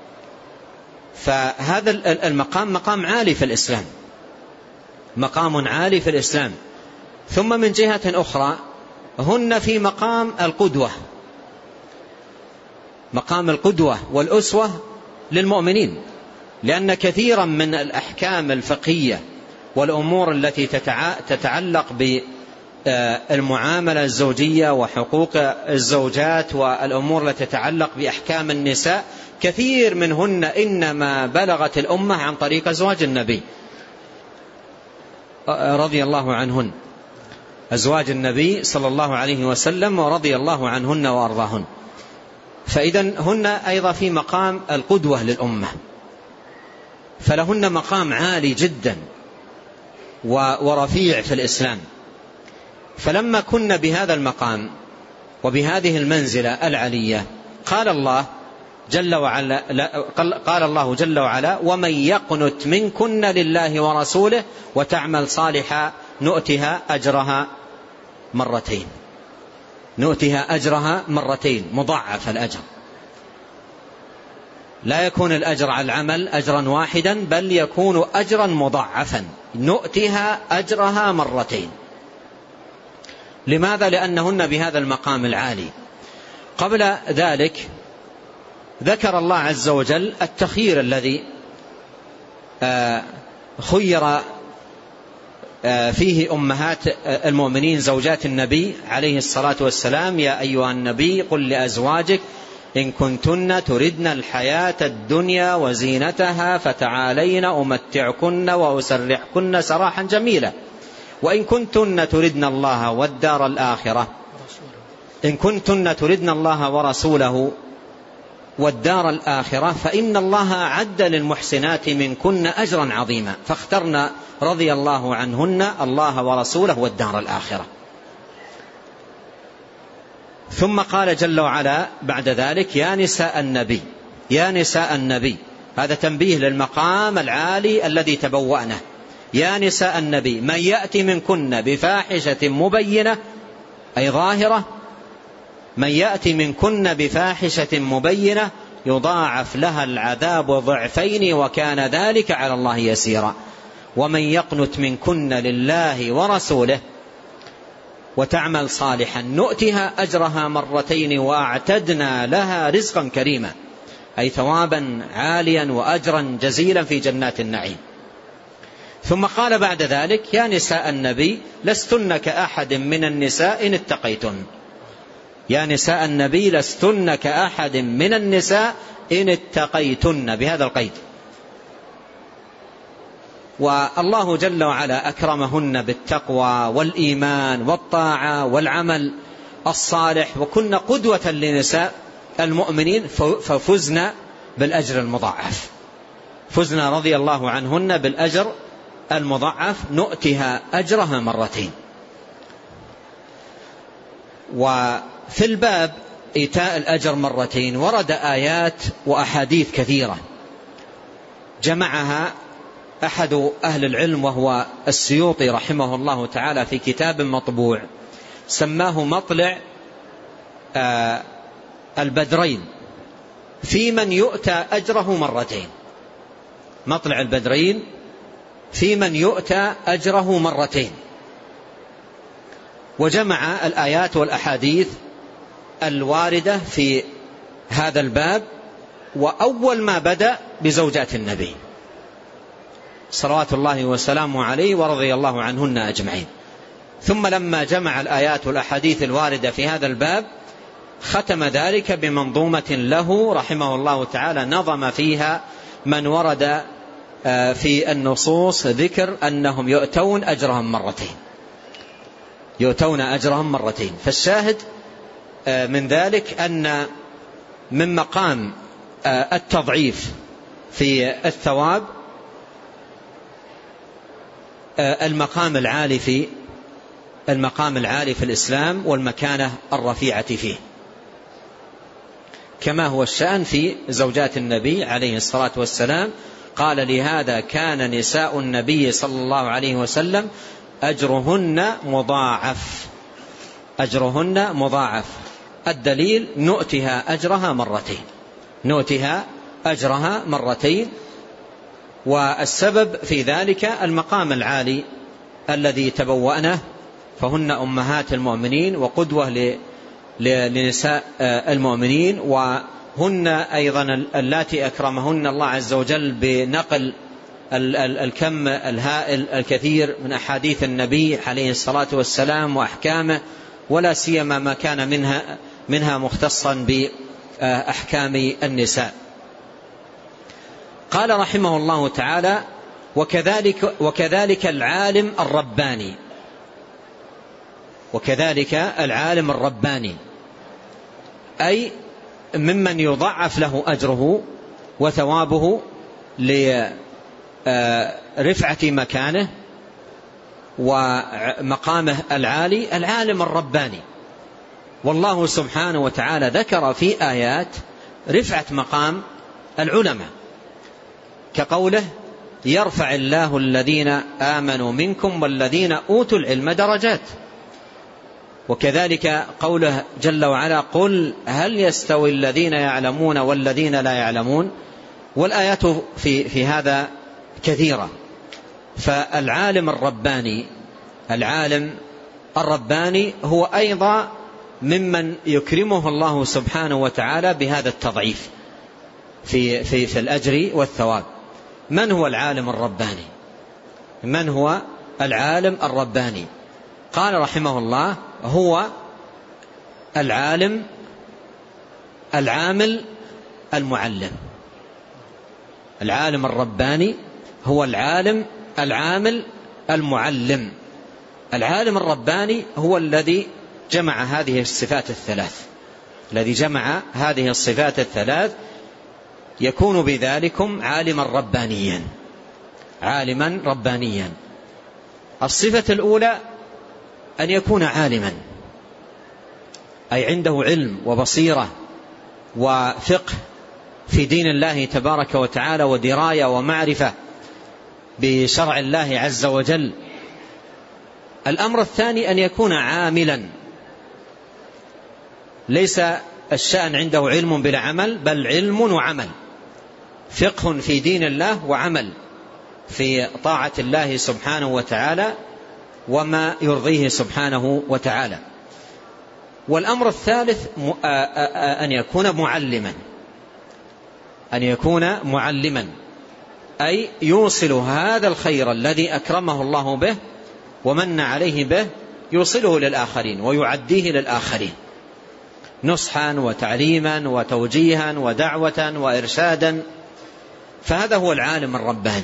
فهذا المقام مقام عالي في الإسلام، مقام عالي في الإسلام. ثم من جهة أخرى هن في مقام القدوة، مقام القدوة والأسوة للمؤمنين، لأن كثيرا من الأحكام الفقهية والأمور التي تتعلق بالمعاملة الزوجية وحقوق الزوجات والأمور التي تتعلق بأحكام النساء كثير منهن إنما بلغت الأمة عن طريق أزواج النبي رضي الله عنهن، أزواج النبي صلى الله عليه وسلم ورضي الله عنهن وأرضاهن. فإذن هن أيضا في مقام القدوة للأمة، فلهن مقام عالي جدا ورفيع في الإسلام. فلما كن بهذا المقام وبهذه المنزلة العلية قال الله جل وعلا ومن يقنت منكن لله ورسوله وتعمل صالحا نؤتها أجرها مرتين، نؤتها أجرها مرتين مضاعف الأجر. لا يكون الأجر على العمل أجرا واحدا، بل يكون أجرا مضاعفا، نؤتها أجرها مرتين. لماذا؟ لأنهن بهذا المقام العالي. قبل ذلك ذكر الله عز وجل التخيير الذي خير فيه أمهات المؤمنين زوجات النبي عليه الصلاة والسلام: يا أيها النبي قل لأزواجك إن كنتن تردن الحياة الدنيا وزينتها فتعالين أمتعكن وأسرحكن سراحا جميلا، وإن كنتن تردن الله والدار الآخرة، إن كنتن تردن الله ورسوله والدار الآخرة فإن الله أعد للمحسنات منكن أجرا عظيما، فاخترنا رضي الله عنهن الله ورسوله والدار الآخرة. ثم قال جل وعلا بعد ذلك: يا نساء النبي، يا نساء النبي، هذا تنبيه للمقام العالي الذي تبوأنه. يا نساء النبي من يأتي منكن بفاحشة مبينة أي ظاهرة، من يأتي منكن بفاحشة مبينة يضاعف لها العذاب ضعفين وكان ذلك على الله يسيرا، ومن يقنت منكن لله ورسوله وتعمل صالحا نؤتها أجرها مرتين وأعتدنا لها رزقا كريما، أي ثوابا عاليا وأجرا جزيلا في جنات النعيم. ثم قال بعد ذلك: يا نساء النبي لستن كأحد من النساء إن اتقيتن. يا نساء النبي لستن كأحد من النساء إن اتقيتن، بهذا القيد. والله جل وعلا أكرمهن بالتقوى والإيمان والطاعة والعمل الصالح، وكن قدوة لنساء المؤمنين، ففزنا بالأجر المضاعف، فزنا رضي الله عنهن بالأجر المضاعف، نؤتها أجرها مرتين. وفي الباب إيتاء الأجر مرتين ورد آيات وأحاديث كثيرة جمعها أحد أهل العلم وهو السيوطي رحمه الله تعالى في كتاب مطبوع سماه مطلع البدرين في من يؤتى أجره مرتين. مطلع البدرين في من يؤتى أجره مرتين، وجمع الآيات والأحاديث الواردة في هذا الباب. وأول ما بدأ بزوجات النبي صلوات الله وسلامه عليه ورضي الله عنهن أجمعين، ثم لما جمع الآيات والأحاديث الواردة في هذا الباب ختم ذلك بمنظومة له رحمه الله تعالى، نظم فيها من ورد في النصوص ذكر أنهم يؤتون أجرهم مرتين، يؤتون أجرهم مرتين. فالشاهد من ذلك أن من مقام التضعيف في الثواب المقام العالي في الإسلام والمكانة الرفيعة فيه، كما هو الشأن في زوجات النبي عليه الصلاة والسلام. قال: لهذا كان نساء النبي صلى الله عليه وسلم أجرهن مضاعف، أجرهن مضاعف. الدليل: نؤتها أجرها مرتين، نؤتها أجرها مرتين. والسبب في ذلك المقام العالي الذي تبوأنه، فهن أمهات المؤمنين وقدوة لنساء المؤمنين، وهن أيضا اللاتي أكرمهن الله عز وجل بنقل الكم الهائل الكثير من أحاديث النبي عليه الصلاة والسلام وأحكامه، ولا سيما ما كان منها مختصا بأحكام النساء. قال رحمه الله تعالى: وكذلك العالم الرباني، وكذلك العالم الرباني أي ممن يضعف له أجره وثوابه لرفعة مكانه ومقامه العالي، العالم الرباني. والله سبحانه وتعالى ذكر في آيات رفعة مقام العلماء، كقوله: يرفع الله الذين آمنوا منكم والذين أوتوا العلم درجات. وكذلك قوله جل وعلا: قل هل يستوي الذين يعلمون والذين لا يعلمون والآيات في هذا كثيرة. فالعالم الرباني هو أيضا ممن يكرمه الله سبحانه وتعالى بهذا التضعيف في الأجر والثواب. من هو العالم الرباني؟ من هو العالم الرباني؟ قال رحمه الله: هو العالم العامل المعلم. العالم الرباني هو العالم العامل المعلم. العالم الرباني هو الذي جمع هذه الصفات الثلاث، يكون بذلكم عالما ربانيا. الصفة الأولى أن يكون عالما، أي عنده علم وبصيرة وفقه في دين الله تبارك وتعالى، ودراية ومعرفة بشرع الله عز وجل. الأمر الثاني أن يكون عاملا، ليس الشأن عنده علم بلا عمل، بل علم وعمل، فقه في دين الله وعمل في طاعة الله سبحانه وتعالى وما يرضيه سبحانه وتعالى. والأمر الثالث أن يكون معلما، أي يوصل هذا الخير الذي أكرمه الله به ومن عليه به، يوصله للآخرين ويعديه للآخرين نصحا وتعليما وتوجيها ودعوة وإرشادا. فهذا هو العالم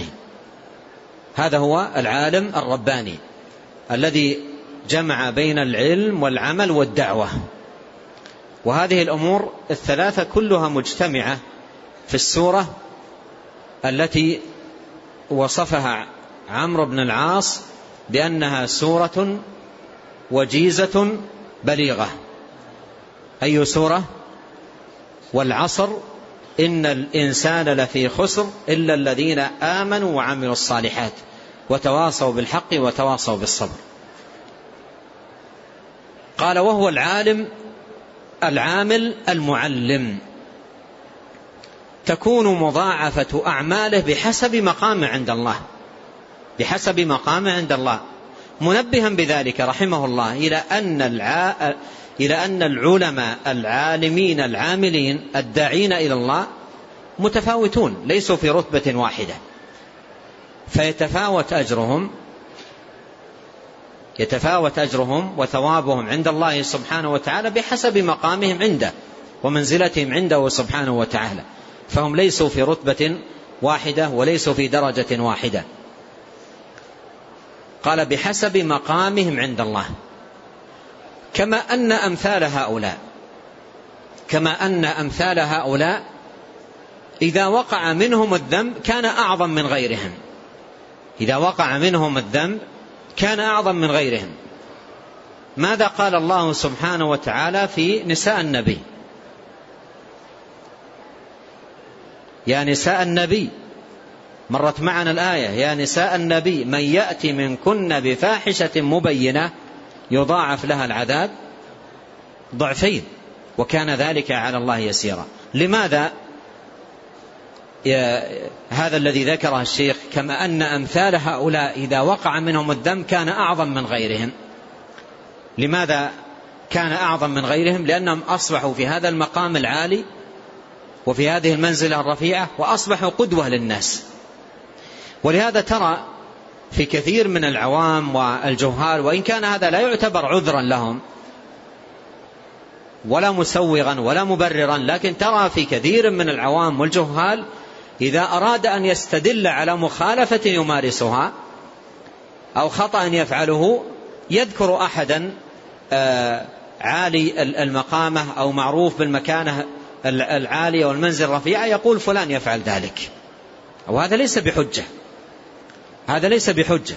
الرباني، الذي جمع بين العلم والعمل والدعوة. وهذه الأمور الثلاثة كلها مجتمعة في السورة التي وصفها عمرو بن العاص بأنها سورة وجيزة بليغة. أي سورة؟ والعصر إن الإنسان لفي خسر إلا الذين آمنوا وعملوا الصالحات وتواصوا بالحق وتواصوا بالصبر. قال: وهو العامل المعلم، تكون مضاعفة أعماله بحسب مقامه عند الله، منبها بذلك رحمه الله إلى أن العلماء العالمين العاملين الداعين إلى الله متفاوتون، ليسوا في رتبة واحدة، فيتفاوت أجرهم وثوابهم عند الله سبحانه وتعالى بحسب مقامهم عنده ومنزلتهم عنده سبحانه وتعالى. فهم ليسوا في رتبة واحدة وليسوا في درجة واحدة. قال: بحسب مقامهم عند الله، كما أن أمثال هؤلاء إذا وقع منهم الذنب كان أعظم من غيرهم. ماذا قال الله سبحانه وتعالى في نساء النبي؟ يا نساء النبي، مرت معنا الآية: يا نساء النبي من يأتي منكن بفاحشة مبينة يضاعف لها العذاب ضعفين وكان ذلك على الله يسيرا. لماذا هذا الذي ذكره الشيخ كما أن أمثال هؤلاء إذا وقع منهم الذنب كان أعظم من غيرهم؟ لماذا كان أعظم من غيرهم؟ لأنهم أصبحوا في هذا المقام العالي وفي هذه المنزلة الرفيعة وأصبحوا قدوة للناس. ولهذا ترى في كثير من العوام والجهال، وإن كان هذا لا يعتبر عذرا لهم ولا مسوغا ولا مبررا، لكن ترى في كثير من العوام والجهال إذا أراد أن يستدل على مخالفة يمارسها أو خطأ يفعله يذكر أحدا عالي المقامة أو معروف بالمكانة العالية والمنزل الرفيعة، يقول فلان يفعل ذلك، وهذا ليس بحجة،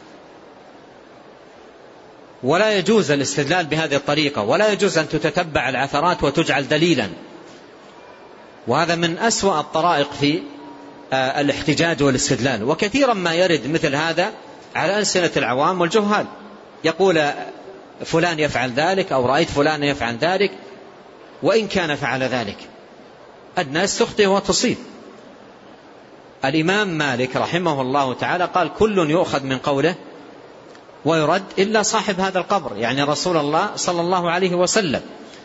ولا يجوز الاستدلال بهذه الطريقة، ولا يجوز أن تتتبع العثرات وتجعل دليلا. وهذا من أسوأ الطرائق في الاحتجاج والاستدلال. وكثيرا ما يرد مثل هذا على ألسنة العوام والجهال، يقول فلان يفعل ذلك أو رأيت فلان يفعل ذلك، وإن كان فعل ذلك. الناس تخطئ وتصيب، الإمام مالك رحمه الله تعالى قال كل يؤخذ من قوله ويرد إلا صاحب هذا القبر، يعني رسول الله صلى الله عليه وسلم.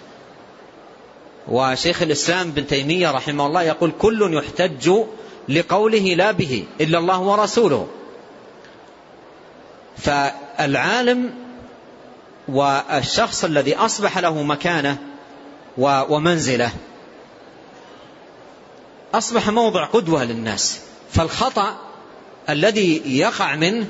وشيخ الإسلام بن تيمية رحمه الله يقول كل يحتج لقوله لا به إلا الله ورسوله. فالعالم والشخص الذي أصبح له مكانة ومنزلة أصبح موضع قدوة للناس، فالخطأ الذي يقع منه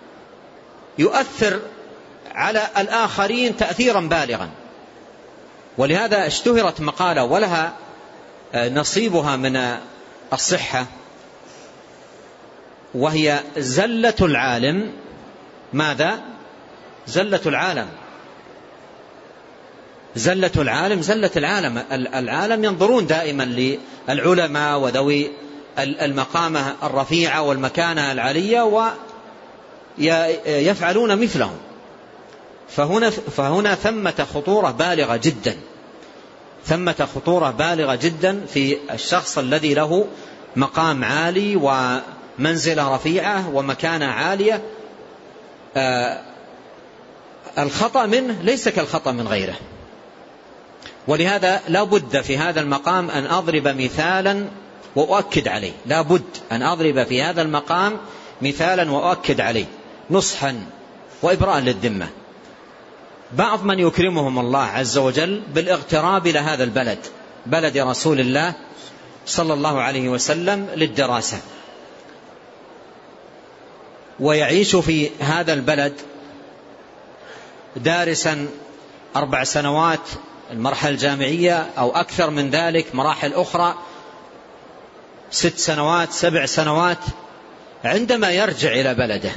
يؤثر على الآخرين تأثيرا بالغا. ولهذا اشتهرت مقالة ولها نصيبها من الصحة، وهي زلة العالم. ماذا؟ زلة العالم. زلة العالم زلة العالم. العالم ينظرون دائما للعلماء وذوي المقامة الرفيعة والمكانة العالية ويفعلون مثلهم. فهنا ثمة خطورة بالغة جدا، ثمة خطورة بالغة جدا في الشخص الذي له مقام عالي ومنزلة رفيعة ومكانة عالية. الخطأ منه ليس كالخطأ من غيره. ولهذا لا بد في هذا المقام أن أضرب مثالا وأؤكد عليه، لا بد أن أضرب في هذا المقام مثالا وأؤكد عليه نصحا وإبراء للذمة. بعض من يكرمهم الله عز وجل بالاغتراب إلى هذا البلد، بلد رسول الله صلى الله عليه وسلم، للدراسة، ويعيش في هذا البلد دارسا 4 سنوات المرحلة الجامعية أو أكثر من ذلك، مراحل أخرى 6 سنوات 7 سنوات. عندما يرجع إلى بلده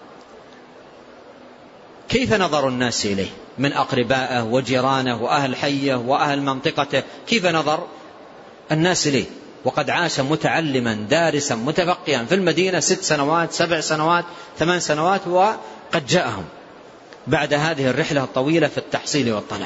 كيف نظر الناس إليه من أقربائه وجيرانه وأهل حيه وأهل منطقته؟ كيف نظر الناس إليه وقد عاش متعلما دارسا متفقيا في المدينة 6 سنوات 7 سنوات 8 سنوات، وقد جاءهم بعد هذه الرحلة الطويلة في التحصيل والطلب.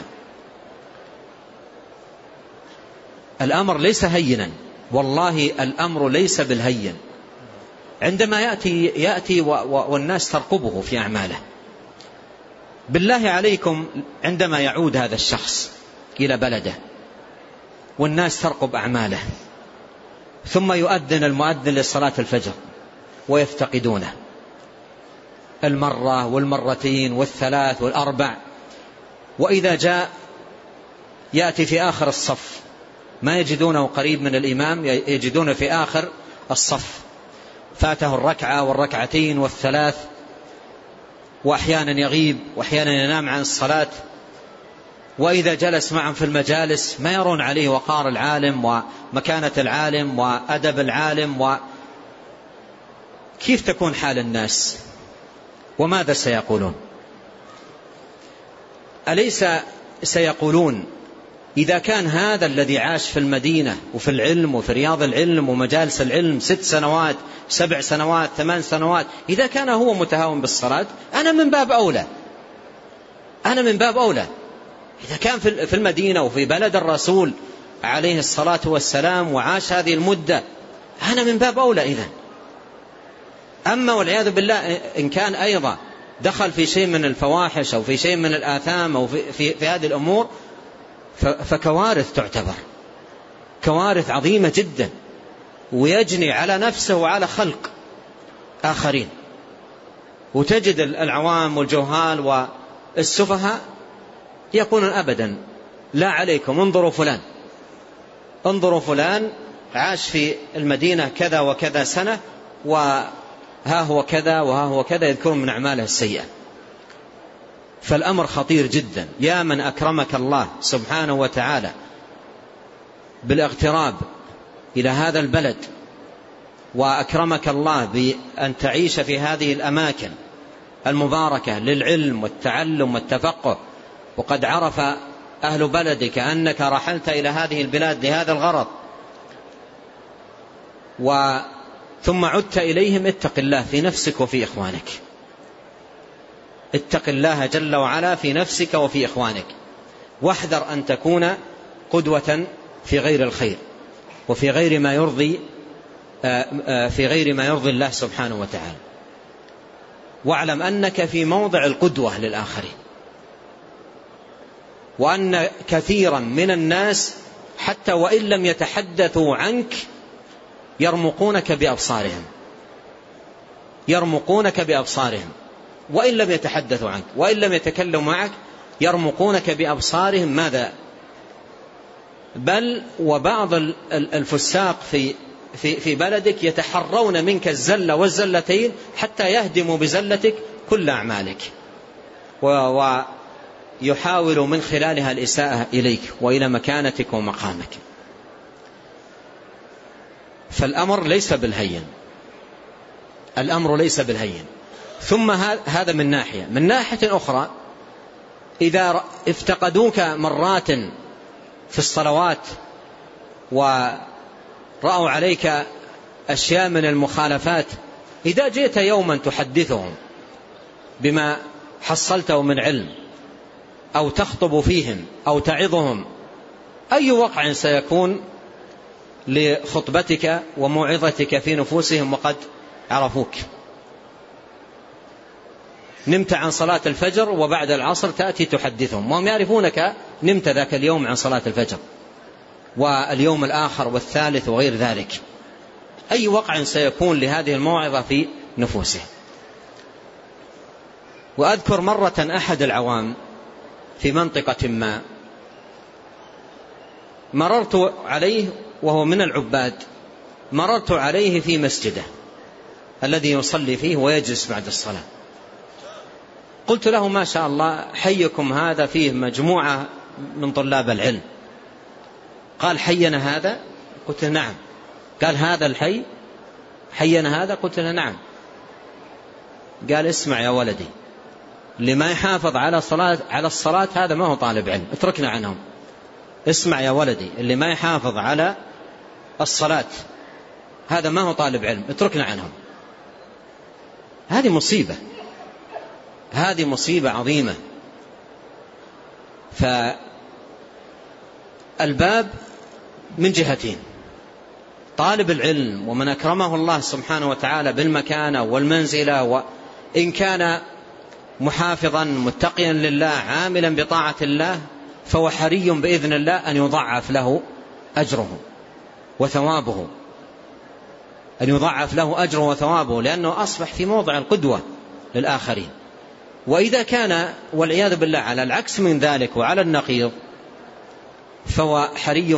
الأمر ليس هينا، والله الأمر ليس بالهين. عندما يأتي والناس ترقبه في أعماله، بالله عليكم عندما يعود هذا الشخص إلى بلده والناس ترقب أعماله، ثم يؤذن المؤذن لصلاة الفجر ويفتقدونه المرة والمرتين والثلاث والأربع، وإذا جاء يأتي في آخر الصف ما يجدونه قريب من الإمام، يجدونه في آخر الصف، فاته الركعة والركعتين والثلاث، وأحيانا يغيب وأحيانا ينام عن الصلاة. وإذا جلس معهم في المجالس ما يرون عليه وقار العالم ومكانة العالم وأدب العالم. كيف تكون حال الناس وماذا سيقولون؟ أليس سيقولون إذا كان هذا الذي عاش في المدينة وفي العلم وفي رياض العلم ومجالس العلم 6 سنوات 7 سنوات 8 سنوات، إذا كان هو متهاون بالصلاة، أنا من باب أولى، أنا من باب أولى. إذا كان في المدينة وفي بلد الرسول عليه الصلاة والسلام وعاش هذه المدة، أنا من باب أولى إذن. أما والعياذ بالله إن كان أيضا دخل في شيء من الفواحش أو في شيء من الآثام أو في هذه الأمور، فكوارث تعتبر كوارث عظيمة جدا، ويجني على نفسه وعلى خلق آخرين. وتجد العوام والجهال والسفهاء يقولون أبدا لا عليكم، انظروا فلان عاش في المدينة كذا وكذا سنة وها هو كذا وها هو كذا، يذكرون من أعماله السيئة. فالأمر خطير جدا. يا من أكرمك الله سبحانه وتعالى بالاغتراب إلى هذا البلد، وأكرمك الله بأن تعيش في هذه الأماكن المباركة للعلم والتعلم والتفقه، وقد عرف أهل بلدك أنك رحلت إلى هذه البلاد لهذا الغرض، ثم عدت إليهم. اتق الله في نفسك وفي إخوانك، اتق الله جل وعلا في نفسك وفي إخوانك، واحذر أن تكون قدوة في غير الخير وفي غير ما يرضي في غير ما يرضي الله سبحانه وتعالى. واعلم أنك في موضع القدوة للآخرين، وأن كثيرا من الناس حتى وإن لم يتحدثوا عنك يرمقونك بأبصارهم، يرمقونك بأبصارهم وإن لم يتحدثوا عنك وإن لم يتكلموا معك، يرمقونك بأبصارهم. ماذا؟ بل وبعض الفساق في بلدك يتحرون منك الزلة والزلتين حتى يهدموا بزلتك كل أعمالك، ويحاول من خلالها الإساءة إليك وإلى مكانتك ومقامك. فالأمر ليس بالهين، الأمر ليس بالهين. ثم هذا من ناحية. من ناحية أخرى، إذا افتقدوك مرات في الصلوات ورأوا عليك أشياء من المخالفات، إذا جئت يوما تحدثهم بما حصلته من علم أو تخطب فيهم أو تعظهم، أي وقع سيكون لخطبتك وموعظتك في نفوسهم وقد عرفوك؟ نمت عن صلاة الفجر وبعد العصر تأتي تحدثهم وهم يعرفونك نمت ذاك اليوم عن صلاة الفجر واليوم الآخر والثالث وغير ذلك. أي وقع سيكون لهذه الموعظة في نفوسهم؟ وأذكر مرة أحد العوام في منطقة ما مررت عليه وهو من العباد، مررت عليه في مسجده الذي يصلي فيه ويجلس بعد الصلاة. قلت له: ما شاء الله، حيكم هذا فيه مجموعة من طلاب العلم. قال: حينا هذا؟ قلت له: نعم. قال: هذا الحي حينا هذا؟ قلت له: نعم. قال: اسمع يا ولدي، اللي ما يحافظ على الصلاة هذا ما هو طالب علم، اتركنا عنهم. اسمع يا ولدي، اللي ما يحافظ على الصلاة هذا ما هو طالب علم، اتركنا عنهم. هذه مصيبة، هذه مصيبة عظيمة. فالباب من جهتين: طالب العلم ومن أكرمه الله سبحانه وتعالى بالمكانة والمنزلة، وإن كان محافظا متقيا لله عاملا بطاعة الله، فهو حري بإذن الله أن يضعف له أجره وثوابه، أن يضعف له أجره وثوابه، لأنه أصبح في موضع القدوة للآخرين. وإذا كان والعياذ بالله على العكس من ذلك وعلى النقيض، فهو حري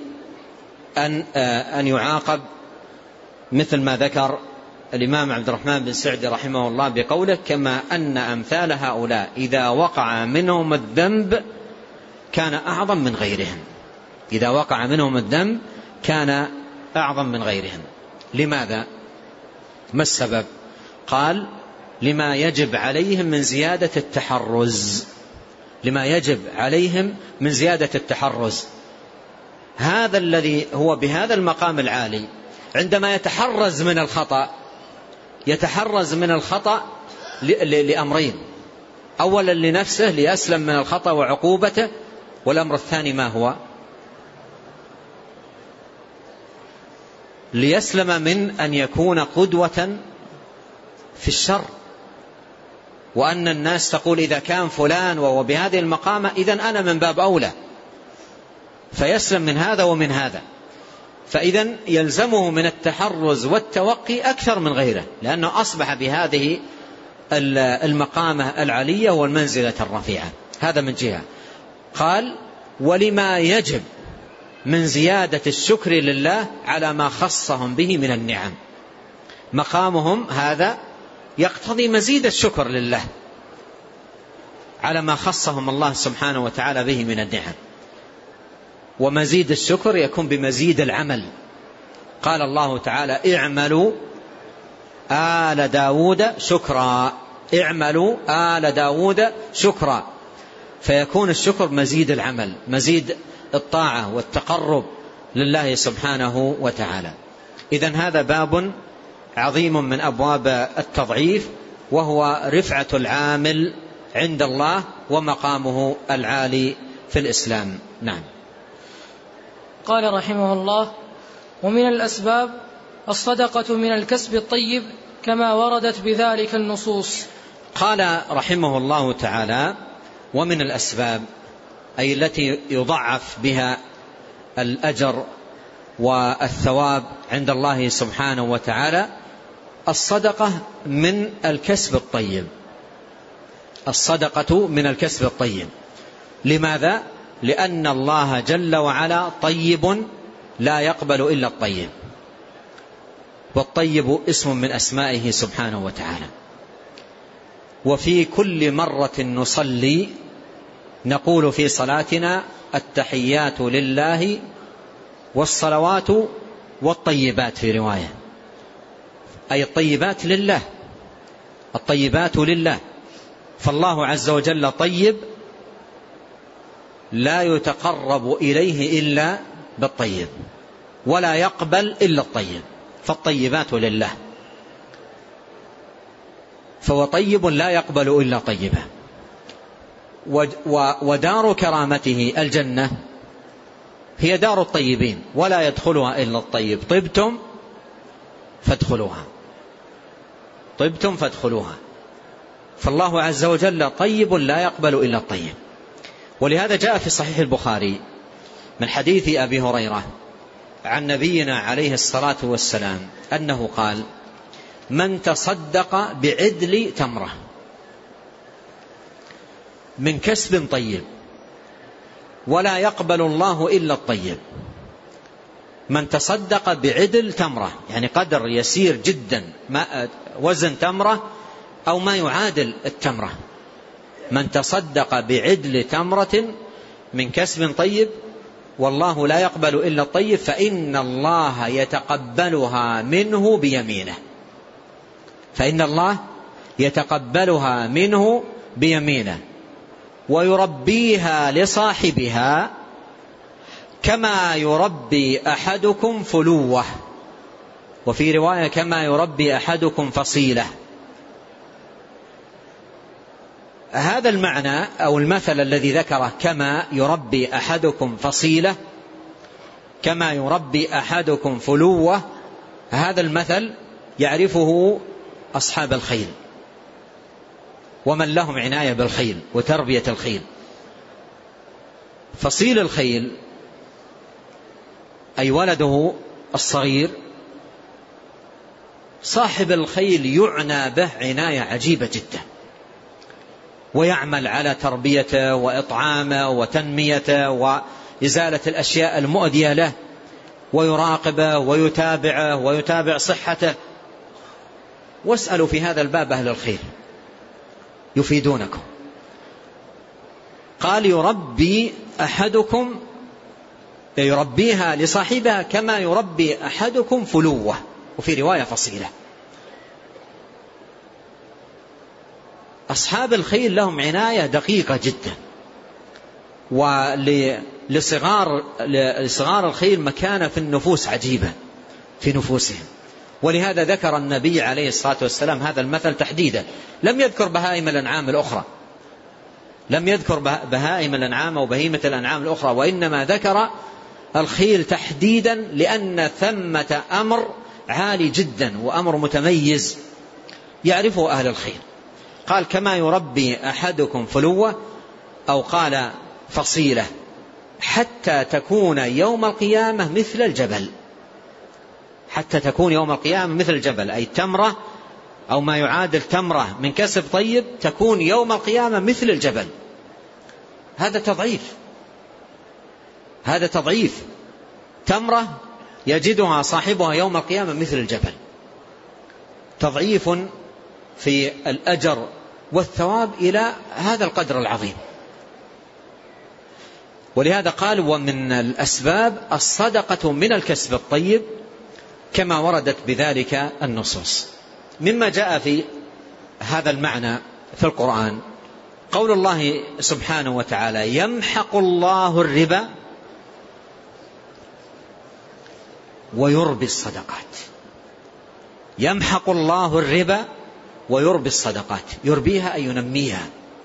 بأن يعاقب، مثل ما ذكر الإمام عبد الرحمن بن سعدي رحمه الله بقوله: كما أن أمثال هؤلاء إذا وقع منهم الذنب كان أعظم من غيرهم. إذا وقع منهم الذنب كان أعظم من غيرهم. لماذا؟ ما السبب؟ قال: لما يجب عليهم من زيادة التحرز، لما يجب عليهم من زيادة التحرز. هذا الذي هو بهذا المقام العالي عندما يتحرز من الخطأ، يتحرز من الخطأ لأمرين: أولا لنفسه ليسلم من الخطأ وعقوبته، والأمر الثاني ما هو؟ ليسلم من أن يكون قدوة في الشر، وأن الناس تقول إذا كان فلان وهو بهذه المقامة إذن أنا من باب أولى، فيسلم من هذا ومن هذا. فإذن يلزمه من التحرز والتوقي أكثر من غيره، لأنه أصبح بهذه المقامة العالية والمنزلة الرفيعة. هذا من جهة. قال: ولما يجب من زيادة الشكر لله على ما خصهم به من النعم. مقامهم هذا يقتضي مزيد الشكر لله على ما خصهم الله سبحانه وتعالى به من النعم، ومزيد الشكر يكون بمزيد العمل. قال الله تعالى: اعملوا آل داود شكرا، اعملوا آل داود شكرا. فيكون الشكر مزيد العمل، مزيد الطاعة والتقرب لله سبحانه وتعالى. إذن هذا باب عظيم من أبواب التضعيف، وهو رفعة العامل عند الله ومقامه العالي في الإسلام. نعم. قال رحمه الله: ومن الأسباب الصدقة من الكسب الطيب كما وردت بذلك النصوص. قال رحمه الله تعالى: ومن الأسباب أي التي يضعف بها الأجر والثواب عند الله سبحانه وتعالى الصدقة من الكسب الطيب. الصدقة من الكسب الطيب. لماذا؟ لأن الله جل وعلا طيب لا يقبل إلا الطيب، والطيب اسم من أسمائه سبحانه وتعالى. وفي كل مرة نصلي نقول في صلاتنا: التحيات لله والصلوات والطيبات، في رواية، أي الطيبات لله، الطيبات لله. فالله عز وجل طيب لا يتقرب إليه إلا بالطيب، ولا يقبل إلا الطيب، فالطيبات لله، فهو طيب لا يقبل إلا طيبا. ودار كرامته الجنة هي دار الطيبين ولا يدخلها إلا الطيب. طبتم فادخلوها، طبتم فادخلوها. فالله عز وجل طيب لا يقبل إلا الطيب. ولهذا جاء في صحيح البخاري من حديث أبي هريرة عن نبينا عليه الصلاة والسلام أنه قال: من تصدق بعدل تمرة من كسب طيب ولا يقبل الله إلا الطيب. من تصدق بعدل تمرة يعني قدر يسير جدا، وزن تمرة أو ما يعادل التمرة. من تصدق بعدل تمرة من كسب طيب والله لا يقبل إلا الطيب فإن الله يتقبلها منه بيمينه، فإن الله يتقبلها منه بيمينه ويربيها لصاحبها كما يربي أحدكم فلوه، وفي رواية كما يربي أحدكم فصيلة. هذا المعنى أو المثل الذي ذكره كما يربي أحدكم فصيلة كما يربي أحدكم فلوه، هذا المثل يعرفه أصحاب الخيل ومن لهم عناية بالخيل وتربية الخيل. فصيل الخيل أي ولده الصغير، صاحب الخيل يعنى به عناية عجيبة جدا، ويعمل على تربيته وإطعامه وتنميته وإزالة الأشياء المؤذية له، ويراقبه ويتابعه ويتابع صحته. واسألوا في هذا الباب أهل الخير يفيدونكم. قال: يربي أحدكم، يربيها لصاحبها كما يربي أحدكم فلوه، وفي رواية فصيلة. أصحاب الخيل لهم عناية دقيقة جدا، ولصغار الخيل مكانة في النفوس عجيبة في نفوسهم. ولهذا ذكر النبي عليه الصلاة والسلام هذا المثل تحديدا، لم يذكر بهائم الأنعام الأخرى، لم يذكر بهائم الأنعام وبهيمة الأنعام الأخرى، وإنما ذكر الخيل تحديدا لأن ثمة أمر عالي جدا وأمر متميز يعرفه أهل الخيل. قال: كما يربي أحدكم فلوة، أو قال فصيلة، حتى تكون يوم القيامة مثل الجبل. حتى تكون يوم القيامة مثل الجبل، أي تمرة أو ما يعادل تمرة من كسب طيب تكون يوم القيامة مثل الجبل. هذا تضعيف، هذا تضعيف. تمرة يجدها صاحبها يوم القيامة مثل الجبل، تضعيف في الأجر والثواب إلى هذا القدر العظيم. ولهذا قال: ومن الأسباب الصدقة من الكسب الطيب كما وردت بذلك النصوص. مما جاء في هذا المعنى في القرآن قول الله سبحانه وتعالى: يمحق الله الربا ويربي الصدقات. يمحق الله الربا ويربي الصدقات، يربيها أي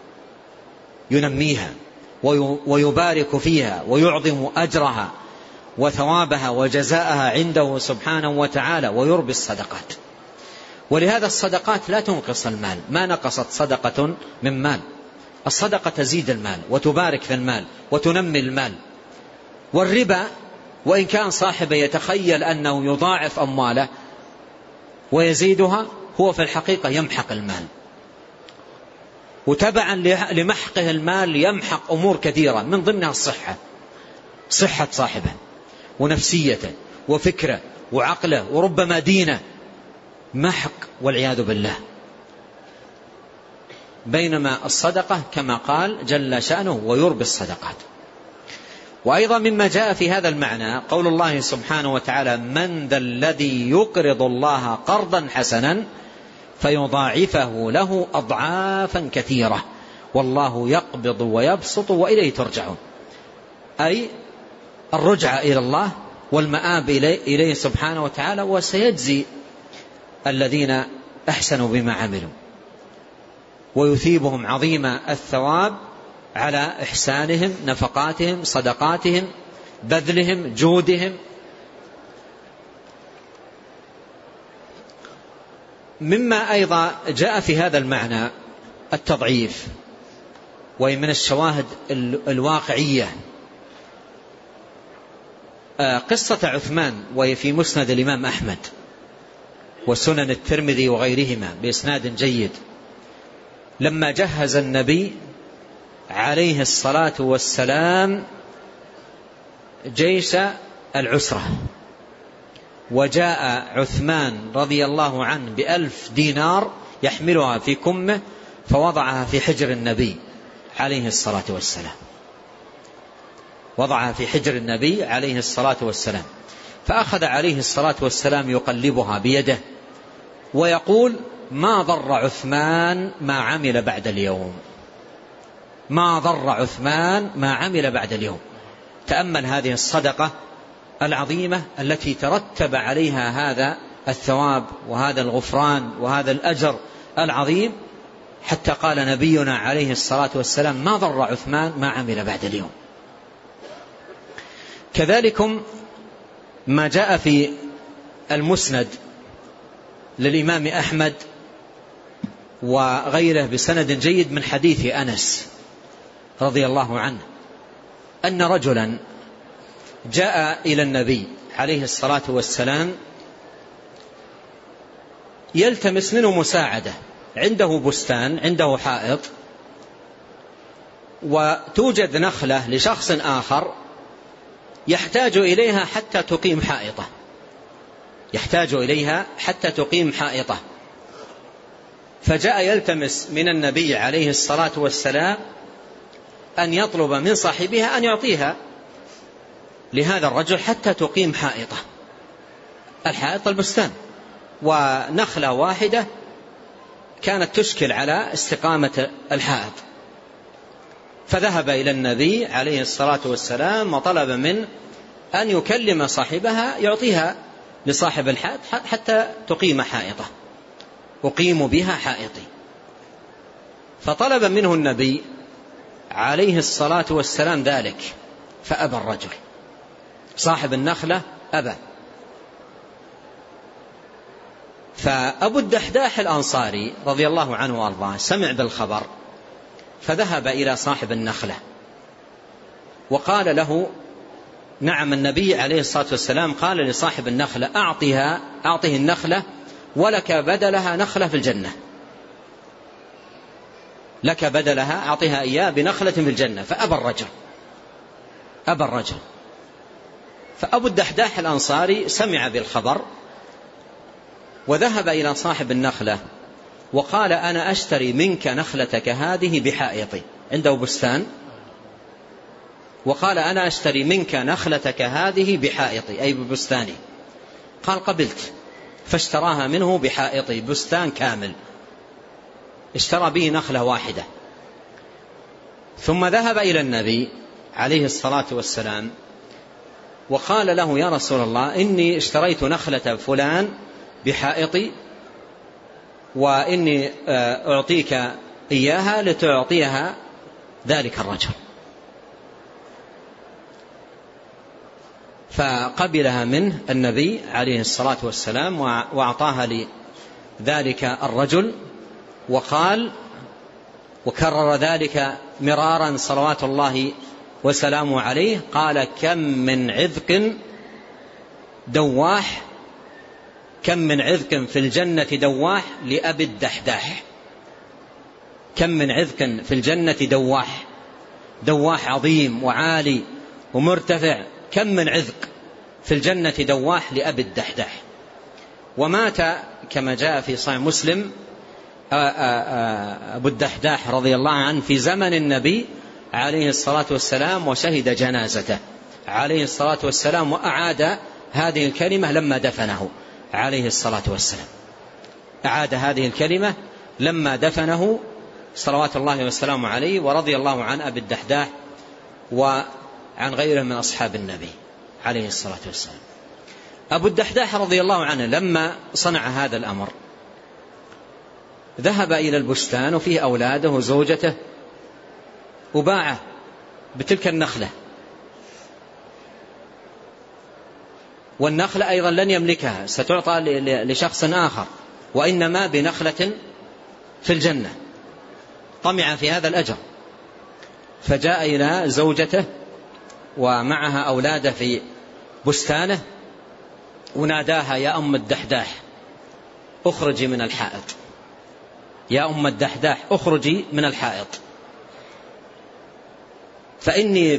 ينميها ويبارك فيها ويعظم أجرها وثوابها وجزاءها عنده سبحانه وتعالى، ويربي الصدقات. ولهذا الصدقات لا تنقص المال، ما نقصت صدقة من مال. الصدقة تزيد المال وتبارك في المال وتنمي المال. والربا وإن كان صاحبه يتخيل أنه يضاعف أمواله ويزيدها، هو في الحقيقة يمحق المال، وتبعا لمحقه المال يمحق أمور كثيرة من ضمنها الصحة، صحة صاحبه ونفسيته وفكره وعقله وربما دينه، محق والعياذ بالله. بينما الصدقة كما قال جل شأنه ويربي الصدقات. وأيضا مما جاء في هذا المعنى قول الله سبحانه وتعالى: من ذا الذي يقرض الله قرضا حسنا فيضاعفه له أضعافا كثيرة والله يقبض ويبسط وإليه ترجعون. أي الرجعة إلى الله والمآب إليه سبحانه وتعالى، وسيجزي الذين أحسنوا بما عملوا ويثيبهم عظيم الثواب على إحسانهم، نفقاتهم، صدقاتهم، بذلهم، جودهم. مما أيضا جاء في هذا المعنى التضعيف، ومن الشواهد الواقعية قصة عثمان، وهي في مسند الإمام أحمد وسنن الترمذي وغيرهما بإسناد جيد. لما جهز النبي عليه الصلاة والسلام جيش العسرة، وجاء عثمان رضي الله عنه ب1,000 دينار يحملها في كمه، فوضعها في حجر النبي عليه الصلاة والسلام، وضعها في حجر النبي عليه الصلاة والسلام. فأخذ عليه الصلاة والسلام يقلبها بيده ويقول: ما ضر عثمان ما عمل بعد اليوم، ما ضر عثمان ما عمل بعد اليوم. تأمل هذه الصدقة العظيمة التي ترتب عليها هذا الثواب وهذا الغفران وهذا الأجر العظيم، حتى قال نبينا عليه الصلاة والسلام: ما ضر عثمان ما عمل بعد اليوم. كذلكم ما جاء في المسند للإمام أحمد وغيره بسند جيد من حديث أنس رضي الله عنه أن رجلا جاء إلى النبي عليه الصلاة والسلام يلتمس منه مساعدة. عنده بستان، عنده حائط، وتوجد نخلة لشخص آخر يحتاج إليها حتى تقيم حائطه، يحتاج إليها حتى تقيم حائطه. فجاء يلتمس من النبي عليه الصلاة والسلام أن يطلب من صاحبها أن يعطيها لهذا الرجل حتى تقيم حائطه. الحائط البستان، ونخلة واحدة كانت تشكل على استقامة الحائط. فذهب إلى النبي عليه الصلاة والسلام وطلب من أن يكلم صاحبها يعطيها لصاحب الحائط حتى تقيم حائطه، أقيم بها حائطي. فطلب منه النبي عليه الصلاة والسلام ذلك، فأبى الرجل صاحب النخلة، أبى. فأبو الدحداح الأنصاري رضي الله عنه وأرضاه سمع بالخبر، فذهب إلى صاحب النخلة وقال له: نعم، النبي عليه الصلاة والسلام قال لصاحب النخلة: أعطه النخلة ولك بدلها نخلة في الجنة، لك بدلها، أعطيها إياه بنخلة في الجنة. فأبى الرجل، أبى الرجل. فأبو الدحداح الأنصاري سمع بالخبر وذهب إلى صاحب النخلة وقال: أنا أشتري منك نخلتك هذه بحائطي. عنده بستان، وقال: أنا أشتري منك نخلتك هذه بحائطي، أي ببستاني. قال: قبلت. فاشتراها منه بحائطي، بستان كامل اشترى به نخلة واحدة. ثم ذهب إلى النبي عليه الصلاة والسلام وقال له: يا رسول الله، إني اشتريت نخلة فلان بحائطي، وإني أعطيك إياها لتعطيها ذلك الرجل. فقبلها منه النبي عليه الصلاة والسلام وأعطاها لذلك الرجل، وقال وكرر ذلك مرارا صلوات الله وسلامه عليه، قال كم من عذق دواح، كم من عذق في الجنة دواح لأبي الدحداح. كم من عذق في الجنة دواح، دواح عظيم وعالي ومرتفع، كم من عذق في الجنة دواح لأبي الدحداح. ومات كما جاء في صحيح مسلم أبو الدحداح رضي الله عنه في زمن النبي عليه الصلاة والسلام، وشهد جنازته عليه الصلاة والسلام، وأعاد هذه الكلمة لما دفنه عليه الصلاة والسلام. أعاد هذه الكلمة لما دفنه صلوات الله والسلام عليه، ورضي الله عن أبي الدحداح وعن غيره من أصحاب النبي عليه الصلاة والسلام. أبو الدحداح رضي الله عنه لما صنع هذا الأمر ذهب إلى البستان وفيه أولاده وزوجته، وباعه بتلك النخلة، والنخلة أيضا لن يملكها، ستعطى لشخص آخر، وإنما بنخلة في الجنة، طمع في هذا الأجر. فجاء إلى زوجته ومعها أولاده في بستانه، وناداها يا أم الدحداح أخرجي من الحائط، يا أم الدحداح أخرجي من الحائط، فإني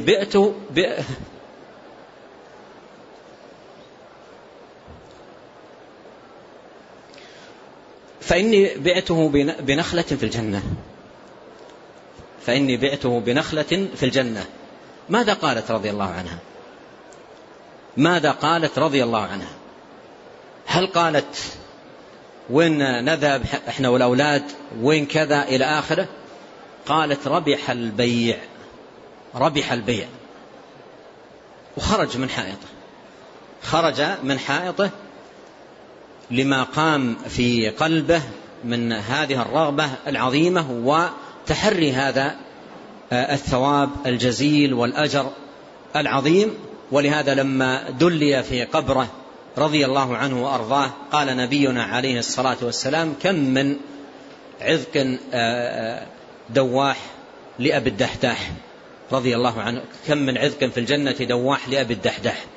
بعته بنخلة في الجنة، فإني بعته بنخلة في الجنة. ماذا قالت رضي الله عنها؟ ماذا قالت رضي الله عنها؟ هل قالت وين نذهب احنا والأولاد، وين كذا إلى آخره؟ قالت ربح البيع، ربح البيع. وخرج من حائطه، خرج من حائطه لما قام في قلبه من هذه الرغبة العظيمة وتحري هذا الثواب الجزيل والأجر العظيم. ولهذا لما دلي في قبره رضي الله عنه وأرضاه قال نبينا عليه الصلاة والسلام كم من عذق دواح لأبي الدحداح رضي الله عنه، كم من عذق في الجنة دواح لأبي الدحداح.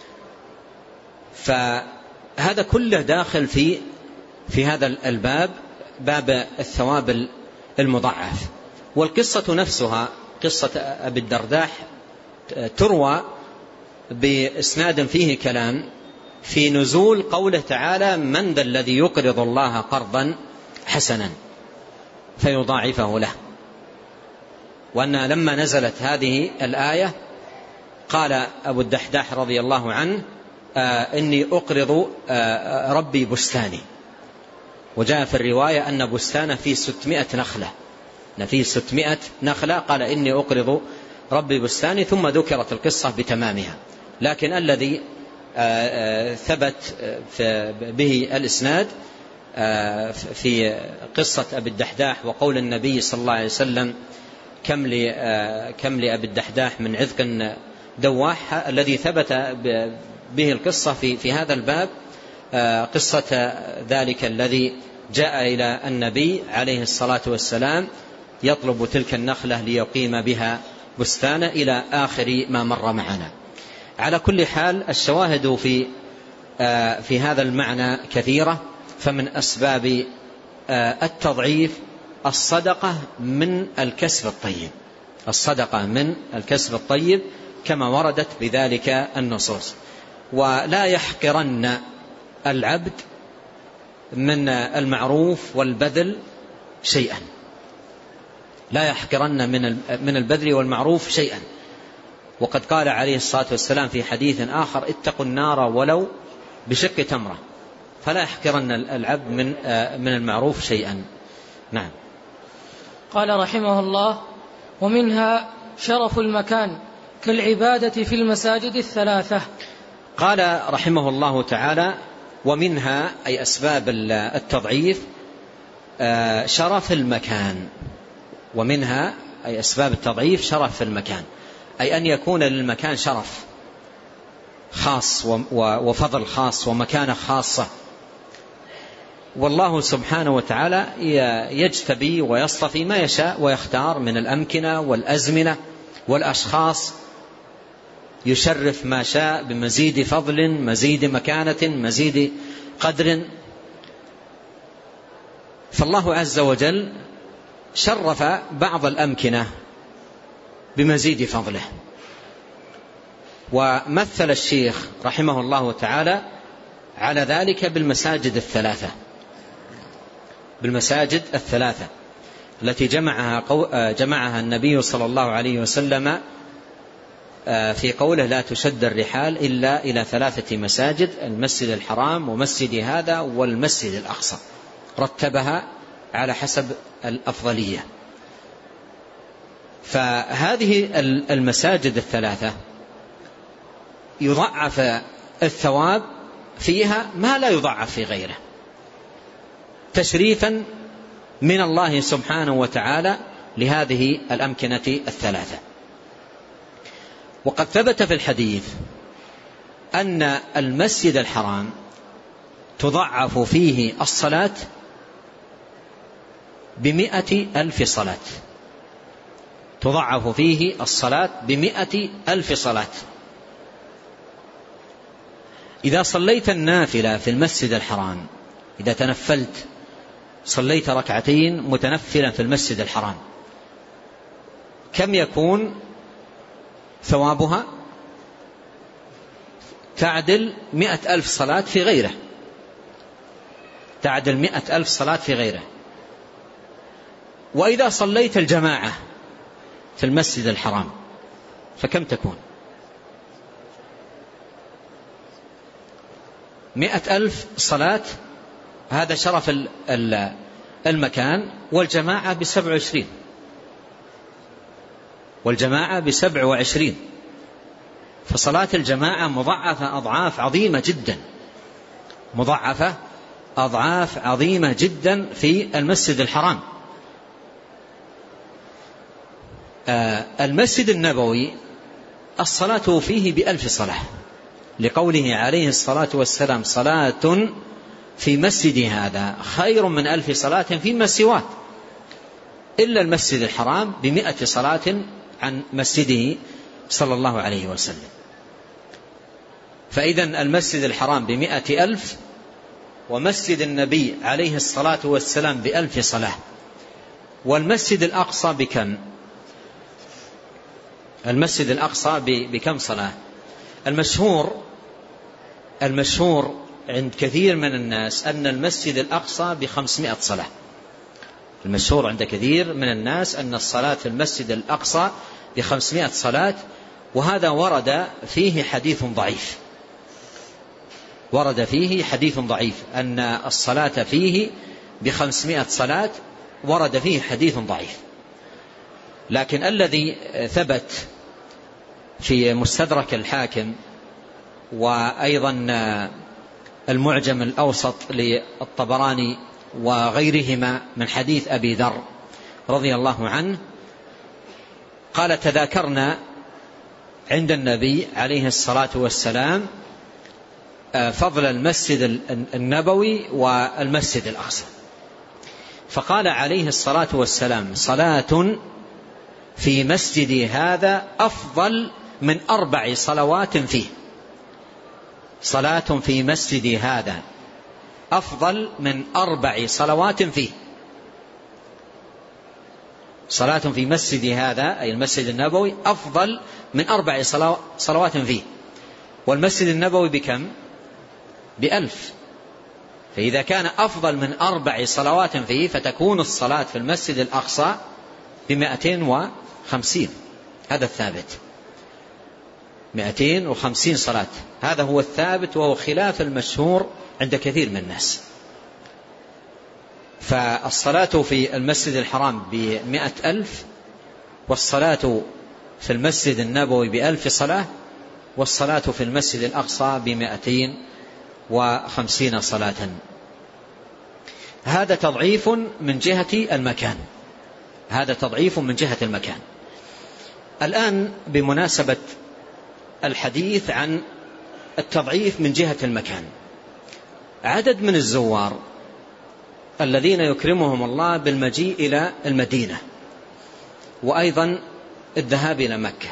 فهذا كله داخل في هذا الباب، باب الثواب المضاعف. والقصة نفسها قصة أبي الدرداح تروى بإسناد فيه كلام في نزول قوله تعالى من ذا الذي يقرض الله قرضا حسنا فيضاعفه له. وأن لما نزلت هذه الآية قال أبو الدحداح رضي الله عنه إني أقرض ربي بستاني. وجاء في الرواية أن بستانه فيه 600 نخلة، فيه 600 نخلة، قال إني أقرض ربي بستاني، ثم ذكرت القصة بتمامها. لكن الذي ثبت به الإسناد في قصة أبي الدحداح وقول النبي صلى الله عليه وسلم كم لأبي الدحداح من عذق دواح، الذي ثبت به القصة في هذا الباب قصة ذلك الذي جاء إلى النبي عليه الصلاة والسلام يطلب تلك النخلة ليقيم بها بستانه إلى آخر ما مر معنا. على كل حال الشواهد في هذا المعنى كثيرة. فمن أسباب التضعيف الصدقة من الكسب الطيب، الصدقة من الكسب الطيب كما وردت بذلك النصوص. ولا يحقرن العبد من المعروف والبذل شيئا، لا يحقرن من البذل والمعروف شيئا. وقد قال عليه الصلاة والسلام في حديث آخر اتقوا النار ولو بشق تمرة. فلا يحقرن العبد من المعروف شيئا. نعم. قال رحمه الله ومنها شرف المكان كالعبادة في المساجد الثلاثة. قال رحمه الله تعالى ومنها أي أسباب التضعيف شرف المكان. ومنها أي أسباب التضعيف شرف المكان، أي أن يكون للمكان شرف، خاص وفضل خاص ومكانة خاصة. والله سبحانه وتعالى يجتبي ويصطفي ما يشاء ويختار من الأمكنة والأزمنة والأشخاص، يشرف ما شاء بمزيد فضل، مزيد مكانة، مزيد قدر. فالله عز وجل شرف بعض الأمكنة بمزيد فضله. ومثل الشيخ رحمه الله تعالى على ذلك بالمساجد الثلاثة التي جمعها النبي صلى الله عليه وسلم في قوله: لا تشد الرحال إلا إلى 3 مساجد، المسجد الحرام ومسجد هذا والمسجد الأقصى، رتبها على حسب الأفضلية. فهذه المساجد الثلاثة يضعف الثواب فيها ما لا يضعف في غيره، تشريفا من الله سبحانه وتعالى لهذه الأمكنة الثلاثة. وقد ثبت في الحديث أن المسجد الحرام تضعف فيه الصلاة ب100,000 صلاة، تضعف فيه الصلاة ب100,000 صلاة. إذا صليت النافلة في المسجد الحرام، إذا تنفلت صليت 2 ركعتين متنفلا في المسجد الحرام، كم يكون ثوابها؟ تعدل 100,000 صلاة في غيره، تعدل 100,000 صلاة في غيره. وإذا صليت الجماعة في المسجد الحرام فكم تكون؟ 100,000 صلاة، هذا شرف المكان. والجماعة ب27، والجماعة ب27، فصلاة الجماعة مضاعفة أضعاف عظيمة جدا، مضاعفة أضعاف عظيمة جدا في المسجد الحرام. المسجد النبوي الصلاة فيه ب1000 صلاة، لقوله عليه الصلاة والسلام: صلاة في مسجد هذا خير من 1000 صلاة فيما سواه، إلا المسجد الحرام ب100 صلاة عن مسجده صلى الله عليه وسلم. فإذن المسجد الحرام ب100,000، ومسجد النبي عليه الصلاة والسلام ب1000 صلاة. والمسجد الأقصى بكم؟ المسجد الأقصى بكم صلاة؟ المشهور عند كثير من الناس أن المسجد الأقصى ب500 صلاة. المشهور عند كثير من الناس أن الصلاة في المسجد الأقصى ب500 صلاة، وهذا ورد فيه حديث ضعيف، ورد فيه حديث ضعيف أن الصلاة فيه ب500 صلاة، ورد فيه حديث ضعيف. لكن الذي ثبت في مستدرك الحاكم وأيضا المعجم الأوسط للطبراني وغيرهما من حديث أبي ذر رضي الله عنه قال: تذاكرنا عند النبي عليه الصلاة والسلام فضل المسجد النبوي والمسجد الأقصى، فقال عليه الصلاة والسلام: صلاة في مسجدي هذا أفضل من 4 صلوات فيه. صلاة في مسجدي هذا أفضل من 4 صلوات فيه. صلاة في مسجدي هذا أي المسجد النبوي أفضل من 4 صلوات فيه. والمسجد النبوي بكم؟ ب1000. فإذا كان أفضل من 4 صلوات فيه فتكون الصلاة في المسجد الأقصى ب250. هذا الثابت، 250 صلاة، هذا هو الثابت، وهو خلاف المشهور عند كثير من الناس. فالصلاة في المسجد الحرام ب100,000، والصلاة في المسجد النبوي ب1000 صلاة، والصلاة في المسجد الأقصى ب250 صلاة. هذا تضعيف من جهة المكان، هذا تضعيف من جهة المكان. الآن بمناسبة الحديث عن التضعيف من جهة المكان. عدد من الزوار الذين يكرمهم الله بالمجيء إلى المدينة وأيضا الذهاب إلى مكة،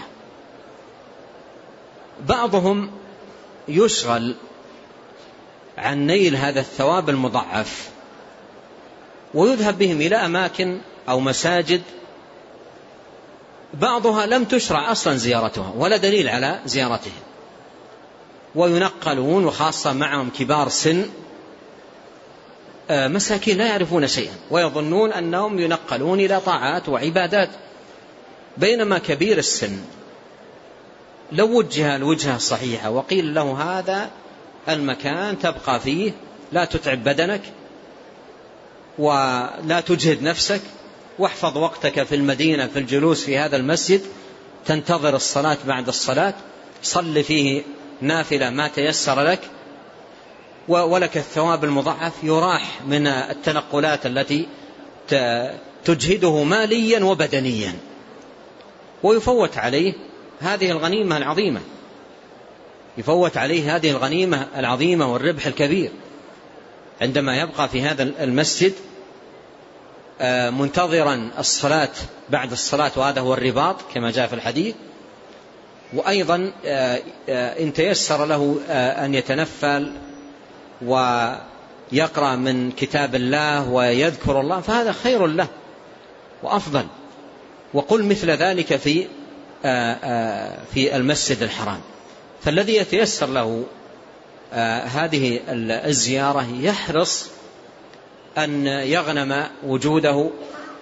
بعضهم يشغل عن نيل هذا الثواب المضاعف ويذهب بهم إلى أماكن أو مساجد بعضها لم تشرع أصلا زيارتها ولا دليل على زيارتها، وينقلون، وخاصة معهم كبار سن مساكين لا يعرفون شيئا ويظنون أنهم ينقلون إلى طاعات وعبادات، بينما كبير السن لو وجه الوجهة الصحيحة وقيل له هذا المكان تبقى فيه، لا تتعب بدنك ولا تجهد نفسك، واحفظ وقتك في المدينة في الجلوس في هذا المسجد، تنتظر الصلاة بعد الصلاة، صل فيه نافلة ما تيسر لك ولك الثواب المضاعف، يراح من التنقلات التي تجهده ماليا وبدنيا، ويفوت عليه هذه الغنيمة العظيمة، يفوت عليه هذه الغنيمة العظيمة والربح الكبير عندما يبقى في هذا المسجد منتظرا الصلاة بعد الصلاة، وهذا هو الرباط كما جاء في الحديث. وأيضا إن تيسر له أن يتنفل ويقرأ من كتاب الله ويذكر الله فهذا خير له وأفضل، وقل مثل ذلك في المسجد الحرام. فالذي يتيسر له هذه الزيارة يحرص أن يغنم وجوده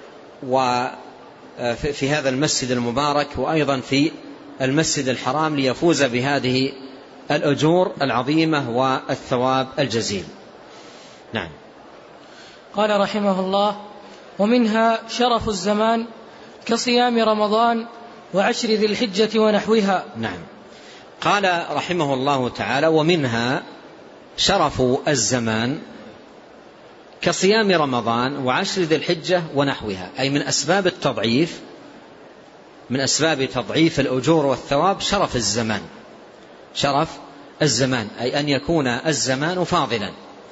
وفي هذا المسجد المبارك وأيضا في المسجد الحرام ليفوز بهذه الأجور العظيمة والثواب الجزيل. نعم. قال رحمه الله: ومنها شرف الزمان كصيام رمضان وعشر ذي الحجة ونحوها. نعم. قال رحمه الله تعالى: ومنها شرف الزمان كصيام رمضان وعشر ذي الحجة ونحوها، أي من أسباب التضعيف، من أسباب تضعيف الأجور والثواب شرف الزمان. شرف الزمان أي أن يكون الزمان فاضلا.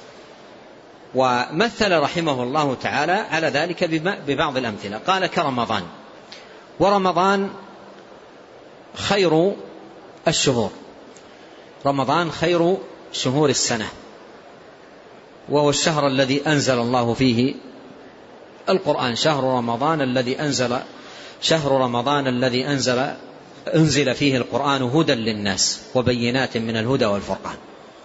ومثل رحمه الله تعالى على ذلك ببعض الأمثلة، قال كرمضان، ورمضان خير الشهور، رمضان خير شهور السنة، وهو الشهر الذي أنزل الله فيه القرآن، شهر رمضان الذي أنزل فيه القرآن هدى للناس وبينات من الهدى والفرقان.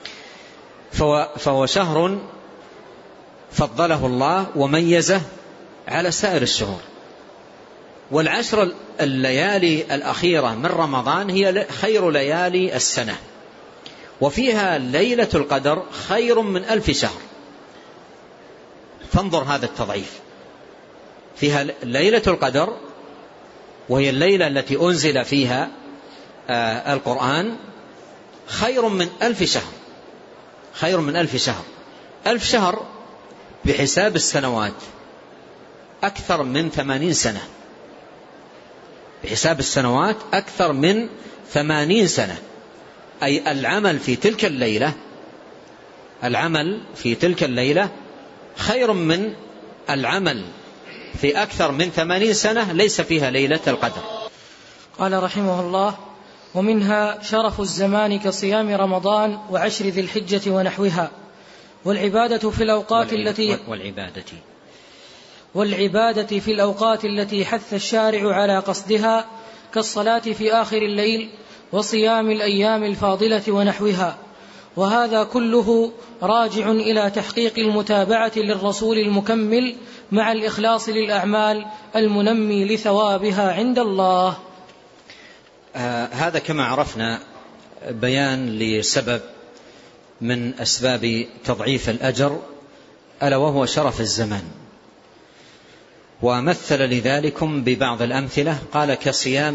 فهو شهر فضله الله وميزه على سائر الشهور. والعشر الليالي الأخيرة من رمضان هي خير ليالي السنة، وفيها ليلة القدر خير من 1000 شهر. فانظر هذا التضعيف، فيها ليلة القدر وهي الليلة التي أنزل فيها القرآن خير من 1000 شهر، خير من 1000 شهر. 1000 شهر بحساب السنوات أكثر من 80 سنة، بحساب السنوات أكثر من 80 سنة، أي العمل في تلك الليلة، العمل في تلك الليلة خير من العمل في أكثر من 80 سنة ليس فيها ليلة القدر. قال رحمه الله: ومنها شرف الزمان كصيام رمضان وعشر ذي الحجة ونحوها، والعبادة في الأوقات التي حث الشارع على قصدها كالصلاة في آخر الليل وصيام الأيام الفاضلة ونحوها، وهذا كله راجع إلى تحقيق المتابعة للرسول المكمل مع الإخلاص للأعمال المنمي لثوابها عند الله. هذا كما عرفنا بيان لسبب من أسباب تضعيف الأجر، ألا وهو شرف الزمان. ومثل لذلكم ببعض الأمثلة، قال كصيام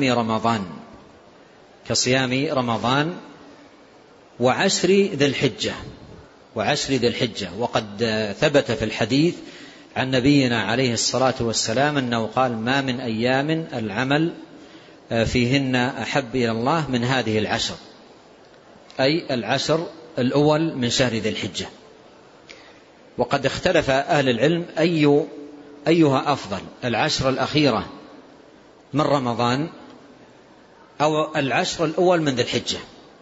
رمضان وعشر ذي الحجة. وقد ثبت في الحديث عن نبينا عليه الصلاة والسلام أنه قال: ما من أيام العمل فيهن أحب إلى الله من هذه العشر. أي العشر الأول من شهر ذي الحجة. وقد اختلف أهل العلم أيها أفضل، العشر الأخيرة من رمضان أو العشر الأول من ذي الحجة.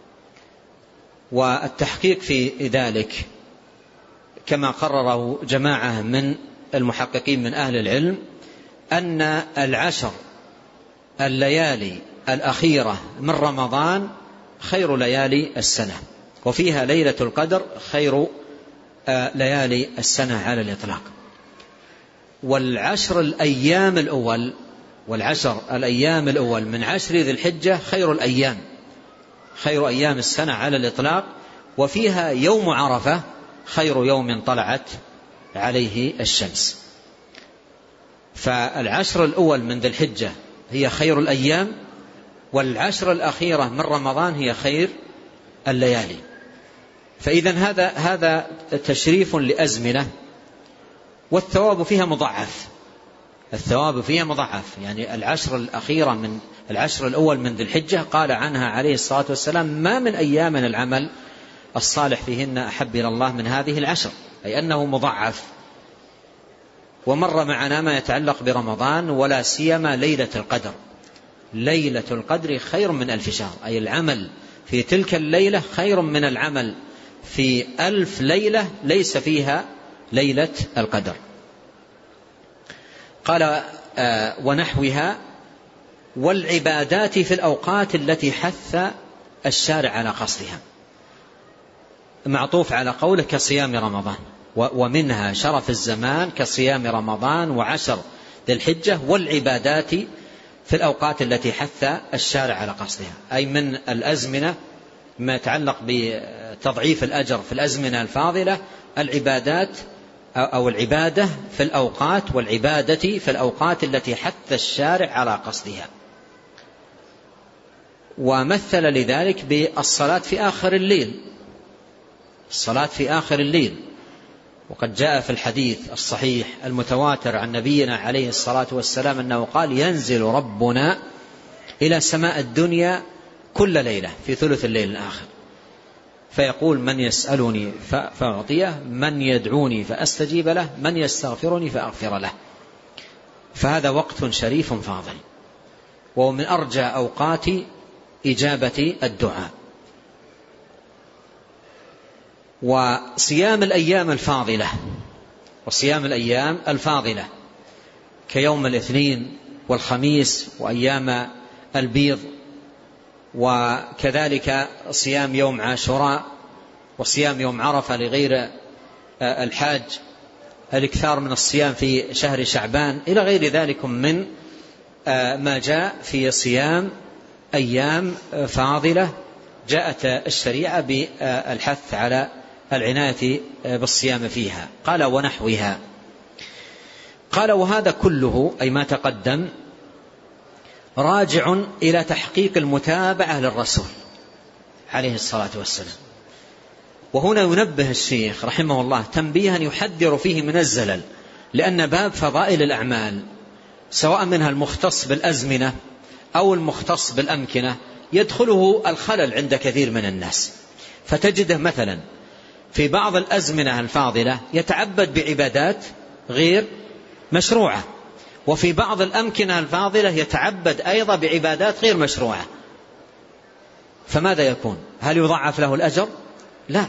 والتحقيق في ذلك كما قرره جماعة من المحققين من أهل العلم أن العشر الليالي الأخيرة من رمضان خير ليالي السنة، وفيها ليلة القدر خير ليالي السنة على الإطلاق. والعشر الأيام الأول من عشر ذي الحجة خير أيام السنة على الإطلاق، وفيها يوم عرفة خير يوم طلعت عليه الشمس. فالعشر الأول من ذي الحجة هي خير الأيام، والعشر الأخيرة من رمضان هي خير الليالي. فإذا هذا تشريف لأزمنة، والثواب فيها مضاعف. يعني العشر الأخيرة من العشر الأول من ذي الحجة قال عنها عليه الصلاة والسلام: ما من أيام العمل الصالح فيهن أحب إلى الله من هذه العشر، أي أنه مضاعف. ومر معنا ما يتعلق برمضان، ولا سيما ليلة القدر خير من 1000 شهر، أي العمل في تلك الليلة خير من العمل في 1000 ليلة ليس فيها ليلة القدر. قال: ونحوها والعبادات في الأوقات التي حث الشارع على قصدها، معطوف على قوله كصيام رمضان، ومنها شرف الزمان كصيام رمضان وعشر ذي الحجة، والعبادات في الأوقات التي حث الشارع على قصدها، أي من الأزمنة ما يتعلق بتضعيف الأجر في الأزمنة الفاضلة، العبادات أو العبادة في الأوقات، والعبادة في الأوقات التي حث الشارع على قصدها. ومثل لذلك بالصلاة في آخر الليل، وقد جاء في الحديث الصحيح المتواتر عن نبينا عليه الصلاة والسلام أنه قال: ينزل ربنا إلى سماء الدنيا كل ليلة في ثلث الليل الآخر، فيقول: من يسألني فأعطيه، من يدعوني فأستجيب له، من يستغفرني فأغفر له. فهذا وقت شريف فاضل، وهو من أرجى أوقات إجابة الدعاء. وصيام الأيام الفاضلة كيوم الاثنين والخميس وأيام البيض، وكذلك صيام يوم عاشوراء، وصيام يوم عرفة لغير الحاج، الاكثار من الصيام في شهر شعبان، إلى غير ذلك من ما جاء في صيام أيام فاضلة جاءت الشريعة بالحث على العناية بالصيام فيها. قال: ونحوها. قال: وهذا كله أي ما تقدم راجع إلى تحقيق المتابعة للرسول عليه الصلاة والسلام. وهنا ينبه الشيخ رحمه الله تنبيها يحذر فيه من الزلل، لأن باب فضائل الأعمال سواء منها المختص بالأزمنة أو المختص بالأمكنة يدخله الخلل عند كثير من الناس، فتجده مثلا في بعض الأزمنة الفاضلة يتعبد بعبادات غير مشروعة، وفي بعض الأمكنة الفاضلة يتعبد أيضا بعبادات غير مشروعة، فماذا يكون؟ هل يضاعف له الأجر؟ لا،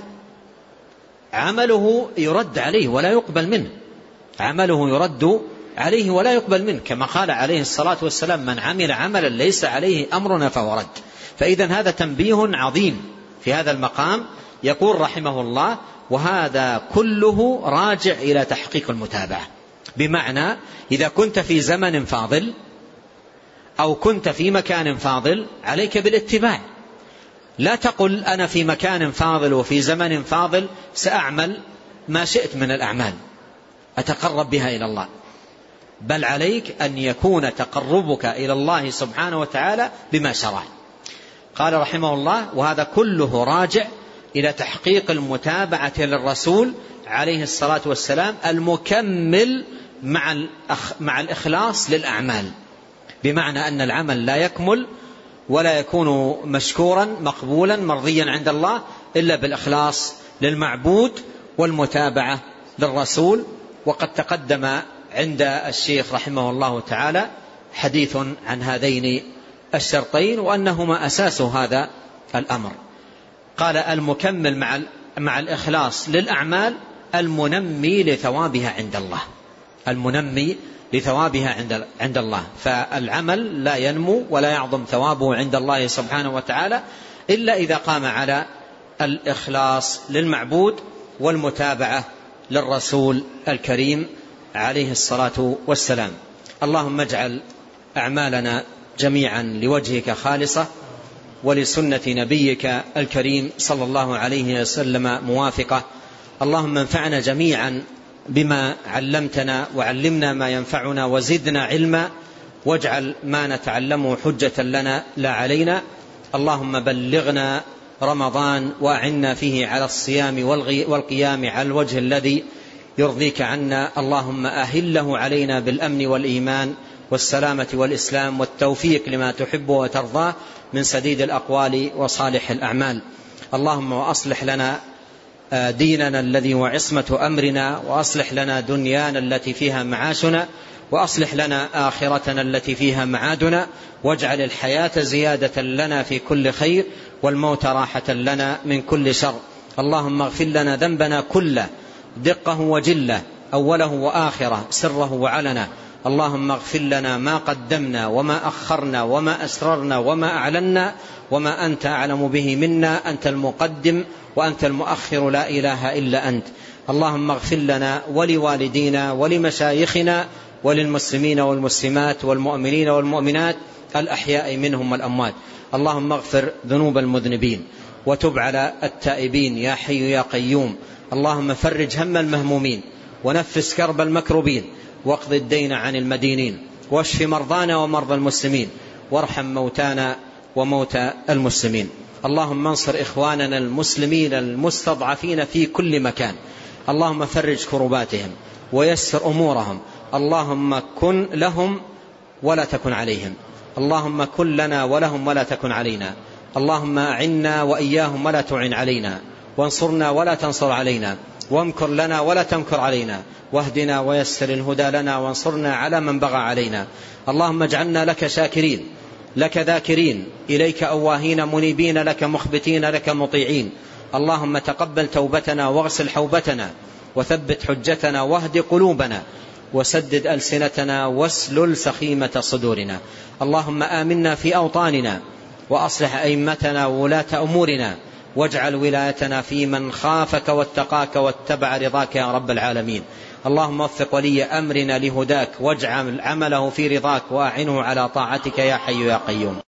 عمله يرد عليه ولا يقبل منه، كما قال عليه الصلاة والسلام: من عمل عملا ليس عليه أمرنا فهو رد. فإذا هذا تنبيه عظيم في هذا المقام. يقول رحمه الله: وهذا كله راجع إلى تحقيق المتابعة، بمعنى إذا كنت في زمن فاضل أو كنت في مكان فاضل عليك بالاتباع. لا تقل أنا في مكان فاضل وفي زمن فاضل سأعمل ما شئت من الأعمال أتقرب بها إلى الله، بل عليك أن يكون تقربك إلى الله سبحانه وتعالى بما شرع. قال رحمه الله: وهذا كله راجع إلى تحقيق المتابعة للرسول عليه الصلاة والسلام المكمل مع الإخلاص للأعمال، بمعنى أن العمل لا يكمل ولا يكون مشكورا مقبولا مرضيا عند الله إلا بالإخلاص للمعبود والمتابعة للرسول. وقد تقدم عند الشيخ رحمه الله تعالى حديث عن هذين الشرطين وأنهما أساس هذا الأمر. قال: المكمل مع الإخلاص للأعمال المنمي لثوابها عند الله. المنمي لثوابها عند الله. فالعمل لا ينمو ولا يعظم ثوابه عند الله سبحانه وتعالى إلا إذا قام على الإخلاص للمعبود والمتابعة للرسول الكريم عليه الصلاة والسلام. اللهم اجعل أعمالنا جميعا لوجهك خالصة ولسنة نبيك الكريم صلى الله عليه وسلم موافقة. اللهم انفعنا جميعا بما علمتنا وعلمنا ما ينفعنا وزدنا علما، واجعل ما نتعلمه حجة لنا لا علينا. اللهم بلغنا رمضان وأعنا فيه على الصيام والقيام على الوجه الذي يرضيك عنا. اللهم أهله علينا بالأمن والإيمان والسلامة والإسلام والتوفيق لما تحب وترضاه من سديد الأقوال وصالح الأعمال. اللهم وأصلح لنا ديننا الذي هو عصمة أمرنا، وأصلح لنا دنيانا التي فيها معاشنا، وأصلح لنا آخرتنا التي فيها معادنا، واجعل الحياة زيادة لنا في كل خير والموت راحة لنا من كل شر. اللهم اغفر لنا ذنبنا كله دقه وجله، أوله وآخره، سره وعلنه. اللهم اغفر لنا ما قدمنا وما أخرنا وما أسررنا وما أعلنا وما أنت أعلم به منا. أنت المقدم وأنت المؤخر، لا إله إلا أنت. اللهم اغفر لنا ولوالدينا ولمشايخنا وللمسلمين والمسلمات والمؤمنين والمؤمنات الأحياء منهم والأموات. اللهم اغفر ذنوب المذنبين وتب على التائبين يا حي يا قيوم. اللهم فرج هم المهمومين ونفس كرب المكروبين واقض الدين عن المدينين واشف مرضانا ومرضى المسلمين وارحم موتانا وموتى المسلمين. اللهم انصر إخواننا المسلمين المستضعفين في كل مكان. اللهم فرج كرباتهم ويسر أمورهم. اللهم كن لهم ولا تكن عليهم. اللهم كن لنا ولهم ولا تكن علينا. اللهم أعنا وإياهم ولا تعن علينا، وانصرنا ولا تنصر علينا، وامكر لنا ولا تمكر علينا، واهدنا ويسر الهدى لنا، وانصرنا على من بغى علينا. اللهم اجعلنا لك شاكرين، لك ذاكرين، إليك أواهين منيبين، لك مخبتين، لك مطيعين. اللهم تقبل توبتنا واغسل حوبتنا وثبت حجتنا واهد قلوبنا وسدد ألسنتنا واسلل سخيمة صدورنا. اللهم آمنا في أوطاننا وأصلح أئمتنا وولاة أمورنا، واجعل ولايتنا في من خافك واتقاك واتبع رضاك يا رب العالمين. اللهم وفق ولي أمرنا لهداك، واجعل عمله في رضاك، وأعنه على طاعتك يا حي يا قيوم.